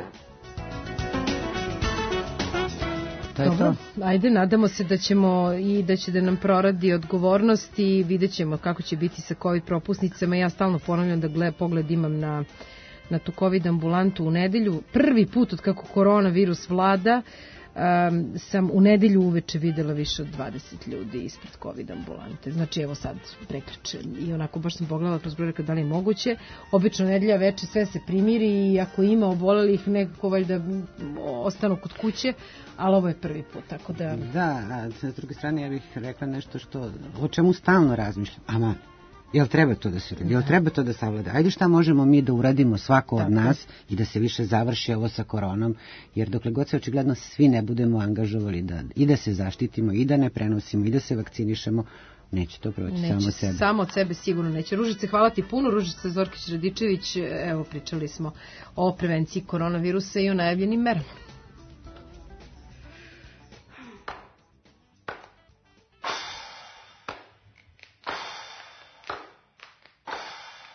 Dobro, ajde, nadamo se da ćemo i da će da nam proradi odgovornost i vidjet ćemo kako će biti sa COVID propusnicama. Ja stalno ponavljam da gled, pogled imam na, na tu COVID ambulantu u nedelju. Prvi put od kako koronavirus vlada um, sam u nedelju uveče videla više od dvadeset ljudi ispred COVID ambulante. Znači evo sad prekriče i onako baš sam pogledala kroz broj da li je moguće. Obično nedelja veče sve se primiri i ako ima obolelih nekako valjda ostanu kod kuće, ali ovo je prvi put, tako da... Da, a s druge strane ja bih rekla nešto što, o čemu stalno razmišljam. Ama, jel treba to da se uradi? Jel treba to da savlada? Ajde šta možemo mi da uradimo svako od nas i da se više završi ovo sa koronom, jer dokle god se očigledno svi ne budemo angažovali da, i da se zaštitimo, i da ne prenosimo, i da se vakcinišemo, neće to proći neće, samo od sebe. Samo od sebe sigurno neće. Ružice, hvala ti puno. Ružica Zorkić-Radičević, evo pričali smo o prevenciji koronavirusa i o najavljenim merama.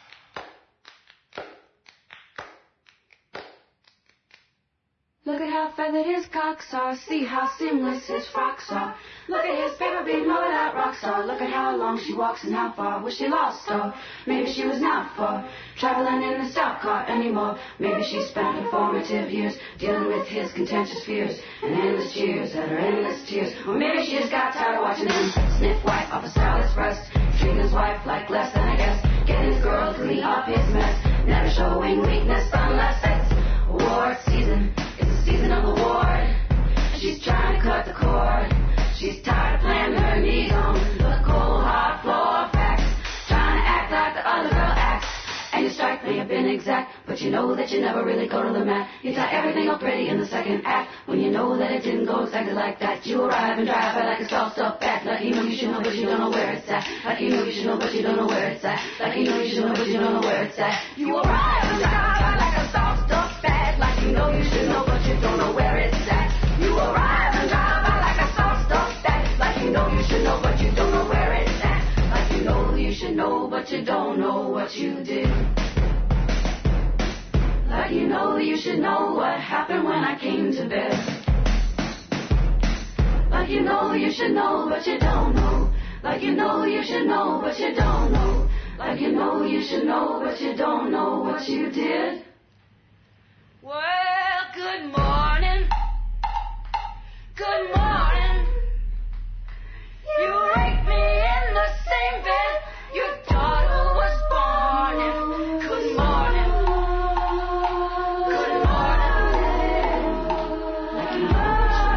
Look at how feathered his cocks are. See how seamless his frocks are. Look at his paper beam over that rock star. Look at how long she walks and how far was she lost, or maybe she was not for traveling in the stock car anymore. Maybe she spent her formative years dealing with his contentious fears and endless cheers at her endless tears. Or maybe she just got tired of watching him sniff white off a stylist's breast, treating his wife like less than I guess, getting his girl to clean up his mess, never showing weakness unless it's award season. It's the season of award. She's trying to cut the cord. She's tired of playing her knee on the cold hard floor facts, trying to act like the other girl acts. And your strike may have been exact, but you know that you never really go to the mat. You tie everything up pretty in the second act, when you know that it didn't go exactly like that. You arrive and drive by like a sauced up bat, like you know you should know but you don't know where it's at. Like you know you should know but you don't know where it's at. Like you know you should know but you don't know where it's at. You arrive and drive by like a sauced up bat, like you know you should know but you don't know where it's at. You arrive and drive by like a sauced up bat, like you know you should know but you don't know where it's at. Like you know you should know but you don't know what you did. Like you know you should know what happened when I came to bed. Like you know you should know but you don't know. Like you know you should know but you don't know. Like you know you should know but you don't know what you did. Well, good morning. Good morning. You raked me in the same bed your daughter was born in. Good morning. Good morning. Like you know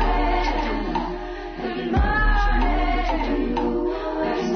what you do. Good morning. Good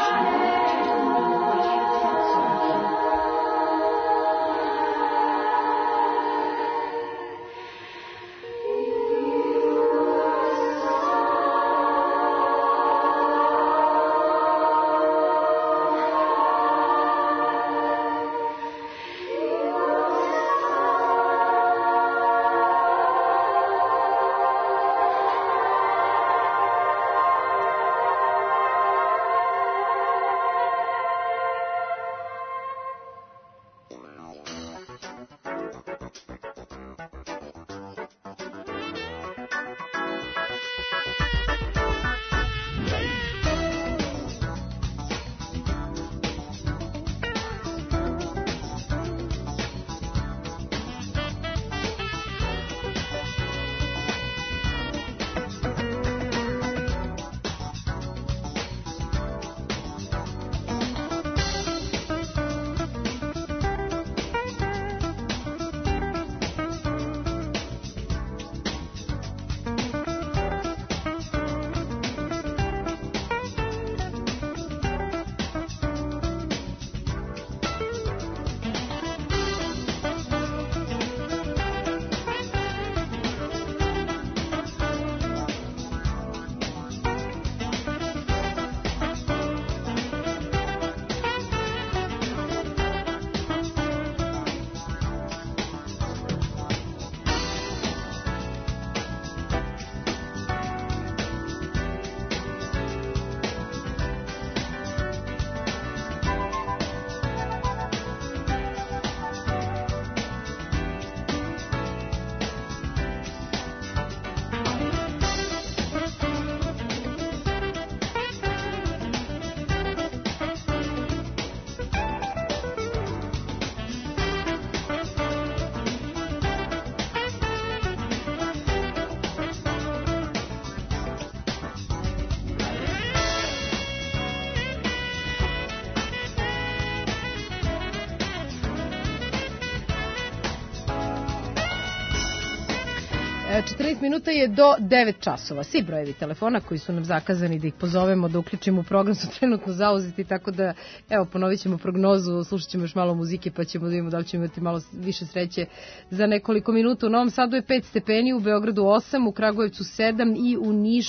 četrnaest minuta je do devet časova. Svi brojevi telefona koji su nam zakazani da ih pozovemo, da uključimo u program su trenutno zauzeti, tako da evo ponovit ćemo prognozu, slušat ćemo još malo muzike pa ćemo da vidimo da li ćemo imati malo više sreće za nekoliko minuta. U Novom Sadu je pet stepeni, u Beogradu osam, u Kragujevcu sedam i u Nišu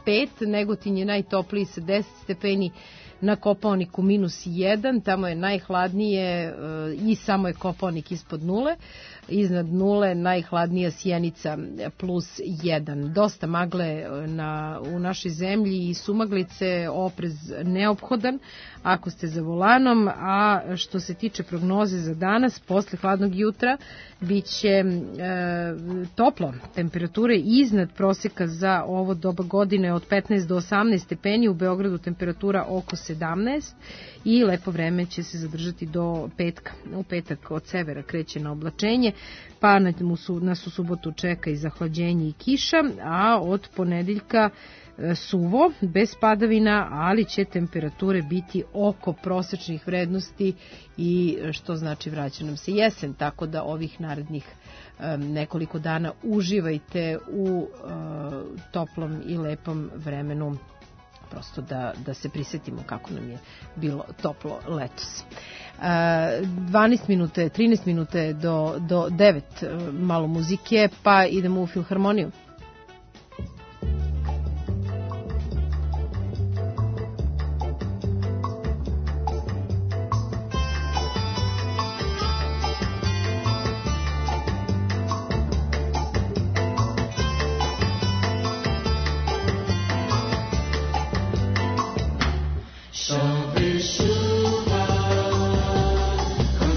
pet, Negotin je najtopliji sa deset stepeni, na Kopaoniku minus jedan, tamo je najhladnije i samo je Kopaonik ispod nule, iznad nule najhladnija Sjenica plus jedan. Dosta magle na, u našoj zemlji i sumaglice, oprez neophodan ako ste za volanom, a što se tiče prognoze za danas, posle hladnog jutra biće e, toplo, temperature iznad proseka za ovo doba godine od petnaest do osamnaest stepeni, u Beogradu temperatura oko sedamnaest i lepo vreme će se zadržati do petka. U petak od severa kreće na oblačenje, pa nas u subotu čeka i zahlađenje i kiša, a od ponedeljka suvo, bez padavina, ali će temperature biti oko prosečnih vrednosti i što znači vraća nam se jesen, tako da ovih narednih um, nekoliko dana uživajte u uh, toplom i lepom vremenu, prosto da, da se prisjetimo kako nam je bilo toplo letos. Uh, dvanaest minuta, trinaest minuta do, do devet, uh, malo muzike, pa idemo u Filharmoniju.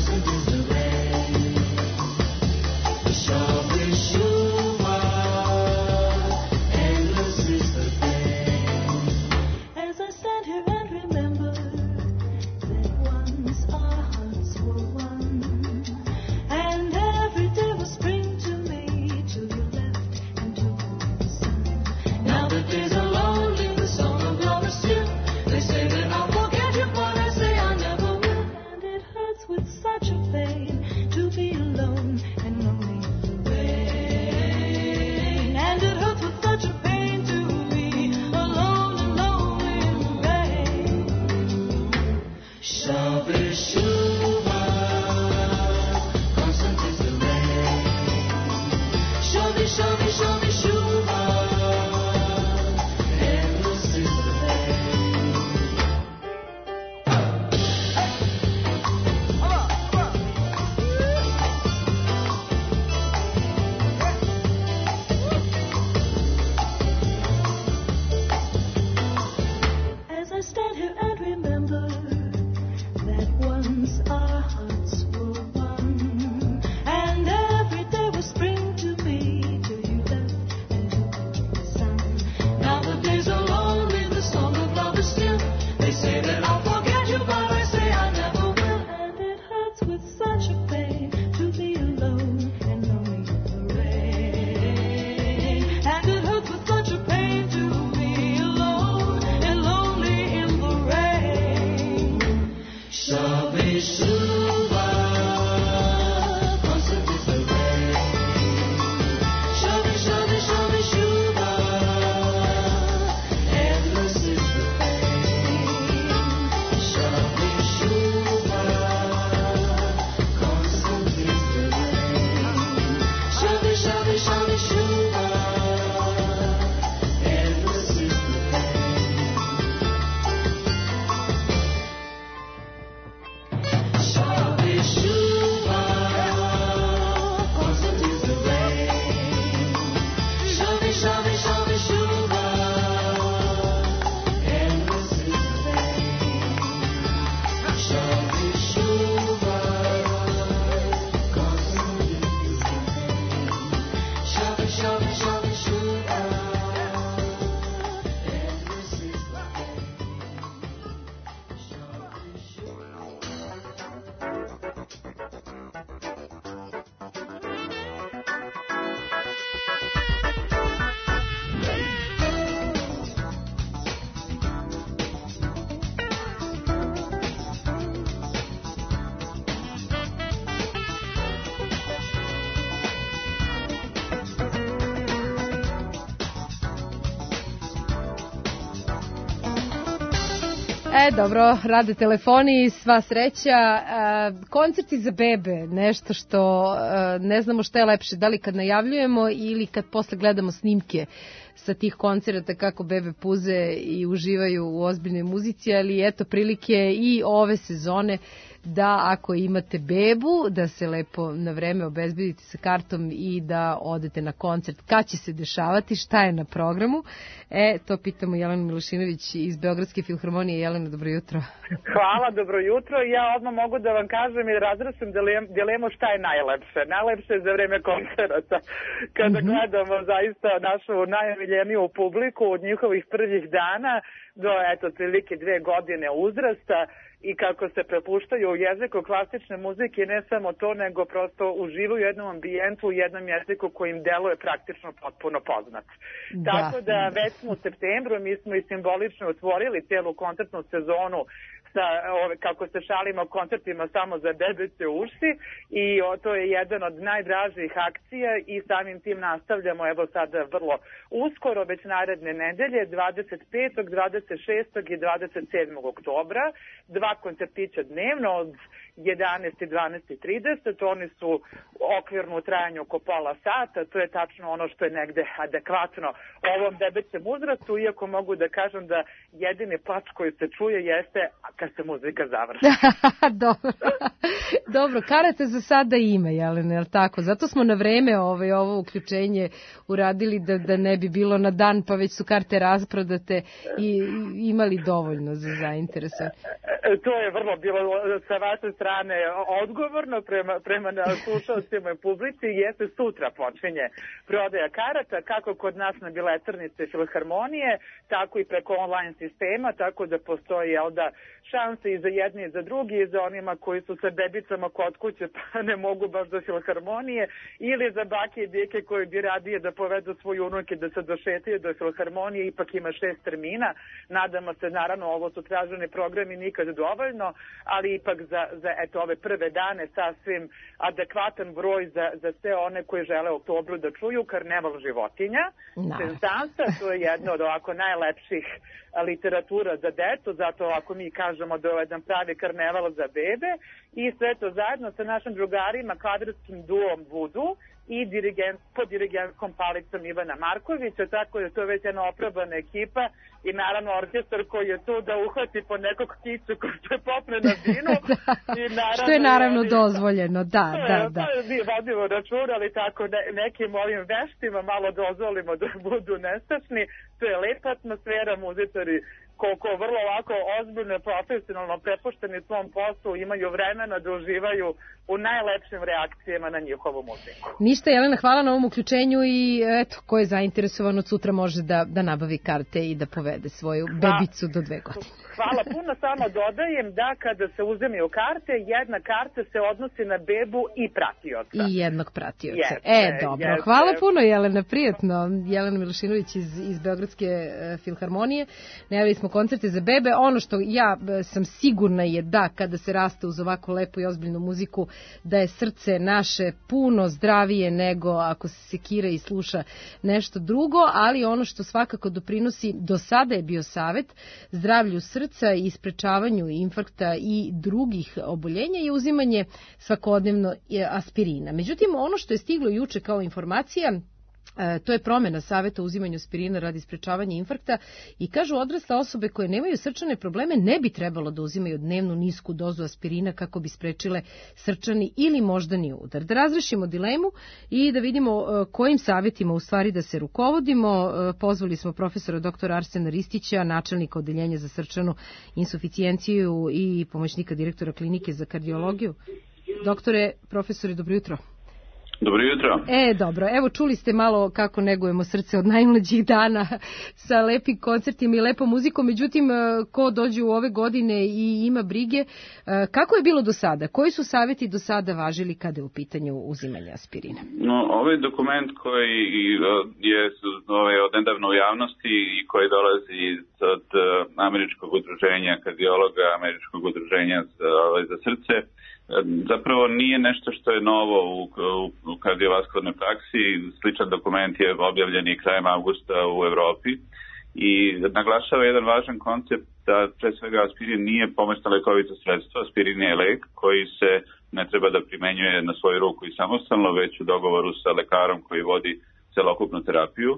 Shall we shoot? E, dobro, rade telefoni, sva sreća. E, koncerti za bebe, nešto što e, ne znamo šta je lepše, da li kad najavljujemo ili kad posle gledamo snimke sa tih koncerata kako bebe puze i uživaju u ozbiljnoj muzici, ali eto prilike i ove sezone da ako imate bebu, da se lepo na vreme obezbedite sa kartom i da odete na koncert. Kad će se dešavati, šta je na programu? E, to pitamo Jelenu Milušinović iz Beogradske filharmonije. Jelena, dobro jutro. Hvala, dobro jutro. Ja odmah mogu da vam kažem i razrasim dilemu šta je najlepše. Najlepše je za vreme koncerata. Kada mm-hmm. gledamo zaista našu najomiljeniju publiku od njihovih prvih dana do, eto, prilike dve godine uzrasta, i kako se prepuštaju u jeziku klasične muzike, ne samo to, nego prosto uživaju u jednom ambijentu, u jednom jeziku koji im deluje praktično potpuno poznat. Da. Tako da već smo u septembru, mi smo i simbolično otvorili celu koncertnu sezonu sa, ove, kako se šalimo, koncertima samo za bebice uši, i o, to je jedan od najdražih akcija i samim tim nastavljamo evo sada vrlo uskoro, već naredne nedelje, dvadeset petog, dvadeset šestog i dvadeset sedmog oktobra, dva koncertića dnevno od jedanaest i dvanaest i trideset, oni su okvirno u trajanju oko pola sata, to je tačno ono što je negde adekvatno ovom bebećem uzrastu, iako mogu da kažem da jedini plač koji se čuje jeste kad se muzika završi. Dobro. Dobro, karate za sada ima, Jelena, je li tako? Zato smo na vreme ovaj, ovo uključenje uradili da, da ne bi bilo na dan, pa već su karte rasprodate i imali dovoljno za zainteresovanje. To je vrlo bilo sa vaše strane odgovorno prema, prema slušalcima i publici. Jeste, sutra počinje prodaja karata, kako kod nas na biletarnice filharmonije, tako i preko online sistema, tako da postoji, jel da, šanse i za jedni i za drugi, i za onima koji su sa bebicama kod kuće pa ne mogu baš do filharmonije, ili za bake i deke koji bi radije da povedu svoju unuke da se došetaju do filharmonije, ipak ima šest termina. Nadamo se, naravno, ovo su traženi programi, nikad dovoljno, ali ipak za, za eto, ove prve dane sasvim adekvatan broj za, za sve one koji žele u oktobru da čuju Karneval životinja. Sensansa, to je jedno od ovako najlepših literatura za decu, zato ako mi kažemo da je jedan pravi karneval za bebe, i sve to zajedno sa našim drugarima, kvadratskim duom Vudu i dirigent, pod dirigentskom palicom Ivana Markovića, tako da to je već jedna oprobana ekipa i naravno orkestar koji je tu da uhvati po nekog kicu koji se popne na binu. I naravno, što je naravno dozvoljeno, da, da, da. da. Mi vodimo račun, ali tako ne, nekim ovim veštima malo dozvolimo da budu nestašni. To je lepa atmosfera, muzičari koliko vrlo ovako ozbiljno, profesionalno prepušteni svom poslu, imaju vremena da uživaju u najlepšim reakcijama na njihovu muziku. Ništa, Jelena, hvala na ovom uključenju i eto, ko je zainteresovan od sutra može da, da nabavi karte i da povede svoju bebicu do dve godine. Hvala puno, samo dodajem da kada se uzemaju karte, jedna karta se odnosi na bebu i pratioca. I jednog pratioca. Jeste, e, dobro. Jeste. Hvala puno, Jelena, prijatno. Jelena Milušinović iz, iz Beogradske e, filharmonije. Najavili smo koncerte za bebe. Ono što ja e, sam sigurna je da kada se raste uz ovako lepu i ozbiljnu muziku, da je srce naše puno zdravije nego ako se sekira i sluša nešto drugo, ali ono što svakako doprinosi, do sada je bio savet zdravlju srca i sprečavanju infarkta i drugih oboljenja je uzimanje svakodnevno aspirina. Međutim, ono što je stiglo juče kao informacija, to je promjena saveta o uzimanju aspirina radi sprečavanja infarkta i kažu odrasle osobe koje nemaju srčane probleme ne bi trebalo da uzimaju dnevnu nisku dozu aspirina kako bi sprečile srčani ili moždani udar. Da razrešimo dilemu i da vidimo kojim savjetima u stvari da se rukovodimo. Pozvali smo profesora doktora Arsena Ristića, načelnika odeljenja za srčanu insuficijenciju i pomoćnika direktora klinike za kardiologiju. Doktore, profesore, dobro jutro. Dobro jutro. E, dobro. Evo, čuli ste malo kako negujemo srce od najmlađih dana sa lepim koncertima i lepom muzikom. Međutim, ko dođe u ove godine i ima brige, kako je bilo do sada? Koji su savjeti do sada važili kada je u pitanju uzimanja aspirina? No, ovaj dokument koji je ovaj, od nedavno u javnosti i koji dolazi od američkog udruženja kardiologa, američkog udruženja za, ovaj, za srce, zapravo nije nešto što je novo u, u, u kardiovaskularnoj praksi. Sličan dokument je objavljen i krajem avgusta u Evropi i naglašava jedan važan koncept da pre svega aspirin nije pomoćno lekovito sredstvo, aspirin je lek koji se ne treba da primenjuje na svoju ruku i samostalno, već u dogovoru sa lekarom koji vodi celokupnu terapiju.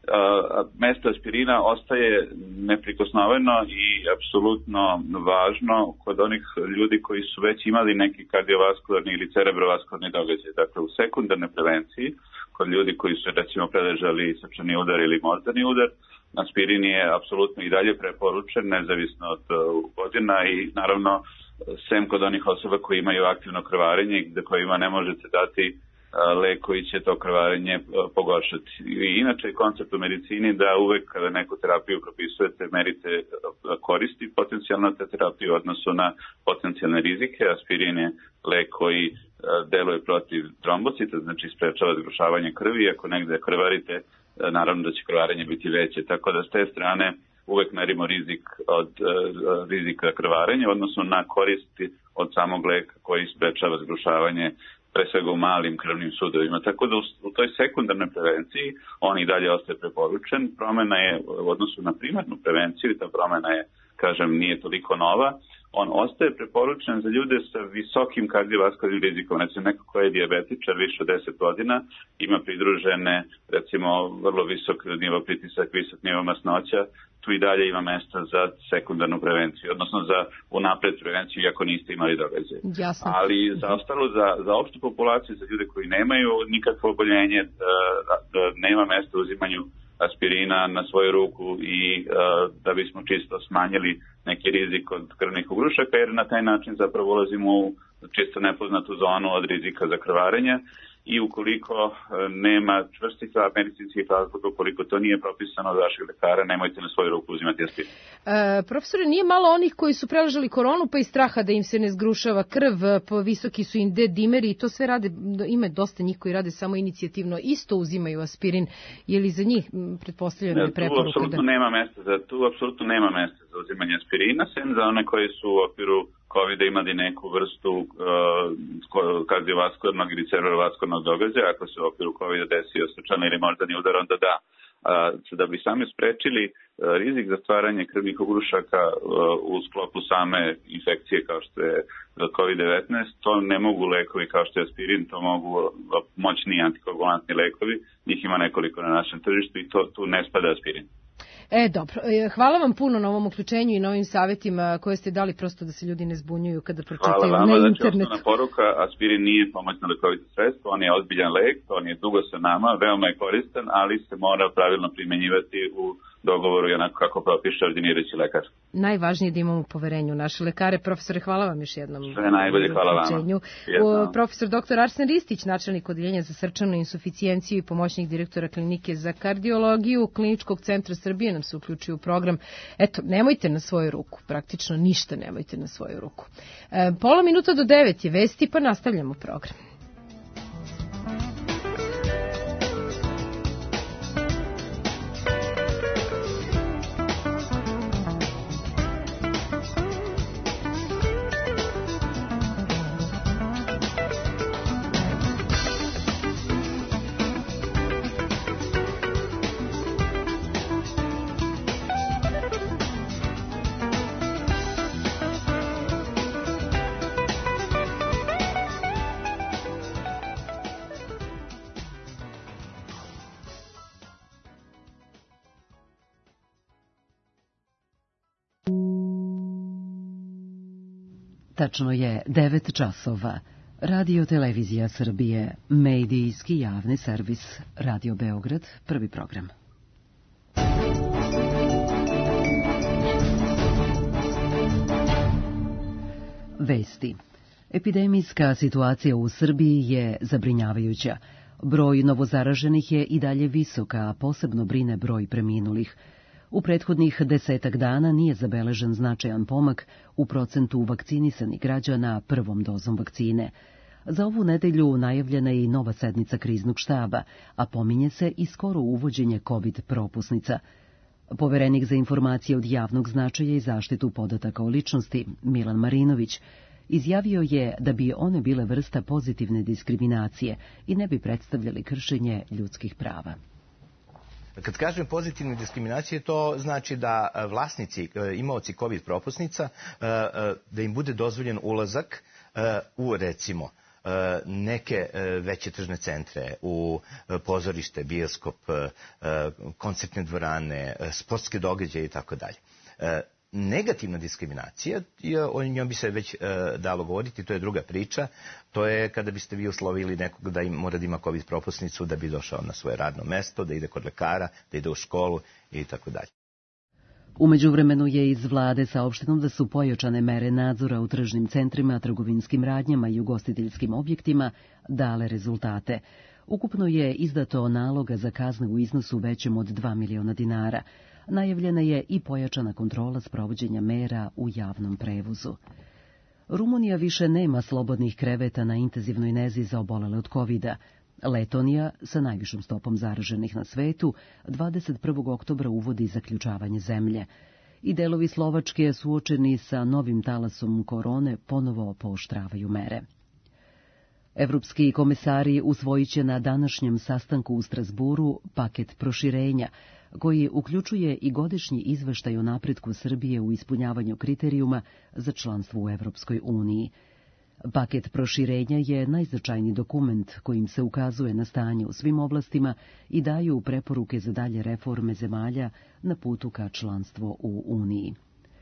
Mesto aspirina ostaje neprikosnoveno i apsolutno važno kod onih ljudi koji su već imali neki kardiovaskularni ili cerebrovaskularni događaj. Dakle, u sekundarnoj prevenciji, kod ljudi koji su recimo preležali srčani udar ili moždani udar, aspirin je apsolutno i dalje preporučen, nezavisno od godina i naravno sem kod onih osoba koji imaju aktivno krvarenje, gde kojima ne možete dati lek koji će to krvarenje pogoršati. I inače, koncept u medicini da uvek kada neku terapiju propisujete, merite koristi potencijalno te terapije u odnosu na potencijalne rizike. Aspirin je lek koji deluje protiv trombocita, znači sprečava zgrušavanje krvi. Ako negde krvarite, naravno da će krvarenje biti veće. Tako da s te strane uvek merimo rizik od uh, rizika krvarenja, odnosno na koristi od samog leka koji sprečava zgrušavanje pre svega u malim krvnim sudovima. Tako da u, u toj sekundarnoj prevenciji on i dalje ostaje preporučen. Promena je u odnosu na primarnu prevenciju i ta promena je, kažem, nije toliko nova. On ostaje preporučen za ljude sa visokim kardiovaskularnim rizikom. Recimo, neko ko je dijabetičar više od deset godina, ima pridružene, recimo, vrlo visok nivo pritisak, visok nivo masnoća, tu i dalje ima mesta za sekundarnu prevenciju, odnosno za unapred prevenciju, iako niste imali događaj. Jasno. Ali za ostalo, za, za opštu populaciju, za ljude koji nemaju nikakvo oboljenje, da, da nema mesta uzimanju aspirina na svoju ruku i uh, da bismo čisto smanjili neki rizik od krvnih ugrušaka, jer na taj način zapravo ulazimo u čisto nepoznatu zonu od rizika za krvarenje i ukoliko uh, nema čvrstih medicinskih razloga, ukoliko to nije propisano od vašeg lekara, nemojte na svoju ruku uzimati aspirin. E, profesore, nije malo onih koji su preležali koronu pa iz straha da im se ne zgrušava krv, po visoki su im D-dimeri i to sve rade, ima dosta njih koji rade samo inicijativno, isto uzimaju aspirin, je li za njih pretpostavljeno je preporuka? Tu apsolutno da... nema mesta za, tu apsolutno nema mesta za uzimanje aspirina, sem za one koji su u okviru kovida imali neku vrstu uh, kardiovaskularnog ili cerebrovaskularnog događaja, ako se u okviru kovida desio srčani ili moždani udar, onda da. Uh, da bi sami sprečili uh, rizik za stvaranje krvnih ugrušaka uh, u sklopu same infekcije kao što je kovid devetnaest, to ne mogu lekovi kao što je aspirin, to mogu uh, moćni antikoagulantni lekovi, njih ima nekoliko na našem tržištu i to, tu ne spada aspirin. E, dobro. Hvala vam puno na ovom uključenju i na ovim savjetima koje ste dali, prosto da se ljudi ne zbunjuju kada pročitaju na internetu. Hvala vama, znači poruka, aspirin nije pomoćno lekovito sredstvo, on je ozbiljan lek, on je dugo sa nama, veoma je koristan, ali se mora pravilno primenjivati u dogovoru i onako kako propiše ordinirajući lekar. Najvažnije je da imamo poverenje u naše lekare. Profesore, hvala vam još jednom. Sve najbolje, hvala vama. O, profesor doktor Arsen Ristić, načelnik odeljenja za srčanu insuficijenciju i pomoćnik direktora klinike za kardiologiju Kliničkog centra Srbije nam se uključio u program. Eto, nemojte na svoju ruku, praktično ništa nemojte na svoju ruku. E, pola minuta do devet je vesti, pa nastavljamo program. Tačno je devet časova. Radio Televizija Srbije, medijski javni servis, Radio Beograd, prvi program. Vesti. Epidemijska situacija u Srbiji je zabrinjavajuća. Broj novozaraženih je i dalje visok, a posebno brine broj preminulih. U prethodnih desetak dana nije zabeležen značajan pomak u procentu vakcinisanih građana prvom dozom vakcine. Za ovu nedelju najavljena je i nova sednica kriznog štaba, a pominje se i skoro uvođenje COVID propusnica. Poverenik za informacije od javnog značaja i zaštitu podataka o ličnosti, Milan Marinović, izjavio je da bi one bile vrsta pozitivne diskriminacije i ne bi predstavljali kršenje ljudskih prava. Kad kažem pozitivne diskriminacije, to znači da vlasnici, imaoci COVID propusnica, da im bude dozvoljen ulazak u, recimo, neke veće tržne centre, u pozorište, bioskop, koncertne dvorane, sportske događaje i tako dalje. Negativna diskriminacija, o njoj bi se već dalo govoriti, to je druga priča, to je kada biste vi uslovili nekog da im mora da ima COVID propusnicu da bi došao na svoje radno mesto, da ide kod lekara, da ide u školu i tako dalje. U međuvremenu je iz vlade saopšteno da su pojačane mere nadzora u tržnim centrima, trgovinskim radnjama i ugostiteljskim objektima dale rezultate. Ukupno je izdato naloga za kazne u iznosu većem od dva miliona dinara. Najavljena je i pojačana kontrola sprovođenja mera u javnom prevozu. Rumunija više nema slobodnih kreveta na intenzivnoj nezi za obolele od kovida. Letonija, sa najvišom stopom zaraženih na svetu, dvadeset prvog oktobra uvodi zaključavanje zemlje. I delovi Slovačke, suočeni sa novim talasom korone, ponovo pooštravaju mere. Evropski komesari usvojit će na današnjem sastanku u Strasburu paket proširenja, koji uključuje i godišnji izveštaj o napretku Srbije u ispunjavanju kriterijuma za članstvo u Evropskoj uniji. Paket proširenja je najznačajniji dokument kojim se ukazuje na stanje u svim oblastima i daju preporuke za dalje reforme zemalja na putu ka članstvo u Uniji.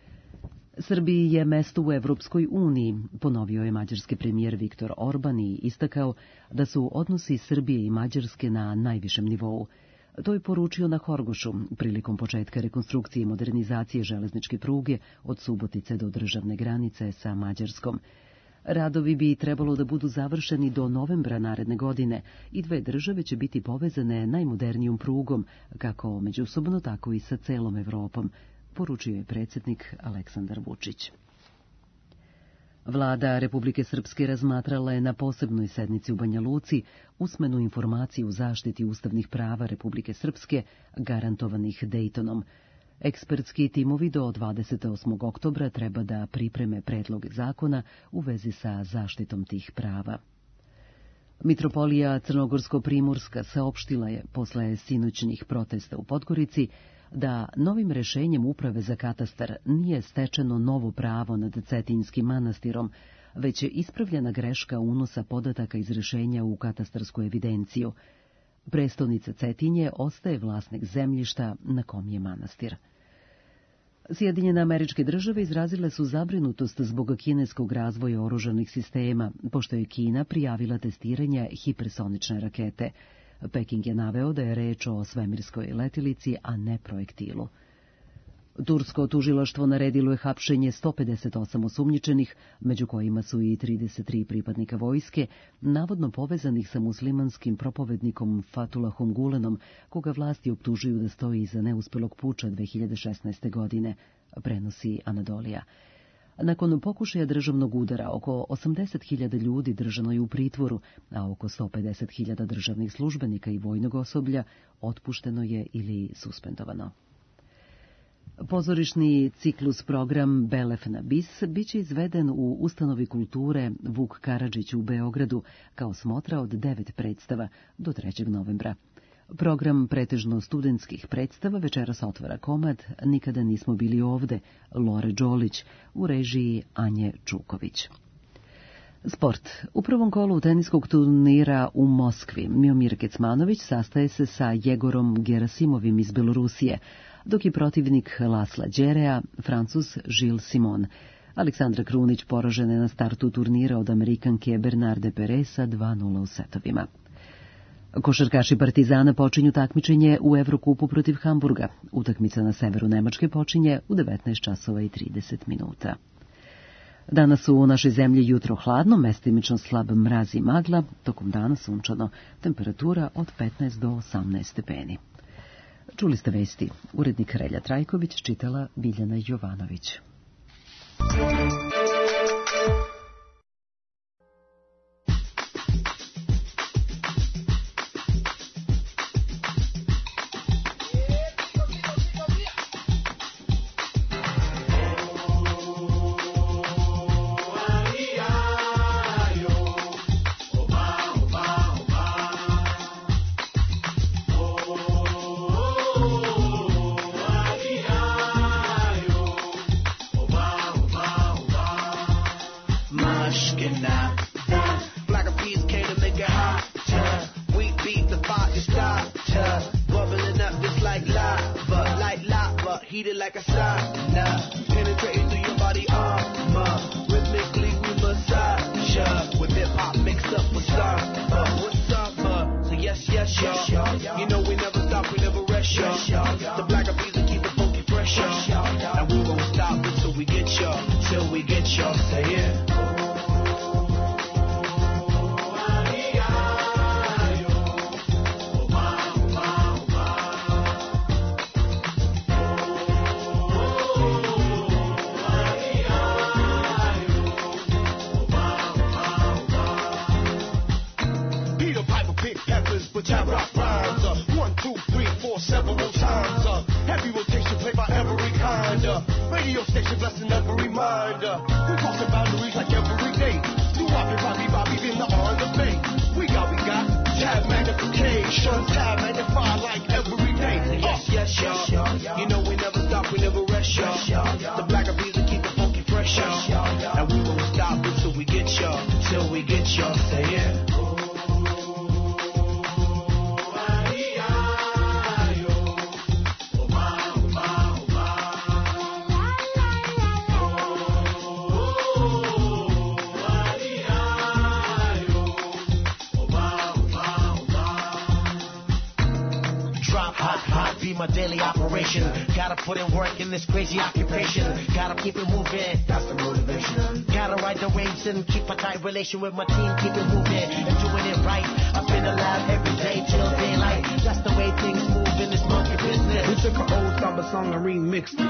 Srbiji je mesto u Evropskoj uniji, ponovio je mađarski premijer Viktor Orban i istakao da su odnosi Srbije i Mađarske na najvišem nivou. To je poručio na Horgošu prilikom početka rekonstrukcije i modernizacije železničke pruge od Subotice do državne granice sa Mađarskom. Radovi bi trebalo da budu završeni do novembra naredne godine i dve države će biti povezane najmodernijom prugom, kako međusobno, tako i sa celom Evropom, poručio je predsjednik Aleksandar Vučić. Vlada Republike Srpske razmatrala je na posebnoj sednici u Banja Luci usmenu informaciju o zaštiti ustavnih prava Republike Srpske garantovanih Dejtonom. Ekspertski timovi do dvadeset osmog oktobra treba da pripreme predloge zakona u vezi sa zaštitom tih prava. Mitropolija Crnogorsko-Primorska saopštila je posle sinoćnih protesta u Podgorici da novim rešenjem Uprave za katastar nije stečeno novo pravo nad Cetinskim manastirom, već je ispravljena greška unosa podataka iz rešenja u katastarsku evidenciju. Prestonica Cetinje ostaje vlasnik zemljišta na kom je manastir. Sjedinjene Američke Države izrazile su zabrinutost zbog kineskog razvoja oružanih sistema, pošto je Kina prijavila testiranje hipersonične rakete. Peking je naveo da je reč o svemirskoj letilici, a ne projektilu. Tursko tužilaštvo naredilo je hapšenje sto pedeset osam osumnjičenih, među kojima su i trideset tri pripadnika vojske, navodno povezanih sa muslimanskim propovednikom Fathullahom Gulenom, koga vlasti optužuju da stoji iza neuspelog puča dve hiljade šesnaeste. godine, prenosi Anadolija. Nakon pokušaja državnog udara, oko osamdeset hiljada ljudi držano je u pritvoru, a oko sto pedeset hiljada državnih službenika i vojnog osoblja otpušteno je ili suspendovano. Pozorišni ciklus program Belef na bis biće izveden u Ustanovi kulture Vuk Karadžić u Beogradu kao smotra od devet predstava do trećeg novembra. Program pretežno studentskih predstava večeras otvara komad Nikada nismo bili ovde, Lore Đolić, u režiji Anje Čuković. Sport. U prvom kolu teniskog turnira u Moskvi Miomir Kecmanović sastaje se sa Jegorom Gerasimovim iz Belorusije, dok je protivnik Lasla Đerea, Francuz Gilles Simon. Aleksandra Krunić poražena je na startu turnira od Amerikanke Bernarde Peresa dva nula u setovima. Košarkaši Partizana počinju takmičenje u Evrokupu protiv Hamburga. Utakmica na severu Nemačke počinje u devetnaest časova i trideset minuta. Danas su u našoj zemlji jutro hladno, mestimično slab mraz i magla, tokom dana sunčano, temperatura od petnaest do osamnaest stepeni. Čuli ste vesti. Urednik Relja Trajković, čitala Biljana Jovanović. Oh like lava, like lava, heated like a sauna, penetrating through your body armor. Rhythmically we massage ya, with hip hop mixed up with samba. What's samba? So yes, yes, y'all. You know we never stop, we never rest, y'all. The black bees will keep it funky fresh, y'all. And we won't stop until we get y'all, till we get y'all. Say yeah. But I rock rhymes, uh, one, two, three, four, several times, uh, heavy rotation played by every kind, uh, radio station blessing every mind, uh, we crossing boundaries like every day, do Bobby, Bobby, Bobby in the on the bay, we got, we got, tab magnification, tab magnify like every day, yes, yes, y'all, you know we never stop, we never rest, y'all, the black bees will keep it funky fresh, y'all, and we won't stop until we get y'all, till we get y'all, say yeah. My daily operation, gotta put in work in this crazy occupation, gotta keep it moving, that's the motivation, gotta ride the waves and keep a tight relation with my team, keep it moving and doing it right, up in the lab every day till daylight, that's the way things move in this monkey business. We took an old samba song and remixed it.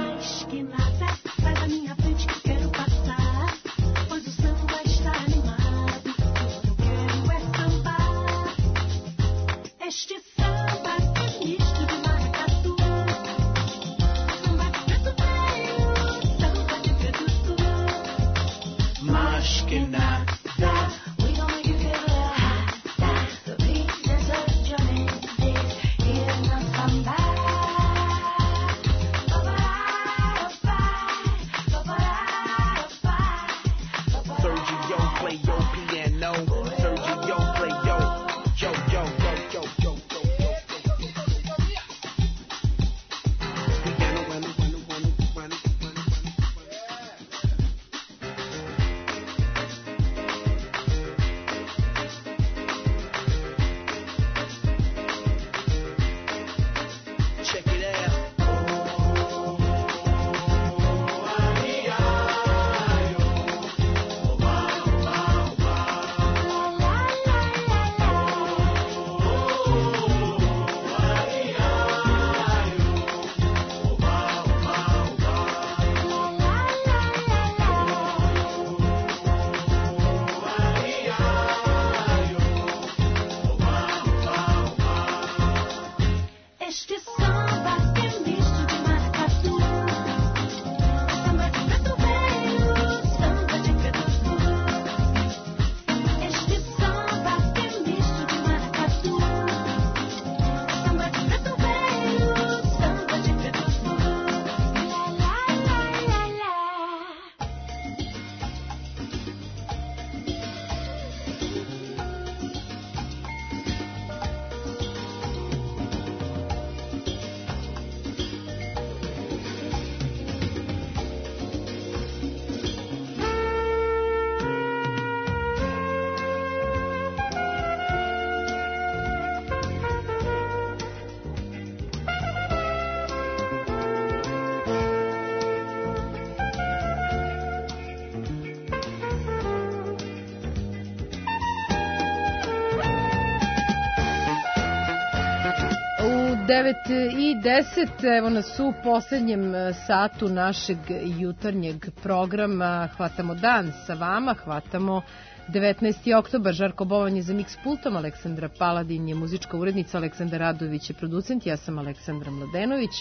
devet i deset, evo nas u poslednjem satu našeg jutarnjeg programa. Hvatamo dan sa vama, hvatamo devetnaesti oktobar. Žarko Bovan je za Mix pultom, Aleksandra Paladin je muzička urednica, Aleksandar Radović je producent, ja sam Aleksandra Mladenović.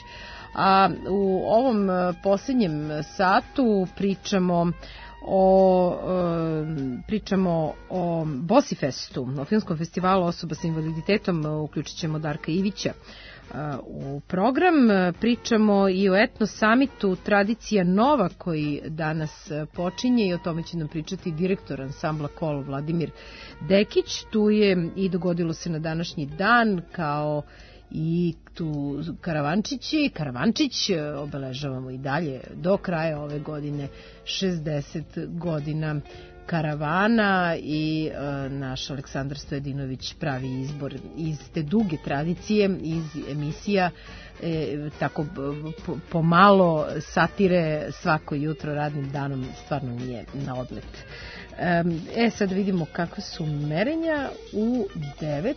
A u ovom poslednjem satu pričamo o e, pričamo o Bosifestu, o filmskom festivalu osoba sa invaliditetom. Uključit ćemo Darka Ivića u program. Pričamo i o etno samitu Tradicija Nova koji danas počinje i o tome će nam pričati direktor ansambla Kolo Vladimir Dekić. Tu je i dogodilo se na današnji dan kao i tu karavančići, karavančić obeležavamo i dalje do kraja ove godine šezdeset godina karavana i e, naš Aleksandar Stojadinović pravi izbor iz te duge tradicije, iz emisija e, tako po, pomalo satire svako jutro radnim danom stvarno nije na odmet. E sad vidimo kakve su merenja u devet.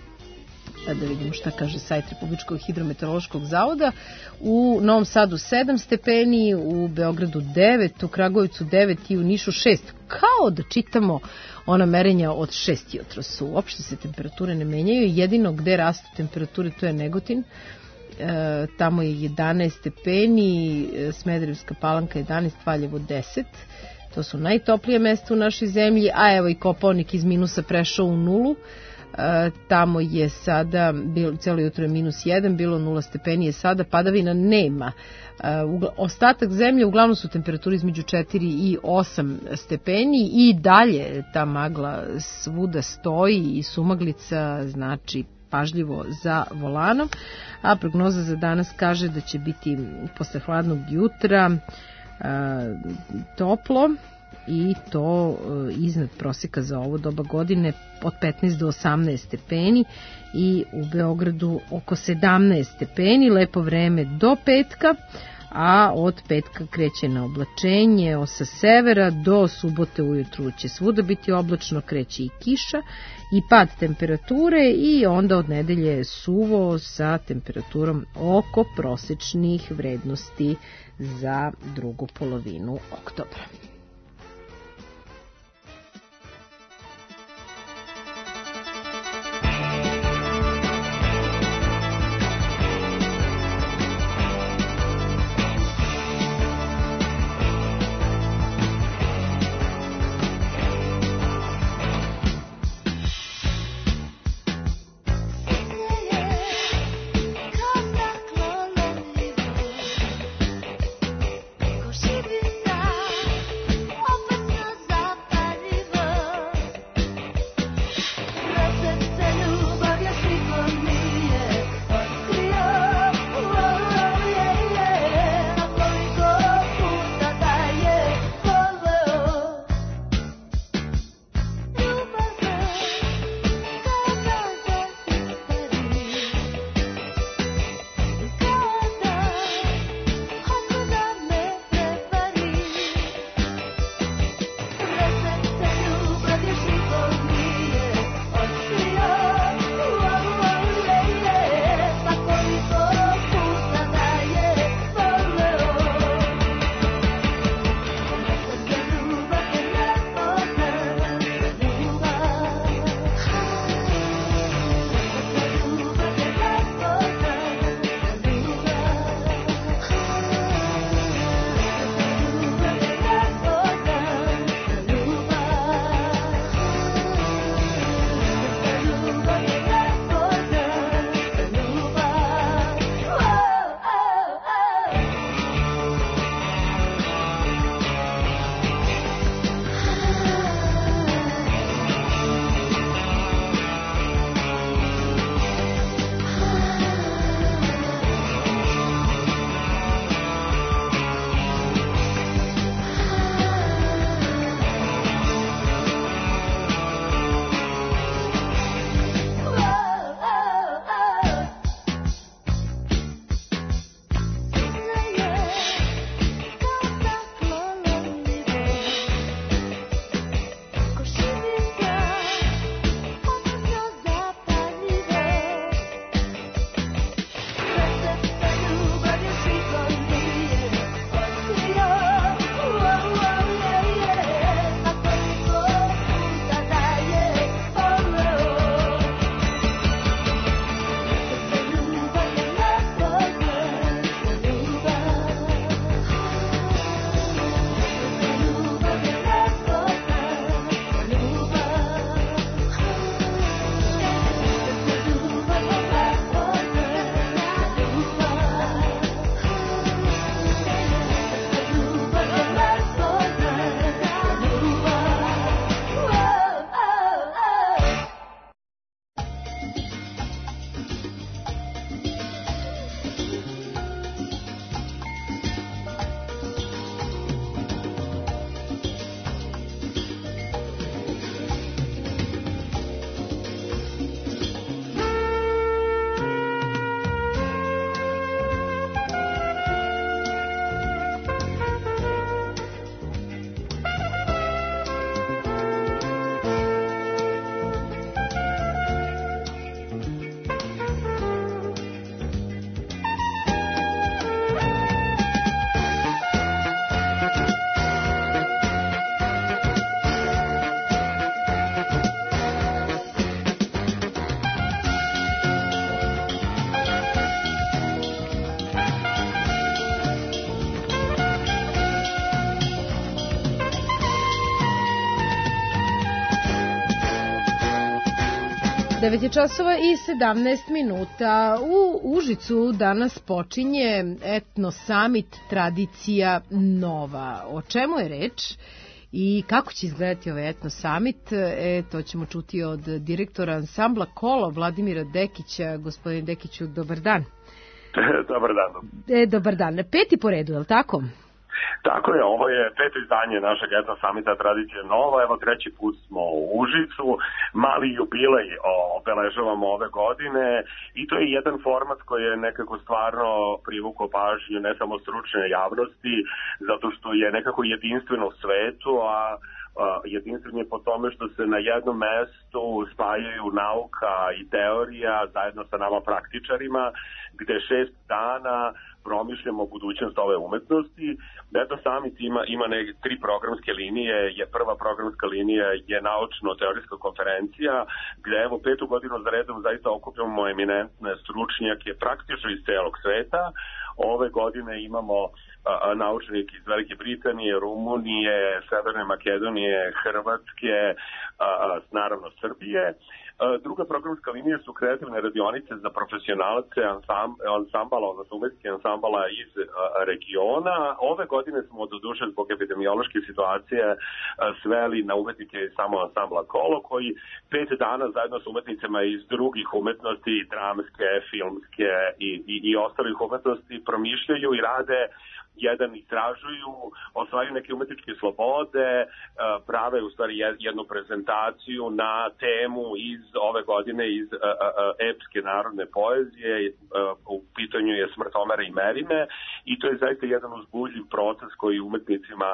Da vidimo šta kaže sajt Republičkog hidrometeorološkog zavoda. U Novom Sadu sedam stepeni, u Beogradu devet, u Kragujevcu devet i u Nišu šest. Kao da čitamo ona merenja od šest jutro su. Uopšte se temperature ne menjaju. Jedino gde rastu temperature to je Negotin. E, tamo je jedanaest stepeni, Smederevska Palanka jedanaest, Valjevo deset. To su najtoplije mesta u našoj zemlji. A evo i Kopaonik iz minusa prešao u nulu. E, tamo je sada bilo, cijelo jutro je minus jedan, bilo nula stepeni je sada, padavina nema. E, ugla, ostatak zemlje uglavnom su temperaturi između četiri i osam stepeni i dalje ta magla svuda stoji i sumaglica, znači pažljivo za volanom, a prognoza za danas kaže da će biti posle hladnog jutra e, toplo i to iznad prosjeka za ovo doba godine od petnaest do osamnaest stepeni i u Beogradu oko sedamnaest stepeni, lepo vreme do petka, a od petka kreće na oblačenje sa severa do subote ujutru će svuda biti oblačno, kreće i kiša i pad temperature i onda od nedelje suvo sa temperaturom oko prosečnih vrednosti za drugu polovinu oktobra. Ko si devet je časova i sedamnaest minuta. U Užicu danas počinje Etno Summit Tradicija nova. O čemu je reč i kako će izgledati ovaj Etno Summit? E, to ćemo čuti od direktora ansambla Kolo, Vladimira Dekića. Gospodin Dekiću, dobar dan. Dobar dan. E, dobar dan. Peti po redu, je li tako? Tako je, ovo je peto izdanje našeg Etno Summita Tradicije nova, evo treći put smo u Užicu, mali jubilej obeležavamo ove godine i to je jedan format koji je nekako stvarno privukao pažnju ne samo stručne javnosti, zato što je nekako jedinstveno u svetu, a jedinstven je po tome što se na jednom mestu spajaju nauka i teorija zajedno sa nama praktičarima, gde šest dana promišljamo budućnost ove umetnosti. Etno Summit ima, ima neke tri programske linije. Je prva programska linija je naučno-teorijska konferencija, gde evo petu godinu za redom zaista okupljamo eminentne stručnjake praktično iz celog sveta. Ove godine imamo a, naučnike iz Velike Britanije, Rumunije, Severne Makedonije, Hrvatske, a, a, naravno Srbije. Druga programska linija su kreativne radionice za profesionalce ansambala, odnosno umetničkih ansambala iz regiona. Ove godine smo do duše zbog epidemiološke situacije sveli na umetnike samo ansambla Kolo, koji pet dana zajedno sa umetnicama iz drugih umetnosti, dramske, filmske i, i, i ostalih umetnosti promišljaju i rade jedan istražuju, osvajaju neke umetničke slobode, prave u stvari jednu prezentaciju na temu iz ove godine iz epske narodne poezije, u pitanju je Smrt Omera i Merime i to je zaista jedan uzbudljiv proces koji umetnicima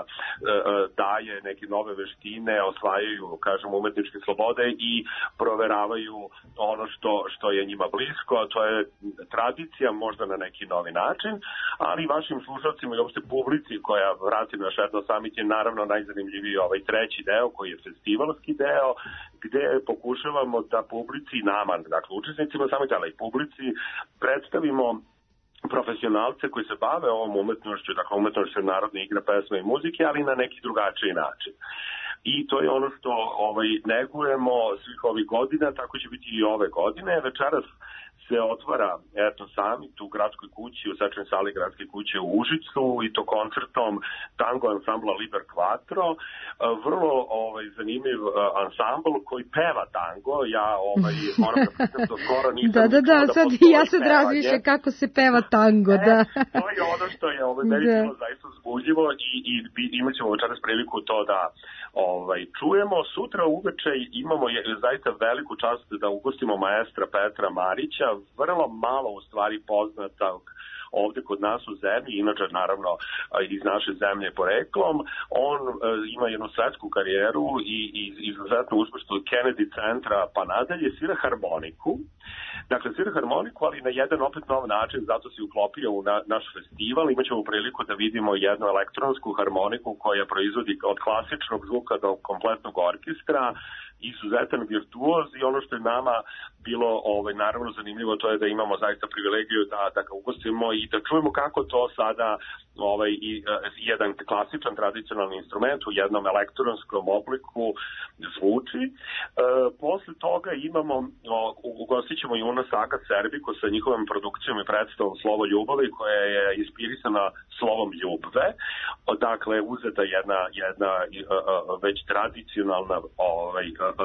daje neke nove veštine, osvajaju, kažem, umetničke slobode i proveravaju ono što, što je njima blisko, a to je tradicija možda na neki novi način, ali vašim slušalcima i uopšte publici koja vrati naš Etno Summit je naravno najzanimljiviji ovaj treći deo koji je festivalski deo gde pokušavamo da publici i nama, dakle učesnicima samita, ali i publici predstavimo profesionalce koji se bave ovom umetnošću, dakle umetnošću narodne igre, pesme i muzike, ali na neki drugačiji način. I to je ono što ovaj, negujemo svih ovih godina, tako će biti i ove godine. Večeras se otvara Etno Summit u gradskoj kući, u svečanoj sali gradske kuće u Užicu i to koncertom tango ansambla Liber Quattro. Vrlo ovaj, zanimljiv ansambl koji peva tango. Ja ovaj, moram da priznam da skoro nisam... Da, da, da, sad ja sad razmišljam kako se peva tango, e, da. To je ono što je ovaj, meni bilo zaista uzbudljivo i, i imat ćemo večeras priliku to da ovaj, čujemo. Sutra uveče imamo je, zaista veliku čast da ugostimo maestra Petra Marića, vrlo malo u stvari poznata ovde kod nas u zemlji, inače naravno iz naše zemlje poreklom. On e, ima jednu svetsku karijeru i, i izuzetno uspešno od Kennedy centra pa nadalje, svira harmoniku. Dakle, svira harmoniku, ali na jedan opet nov način, zato se uklopio u na, naš festival. Imaćemo priliku da vidimo jednu elektronsku harmoniku koja proizvodi od klasičnog zvuka do kompletnog orkestra, izuzetan virtuoz i ono što je nama bilo ovaj, naravno zanimljivo to je da imamo zaista privilegiju da, da ga ugostimo i da čujemo kako to sada ovaj, i, jedan klasičan tradicionalni instrument u jednom elektronskom obliku zvuči. E, posle toga imamo, o, ugostit ćemo i Una Saga Serbiko sa njihovom produkcijom i predstavom Slovo ljubavi koja je inspirisana slovom ljubve. Dakle, uzeta jedna, jedna već tradicionalna ovaj,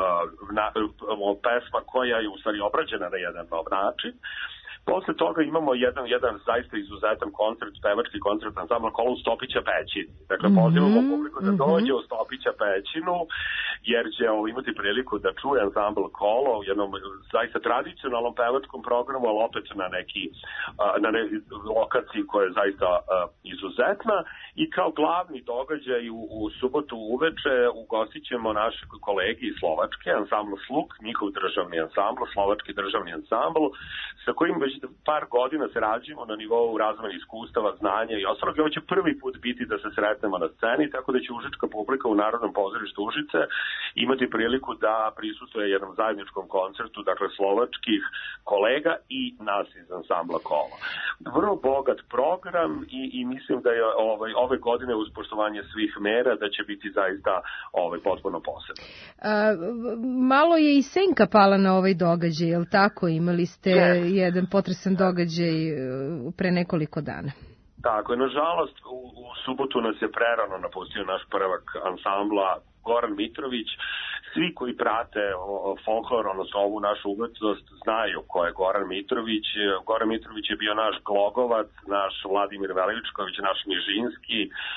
na, pesma koja je u stvari obrađena na jedan nov način. Posle toga imamo jedan, jedan zaista izuzetan koncert, pevački koncert ansambla Kolo u Stopića pećini. Dakle, pozivamo mm-hmm. publiku da dođe u Stopića pećinu, jer će ovo, imati priliku da čuje ansambl Kolo u jednom zaista tradicionalnom pevačkom programu, ali opet na neki na neki lokaciji koja je zaista uh, izuzetna. I kao glavni događaj u, u subotu uveče ugostit ćemo naše kolege iz Slovačke, ansambl Sluk, njihov državni ansambl, slovački državni ansambl, sa kojim već već par godina se rađimo na nivou razmene iskustava, znanja i ostalog. Ovo će prvi put biti da se sretnemo na sceni, tako da će užička publika u Narodnom pozorištu Užice imati priliku da prisustuje jednom zajedničkom koncertu, dakle slovačkih kolega i nas iz ansambla Kola. Vrlo bogat program i, i mislim da je ovaj, ove godine uz poštovanje svih mera da će biti zaista ovaj, potpuno posebno. A, malo je i senka pala na ovaj događaj, je li tako? Imali ste ne. jedan potresan događaj pre nekoliko dana. Tako je, nažalost, u, u subotu nas je prerano napustio naš prvak ansambla Goran Mitrović. Svi koji prate folklor, odnosno ovu našu umetnost, znaju ko je Goran Mitrović. Goran Mitrović je bio naš Glogovac, naš Vladimir Veličković, naš Nižinski.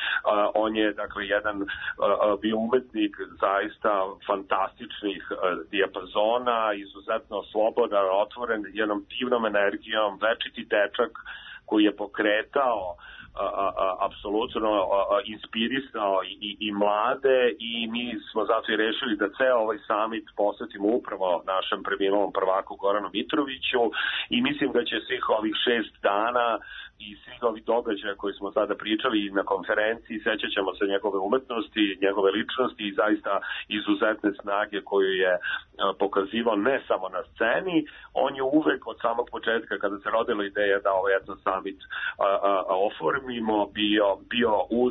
On je, dakle, jedan bio umetnik zaista fantastičnih dijapazona, izuzetno slobodan, otvoren, jednom divnom energijom, večiti dečak koji je pokretao A, a, a, apsolutno a, a, inspirisao i, i, i mlade i mi smo zato i rešili da ceo ovaj summit posvetimo upravo našem preminulom prvaku Goranu Mitroviću i mislim da će svih ovih šest dana i svih ovih događaja koji smo sada pričali na konferenciji, sećat ćemo se njegove umetnosti, njegove ličnosti i zaista izuzetne snage koju je a, pokazivao ne samo na sceni, on je uvek od samog početka kada se rodila ideja da ovaj etno summit a, a, a oformimo, bio, bio uz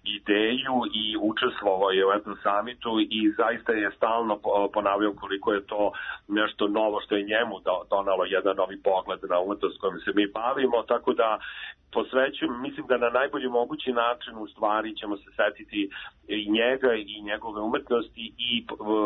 ideju i učestvovao je u etno summitu i zaista je stalno ponavljao koliko je to nešto novo što je njemu donalo jedan novi pogled na umetnost kojom se mi bavimo, tako da posvećujem, mislim da na najbolji mogući način u stvari ćemo se setiti i njega i njegove umetnosti i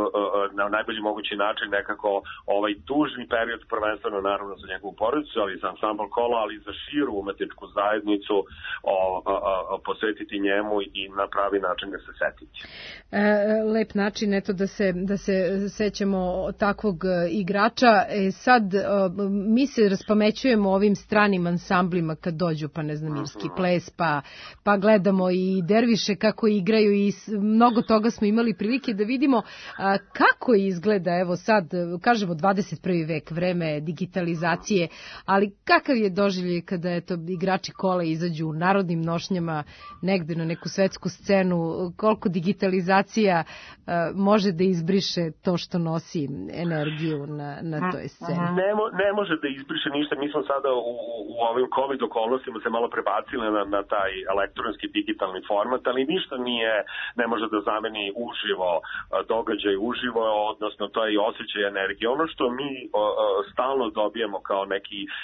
na najbolji mogući način nekako ovaj tužni period, prvenstveno naravno za njegovu porodicu, ali za ansambl Kola, ali i za širu umetničku zajednicu o, o, o, posvetiti njemu i na pravi način da se setiti. E, lep način, eto, da se, da se sećamo takvog igrača. E, sad mi se raspamećujemo ovim stranim ansamblima kad dođu, pa ne znam, irski ples, pa, pa gledamo i derviše kako igraju i mnogo toga smo imali prilike da vidimo a, kako izgleda, evo sad, kažemo dvadeset prvi vek, vreme digitalizacije, ali kakav je doživljaj kada eto, igrači Kola izađu u narodnim nošnjama negde na neku svetsku scenu, koliko digitalizacija a, može da izbriše to što nosi energiju na, na toj sceni? Ne, ne može da izbriše ništa, mi smo sada u, u ovim COVID okolnostima se malo prebacili na, na taj elektronski digitalni format, ali ništa nije, ne može da zameni uživo događaj uživo, odnosno to je i osjećaj energije. Ono što mi o, o, stalno dobijemo kao neki o,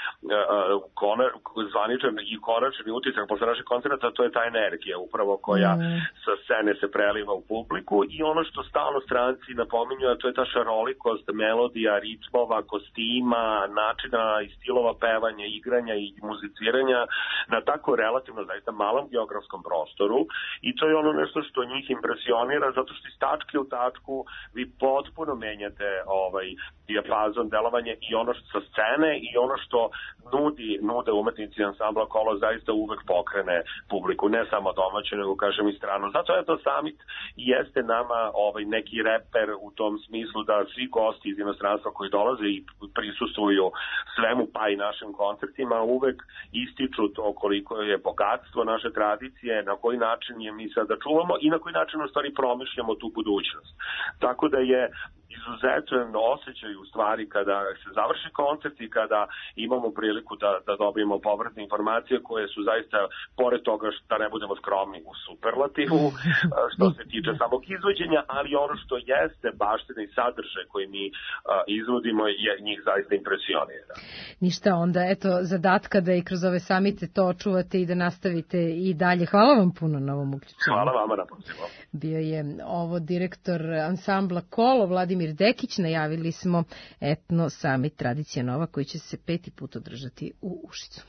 konar, zvaničan i konačni utisak posle naših koncerta, to je ta energija upravo koja mm. sa scene se preliva u publiku i ono što stalno stranci napominju, a to je ta šarolikost melodija, ritmova, kostima, načina i stilova pevanja, igranja i muziciranja na tako relativno zaista malom geografskom prostoru i to je ono nešto što njih impresionira zato što iz tačke u tačku vi potpuno menjate ovaj dijapazon delovanja i ono što sa scene i ono što nudi, nude umetnici ansambla Kola zaista uvek pokrene publiku, ne samo domaću, nego kažem i stranu. Zato je to summit jeste nama ovaj neki reper u tom smislu da svi gosti iz inostranstva koji dolaze i prisustvuju svemu pa i našim koncertima uvek ističu to koliko je bogatstvo naše tradicije, na koji način je mi sada čuvamo i na koji način u stvari promišljamo tu budućnost. Tako da je izuzetan osjećaj u stvari kada se završi koncert i kada imamo priliku da, da dobijemo povratne informacije koje su zaista, pored toga da ne budemo skromni u superlativu, što se tiče samog izvođenja, ali ono što jeste baština i sadržaj koji mi a, izvodimo je njih zaista impresionira. Ništa onda, eto, zadatka da i kroz ove samite to očuvate i da nastavite i dalje. Hvala vam puno na ovom uključenju. Hvala vama na pozivu. Bio je ovo direktor ansambla Kolo, Vladimir Dekić. Najavili smo etno samit Tradicija Nova koji će se peti put održati u Užicu.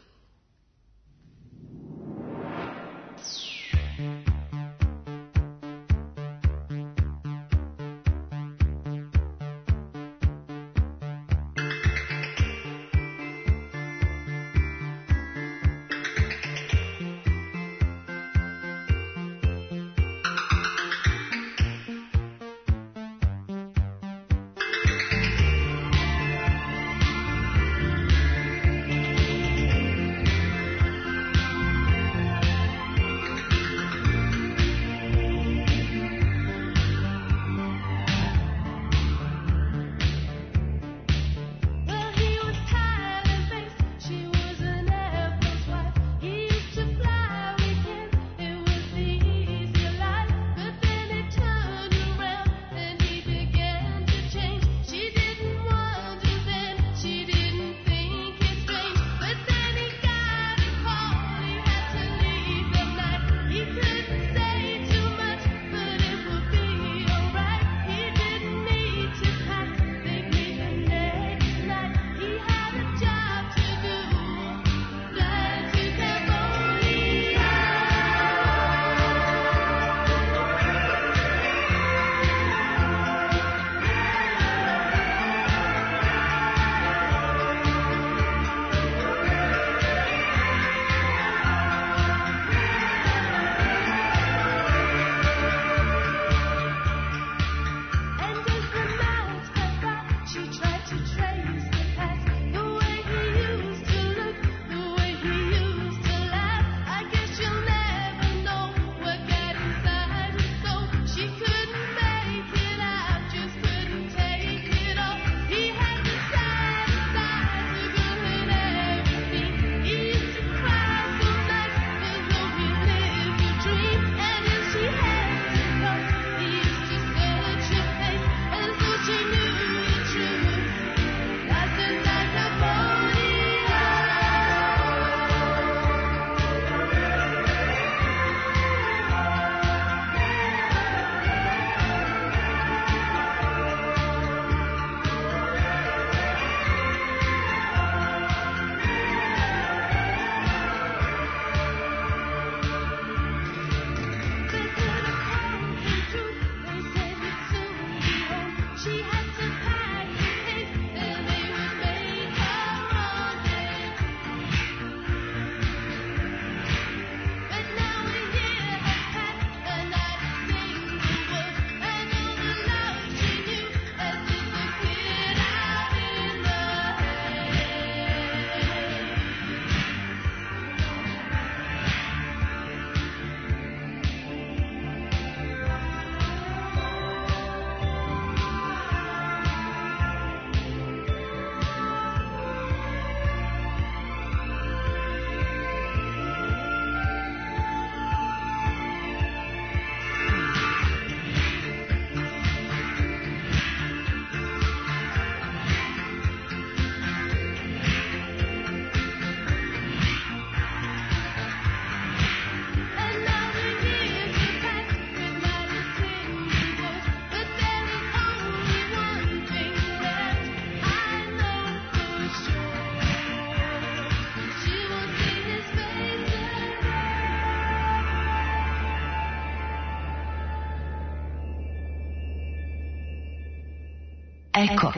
Eko.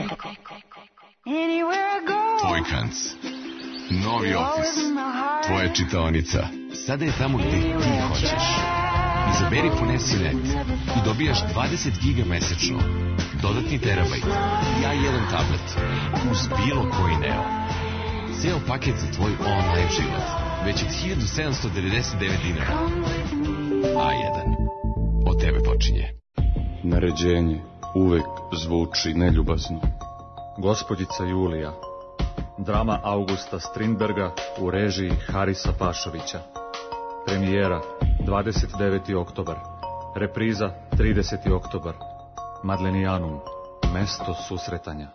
Tvoj kanc. Novi ofis. Tvoja čitaonica. Sada je tamo gde ti hoćeš. Izaberi Fonesinet i dobijaš dvadeset giga mesečno. Dodatni terabajt. Ja jedan tablet. Uz bilo koji Neo. Ceo paket za tvoj online život. Već od hiljadu sedamsto devedeset devet dinara. A jedan. Od tebe počinje. Naređenje uvek zvuči neljubazno. Gospođica Julija. Drama Augusta Strindberga u režiji Harisa Pašovića. Premijera dvadeset deveti oktobar. Repriza trideseti oktobar. Madlenijanum. Mesto susretanja.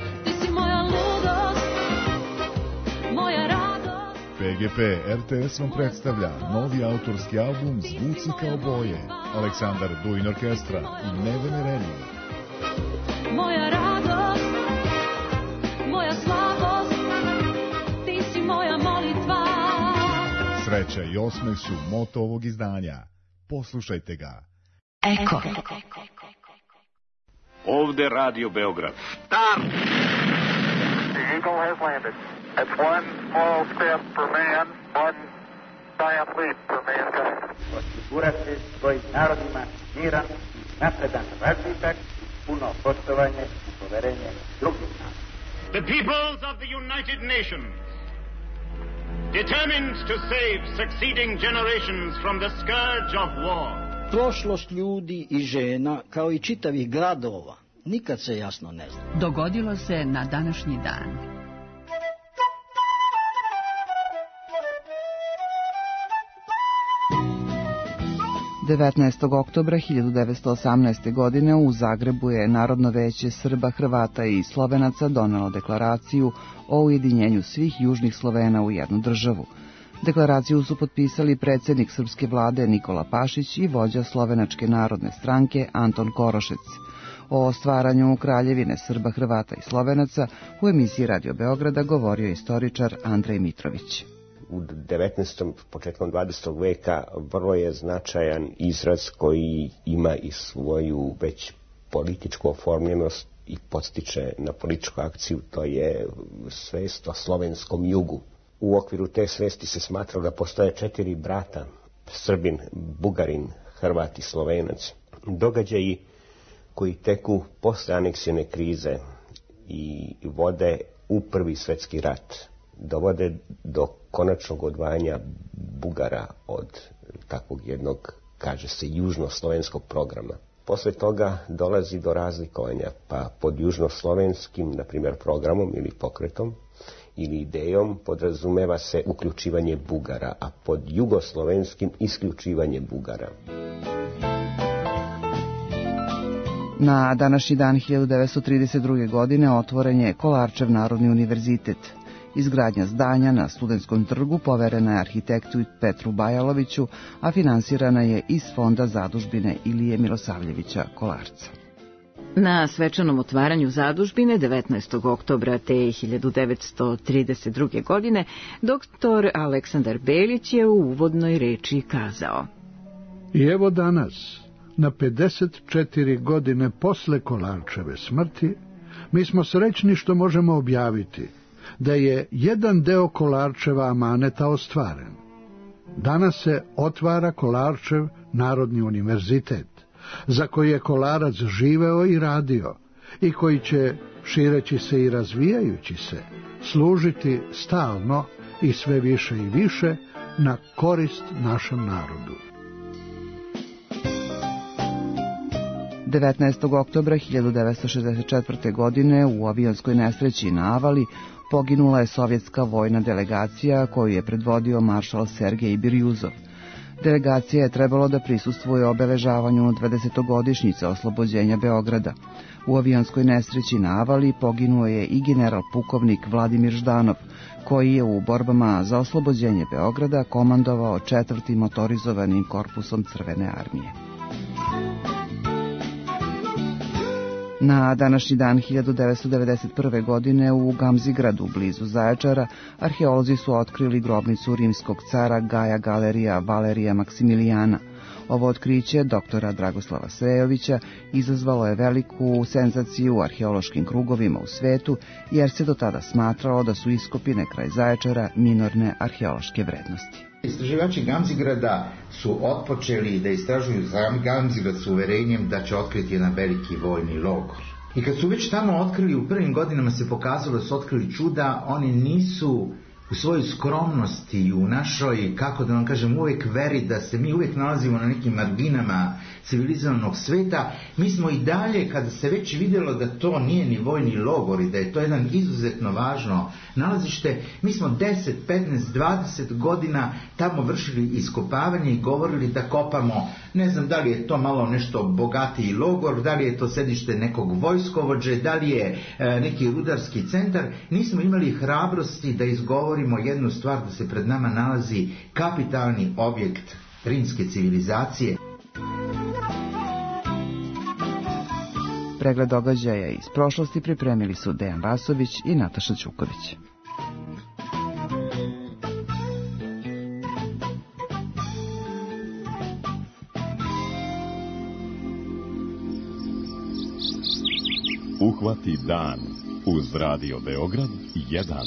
P G P R T S vam predstavlja novi autorski album Zvuci kao boje. Aleksandar Duin Orkestra i Nevene Renije. Moja radost, moja slabost, ti si moja molitva. Sreća i osmeh su moto ovog izdanja. Poslušajte ga. Eko. Ovde Radio Beograd. Stop! The Eagle has landed. It's one small step for man, one giant leap for mankind. Osigurati svojim narodima miran, napredan razvitak, puno poštovanje i poverenje drugih naroda. The peoples of the United Nations, determined to save succeeding generations from the scourge of war. Prošlost ljudi i žena, kao i čitavih gradova, nikad se jasno ne zna. Dogodilo se na današnji dan. devetnaestog oktobra hiljadu devetsto osamnaeste. godine u Zagrebu je Narodno veće Srba, Hrvata i Slovenaca donelo deklaraciju o ujedinjenju svih južnih Slovena u jednu državu. Deklaraciju su potpisali predsjednik srpske vlade Nikola Pašić i vođa Slovenačke narodne stranke Anton Korošec. O stvaranju Kraljevine Srba, Hrvata i Slovenaca u emisiji Radio Beograda govorio istoričar Andrej Mitrović. U devetnaestom. početkom dvadesetog veka vrlo je značajan izraz koji ima i svoju već političku oformljenost i podstiče na političku akciju, to je svest o slovenskom jugu. U okviru te svesti se smatralo da postoje četiri brata, Srbin, Bugarin, Hrvat i Slovenac. Događaji koji teku posle aneksijne krize i vode u Prvi svjetski rat dovode do konačnog odvajanja Bugara od takvog jednog, kaže se, južnoslovenskog programa. Posle toga dolazi do razlikovanja, pa pod južnoslovenskim, na primjer, programom ili pokretom ili idejom podrazumeva se uključivanje Bugara, a pod jugoslovenskim isključivanje Bugara. Na današnji dan hiljadu devetsto trideset druge. godine otvoren je Kolarčev Narodni univerzitet. Izgradnja zdanja na Studentskom trgu poverena je arhitektu Petru Bajaloviću, a finansirana je iz Fonda zadužbine Ilije Milosavljevića Kolarca. Na svečanom otvaranju zadužbine devetnaestog oktobra te hiljadu devetsto trideset druge. godine doktor Aleksandar Belić je u uvodnoj reči kazao: I evo danas, na pedeset četiri godine posle Kolarčeve smrti, mi smo srećni što možemo objaviti da je jedan deo Kolarčeva amaneta ostvaren. Danas se otvara Kolarčev Narodni univerzitet, za koji je Kolarac živeo i radio i koji će, šireći se i razvijajući se, služiti stalno i sve više i više na korist našem narodu. devetnaestog oktobra hiljadu devetsto šezdeset četvrte. godine u avionskoj nesreći na Avali poginula je sovjetska vojna delegacija koju je predvodio maršal Sergej Birjuzov. Delegacija je trebalo da prisustvuje obeležavanju dvadesetogodišnjice oslobođenja Beograda. U avionskoj nesreći na Avali poginuo je i general pukovnik Vladimir Ždanov, koji je u borbama za oslobođenje Beograda komandovao četvrtim motorizovanim korpusom Crvene armije. Na današnji dan hiljadu devetsto devedeset prve. godine u Gamzigradu, blizu Zaječara, arheolozi su otkrili grobnicu rimskog cara Gaja Galerija Valerija Maksimilijana. Ovo otkriće doktora Dragoslava Srejovića izazvalo je veliku senzaciju u arheološkim krugovima u svetu, jer se do tada smatralo da su iskopine kraj Zaječara minorne arheološke vrednosti. Istraživači Gamzigrada su otpočeli da istražuju Gamzigrad s uverenjem da će otkriti jedan veliki vojni logor. I kad su već tamo otkrili, u prvim godinama se pokazalo da su otkrili čuda, oni nisu u svojoj skromnosti i u našoj, kako da vam kažem, uvijek veri da se mi uvijek nalazimo na nekim marginama civilizovanog sveta, mi smo i dalje, kada se već vidjelo da to nije ni vojni logor i da je to jedan izuzetno važno nalazište, mi smo deset, petnaest, dvadeset godina tamo vršili iskopavanje i govorili da kopamo, ne znam da li je to malo nešto bogatiji logor, da li je to sedište nekog vojskovođe, da li je e, neki rudarski centar. Nismo imali hrabrosti da izgovorimo jednu stvar, da se pred nama nalazi kapitalni objekt rimske civilizacije. Pregled događaja iz prošlosti pripremili su Dejan Vasović i Nataša Ćuković. Uhvati dan uz Radio Beograd jedan.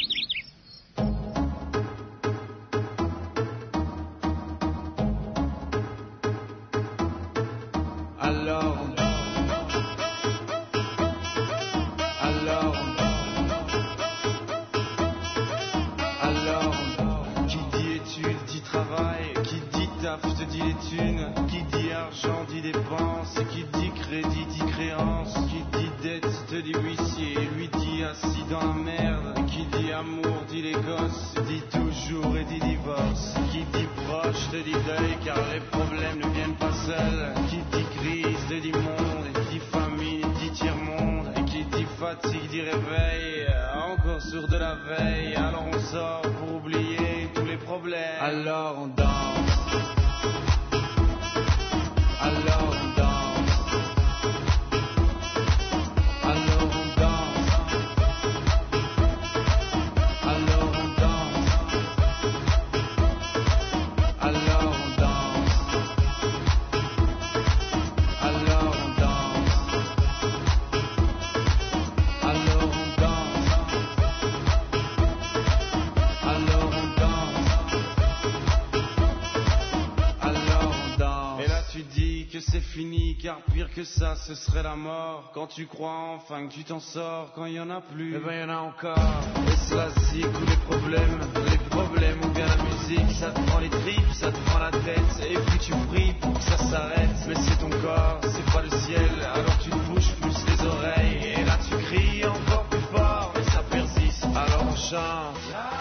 Que ça, ce serait la mort. Quand tu crois enfin que tu t'en sors, quand il y en a plus, eh ben il y en a encore. Et cela c'est ou les problèmes, les problèmes ou bien la musique, ça te prend les tripes, ça te prend la tête, et puis tu pries pour que ça s'arrête. Mais c'est ton corps, c'est pas le ciel, alors tu te bouges plus les oreilles, et là tu cries encore plus fort, mais ça persiste. Alors on chante.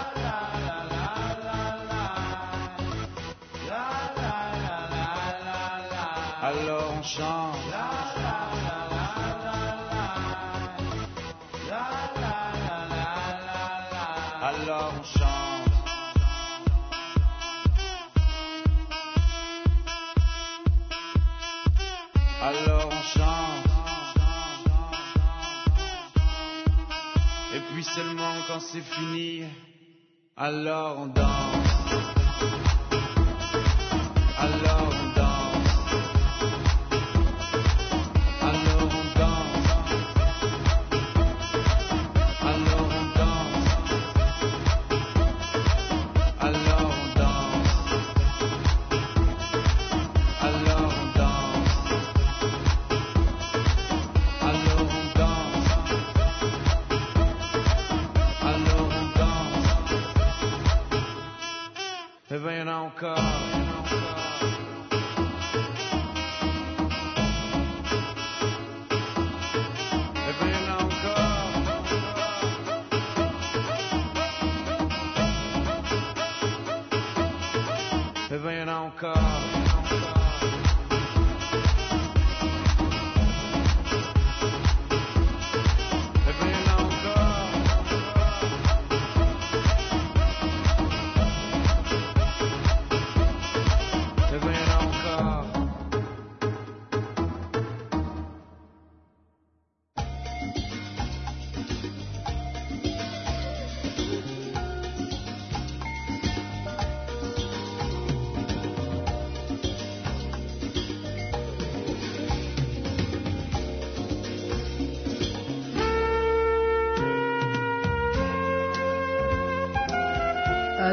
Alors on chante. Alors on chante. Alors on chante. Et puis seulement quand c'est fini, alors on danse. Alors on danse.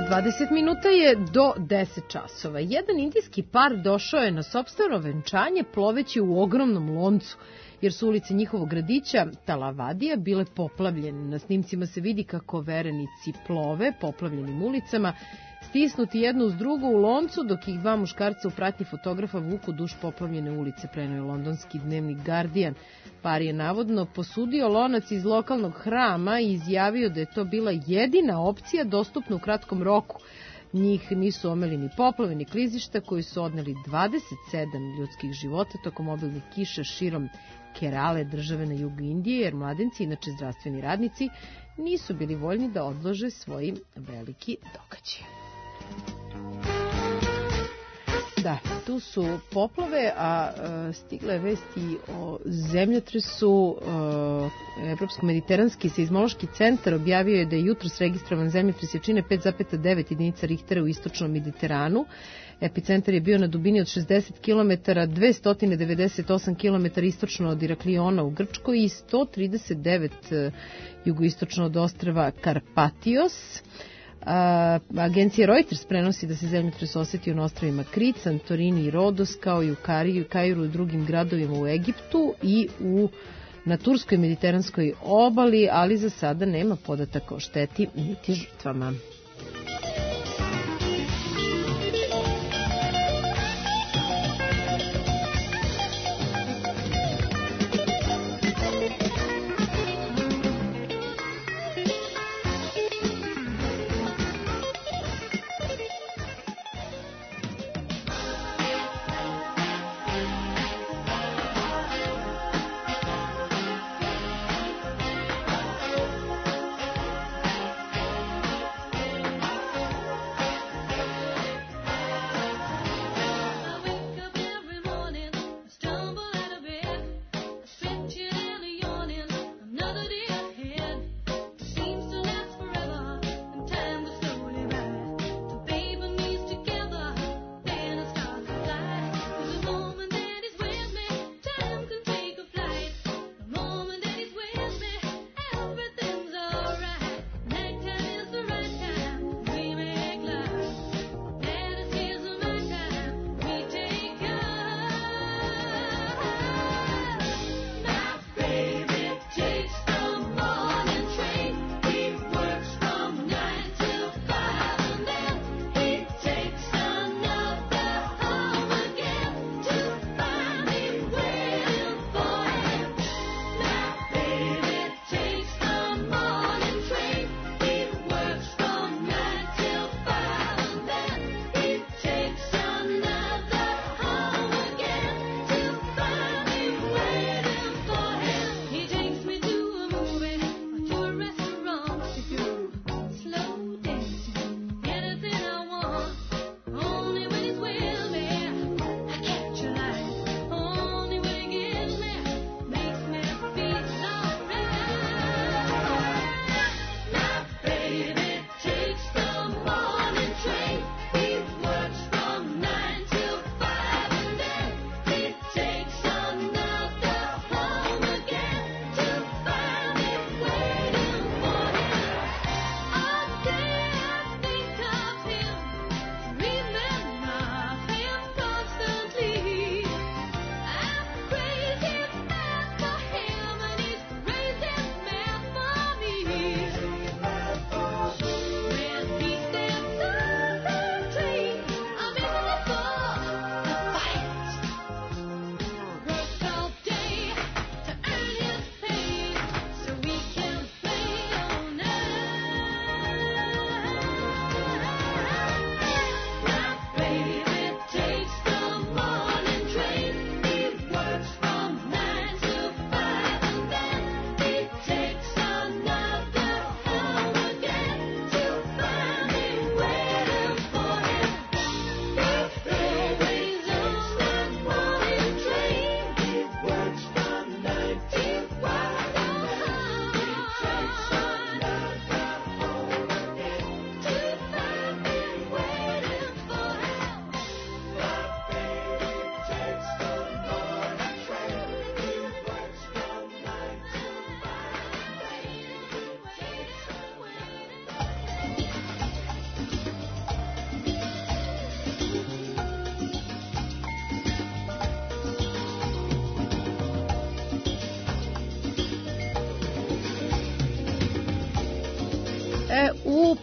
dvadeset minuta je do deset časova. Jedan indijski par došao je na sopstveno venčanje ploveći u ogromnom loncu, jer su ulice njihovog gradića Talavadija bile poplavljene. Na snimcima se vidi kako verenici plove poplavljenim ulicama, stisnuti jedno uz drugo u loncu, dok ih dva muškarca u pratnji fotografa vuku duž poplavljene ulice, preneo je londonski dnevnik Guardian. Par je navodno posudio lonac iz lokalnog hrama i izjavio da je to bila jedina opcija dostupna u kratkom roku. Njih nisu omeli ni poplave, ni klizišta koji su odneli dvadeset sedam ljudskih života tokom obilnih kiša širom Kerale, države na jugu Indije, jer mladenci, inače zdravstveni radnici, nisu bili voljni da odlože svoj veliki događaj. Da, tu su poplave, a e, stigle je vesti o zemljotresu. E, Evropsko-mediteranski seizmološki centar objavio je da je jutros registrovan zemljotres jačine pet zarez devet jedinica Richtera u istočnom Mediteranu. Epicentar je bio na dubini od šezdeset kilometara, dvesta devedeset osam kilometara istočno od Irakliona u Grčkoj i sto trideset devet jugoistočno od ostrva Karpatios. A, agencija Reuters prenosi da se zemljotres osetio na ostrvima Krit, Santorini i Rodos, kao i u Kariju, Kairu i drugim gradovima u Egiptu i u na turskoj mediteranskoj obali, ali za sada nema podataka o šteti niti žrtvama.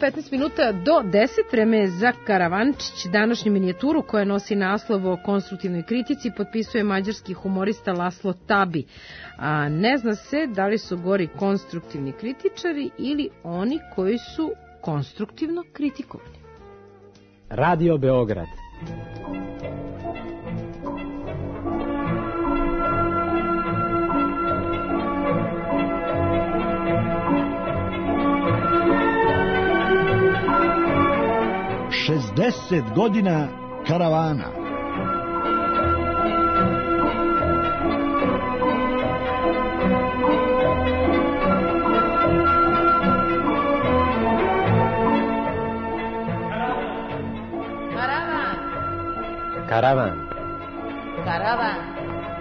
petnaest minuta do deset, vreme je za Karavančić. Današnju minijaturu koja nosi naslov o konstruktivnoj kritici potpisuje mađarski humorista Laslo Tabi. A ne zna se da li su gori konstruktivni kritičari ili oni koji su konstruktivno kritikovani. Radio Beograd. šezdeset godina karavana. Karavan. Karavan. Karavan.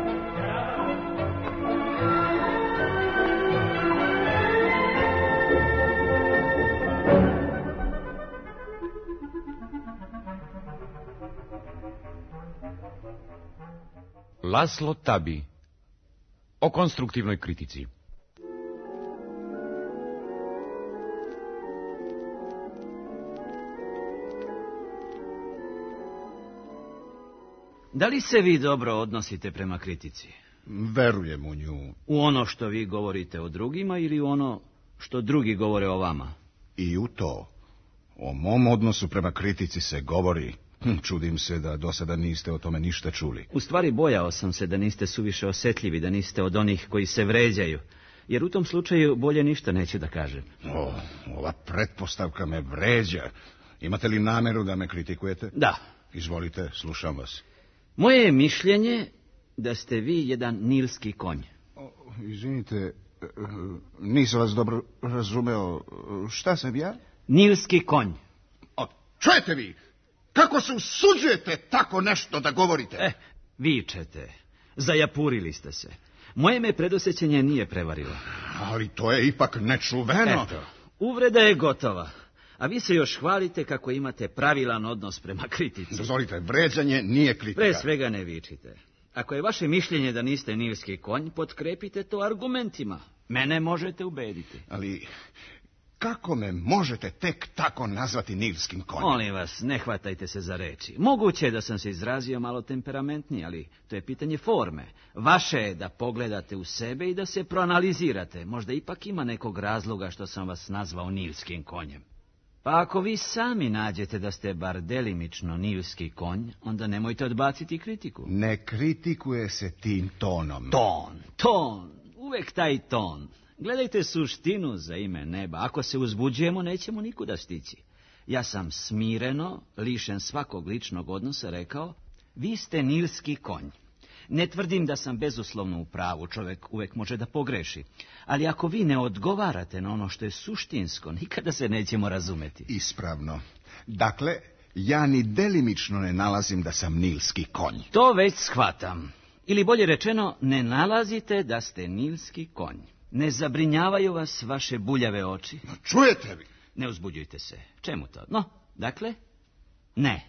Laslo Tabi o konstruktivnoj kritici. Da li se vi dobro odnosite prema kritici? Verujem u nju. U ono što vi govorite o drugima ili u ono što drugi govore o vama? I u to. O mom odnosu prema kritici se govori. Čudim se da do sada niste o tome ništa čuli. U stvari bojao sam se da niste suviše osjetljivi, da niste od onih koji se vređaju. Jer u tom slučaju bolje ništa neću da kažem. O, ova pretpostavka me vređa. Imate li nameru da me kritikujete? Da. Izvolite, slušam vas. Moje je mišljenje da ste vi jedan nilski konj. O, izvinite, nisam vas dobro razumeo. Šta sam ja? Nilski konj. O, čujete vi? Kako se usuđujete tako nešto da govorite? Eh, vičete. Zajapurili ste se. Moje me predosjećenje nije prevarilo. Ali to je ipak nečuveno. Eto, uvreda je gotova. A vi se još hvalite kako imate pravilan odnos prema kritici. Dozvolite, vređanje nije kritika. Pre svega ne vičite. Ako je vaše mišljenje da niste nilski konj, potkrepite to argumentima. Mene možete ubediti. Ali kako me možete tek tako nazvati nilskim konjem? Molim vas, ne hvatajte se za reči. Moguće je da sam se izrazio malo temperamentniji, ali to je pitanje forme. Vaše je da pogledate u sebe i da se proanalizirate. Možda ipak ima nekog razloga što sam vas nazvao nilskim konjem. Pa ako vi sami nađete da ste bar delimično nilski konj, onda nemojte odbaciti kritiku. Ne kritikuje se tim tonom. Ton, ton, uvek taj ton. Gledajte suštinu za ime neba. Ako se uzbuđujemo, nećemo nikuda stići. Ja sam smireno, lišen svakog ličnog odnosa, rekao, vi ste nilski konj. Ne tvrdim da sam bezuslovno u pravu, čovjek uvek može da pogreši. Ali ako vi ne odgovarate na ono što je suštinsko, nikada se nećemo razumeti. Ispravno. Dakle, ja ni delimično ne nalazim da sam nilski konj. To već shvatam. Ili bolje rečeno, ne nalazite da ste nilski konj. Ne zabrinjavaju vas vaše buljave oči? Čujete vi? Ne uzbuđujte se. Čemu to? No, dakle, ne.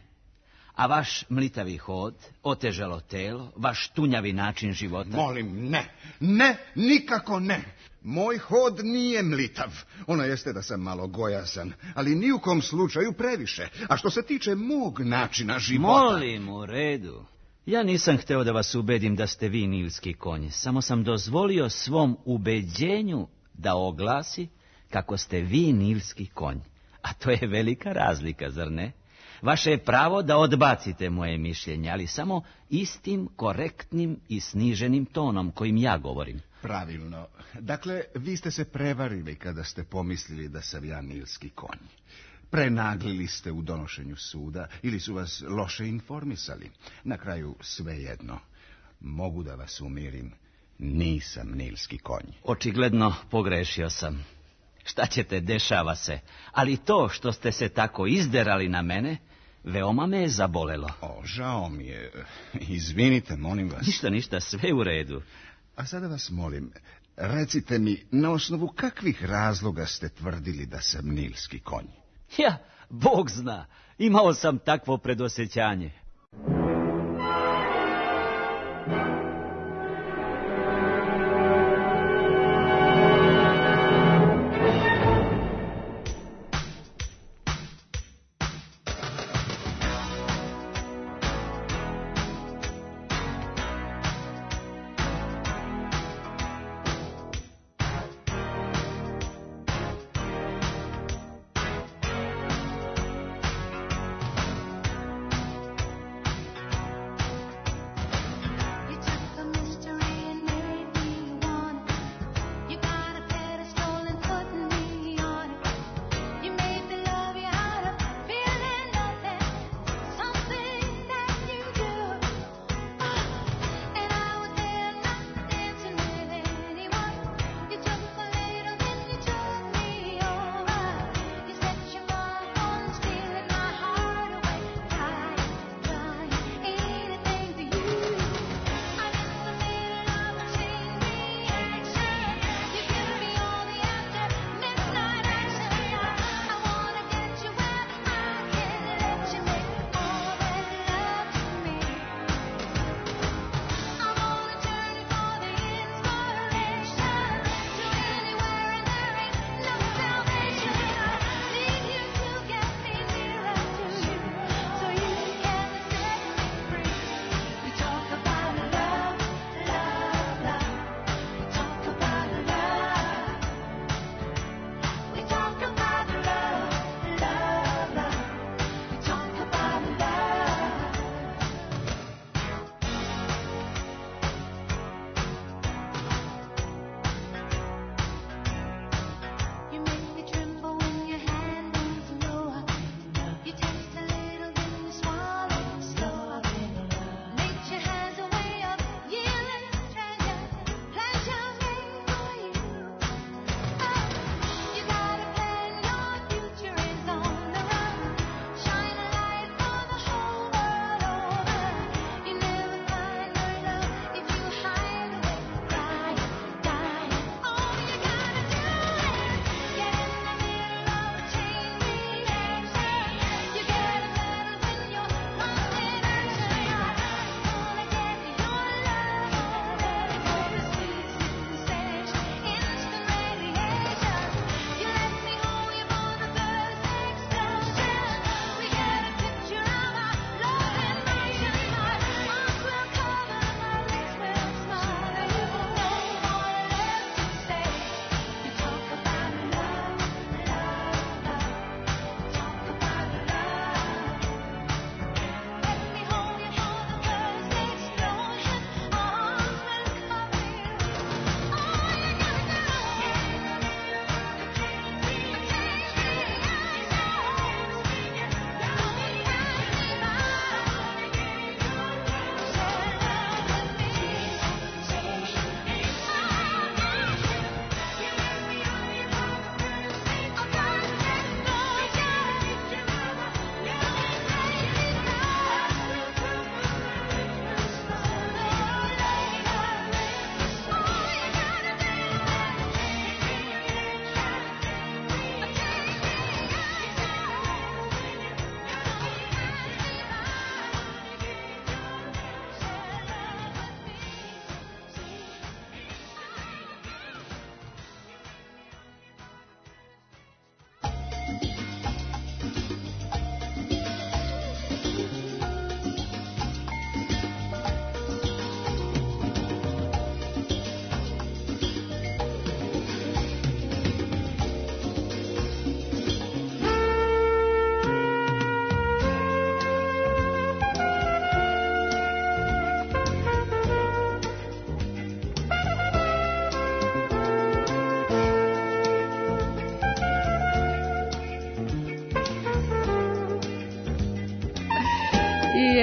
A vaš mlitavi hod, otežalo telo, vaš tunjavi način života? Molim, ne. Ne, nikako ne. Moj hod nije mlitav. Ono jeste da sam malo gojazan, ali ni u kom slučaju previše. A što se tiče mog načina života... Molim, u redu. Ja nisam hteo da vas ubedim da ste vi nilski konj. Samo sam dozvolio svom ubeđenju da oglasi kako ste vi nilski konj. A to je velika razlika, zar ne? Vaše je pravo da odbacite moje mišljenje, ali samo istim, korektnim i sniženim tonom kojim ja govorim. Pravilno. Dakle, vi ste se prevarili kada ste pomislili da sam ja nilski konj. Prenaglili ste u donošenju suda ili su vas loše informisali. Na kraju svejedno. Mogu da vas umirim, nisam nilski konj. Očigledno pogrešio sam. Šta ćete, dešava se. Ali to što ste se tako izderali na mene, veoma me je zabolelo. O, žao mi je. Izvinite, molim vas. Ništa, ništa, sve u redu. A sada vas molim, recite mi, na osnovu kakvih razloga ste tvrdili da sam nilski konj? Ja, Bog zna, imao sam takvo predosjećanje.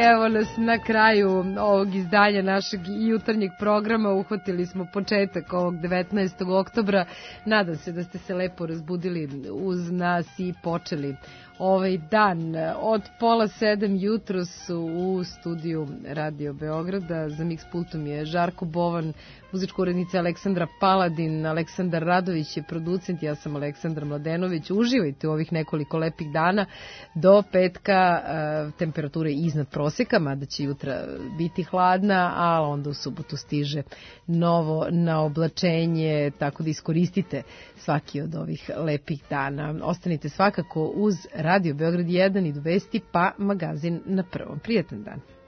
Evo nas na kraju ovog izdanja našeg jutarnjeg programa. Uhvatili smo početak ovog devetnaestog oktobra. Nadam se da ste se lepo razbudili uz nas i počeli ovaj dan. Od pola sedam jutros u studiju Radio Beograda. Za Mix pultom je Žarko Bovan, muzička urednica Aleksandra Paladin, Aleksandar Radović je producent, ja sam Aleksandra Mladenović. Uživajte u ovih nekoliko lepih dana. Do petka e, temperature iznad proseka, mada će jutra biti hladna, a onda u subotu stiže novo naoblačenje, tako da iskoristite svaki od ovih lepih dana. Ostanite svakako uz Radio Beograd jedan i do vesti, pa magazin na prvom. Prijatan dan.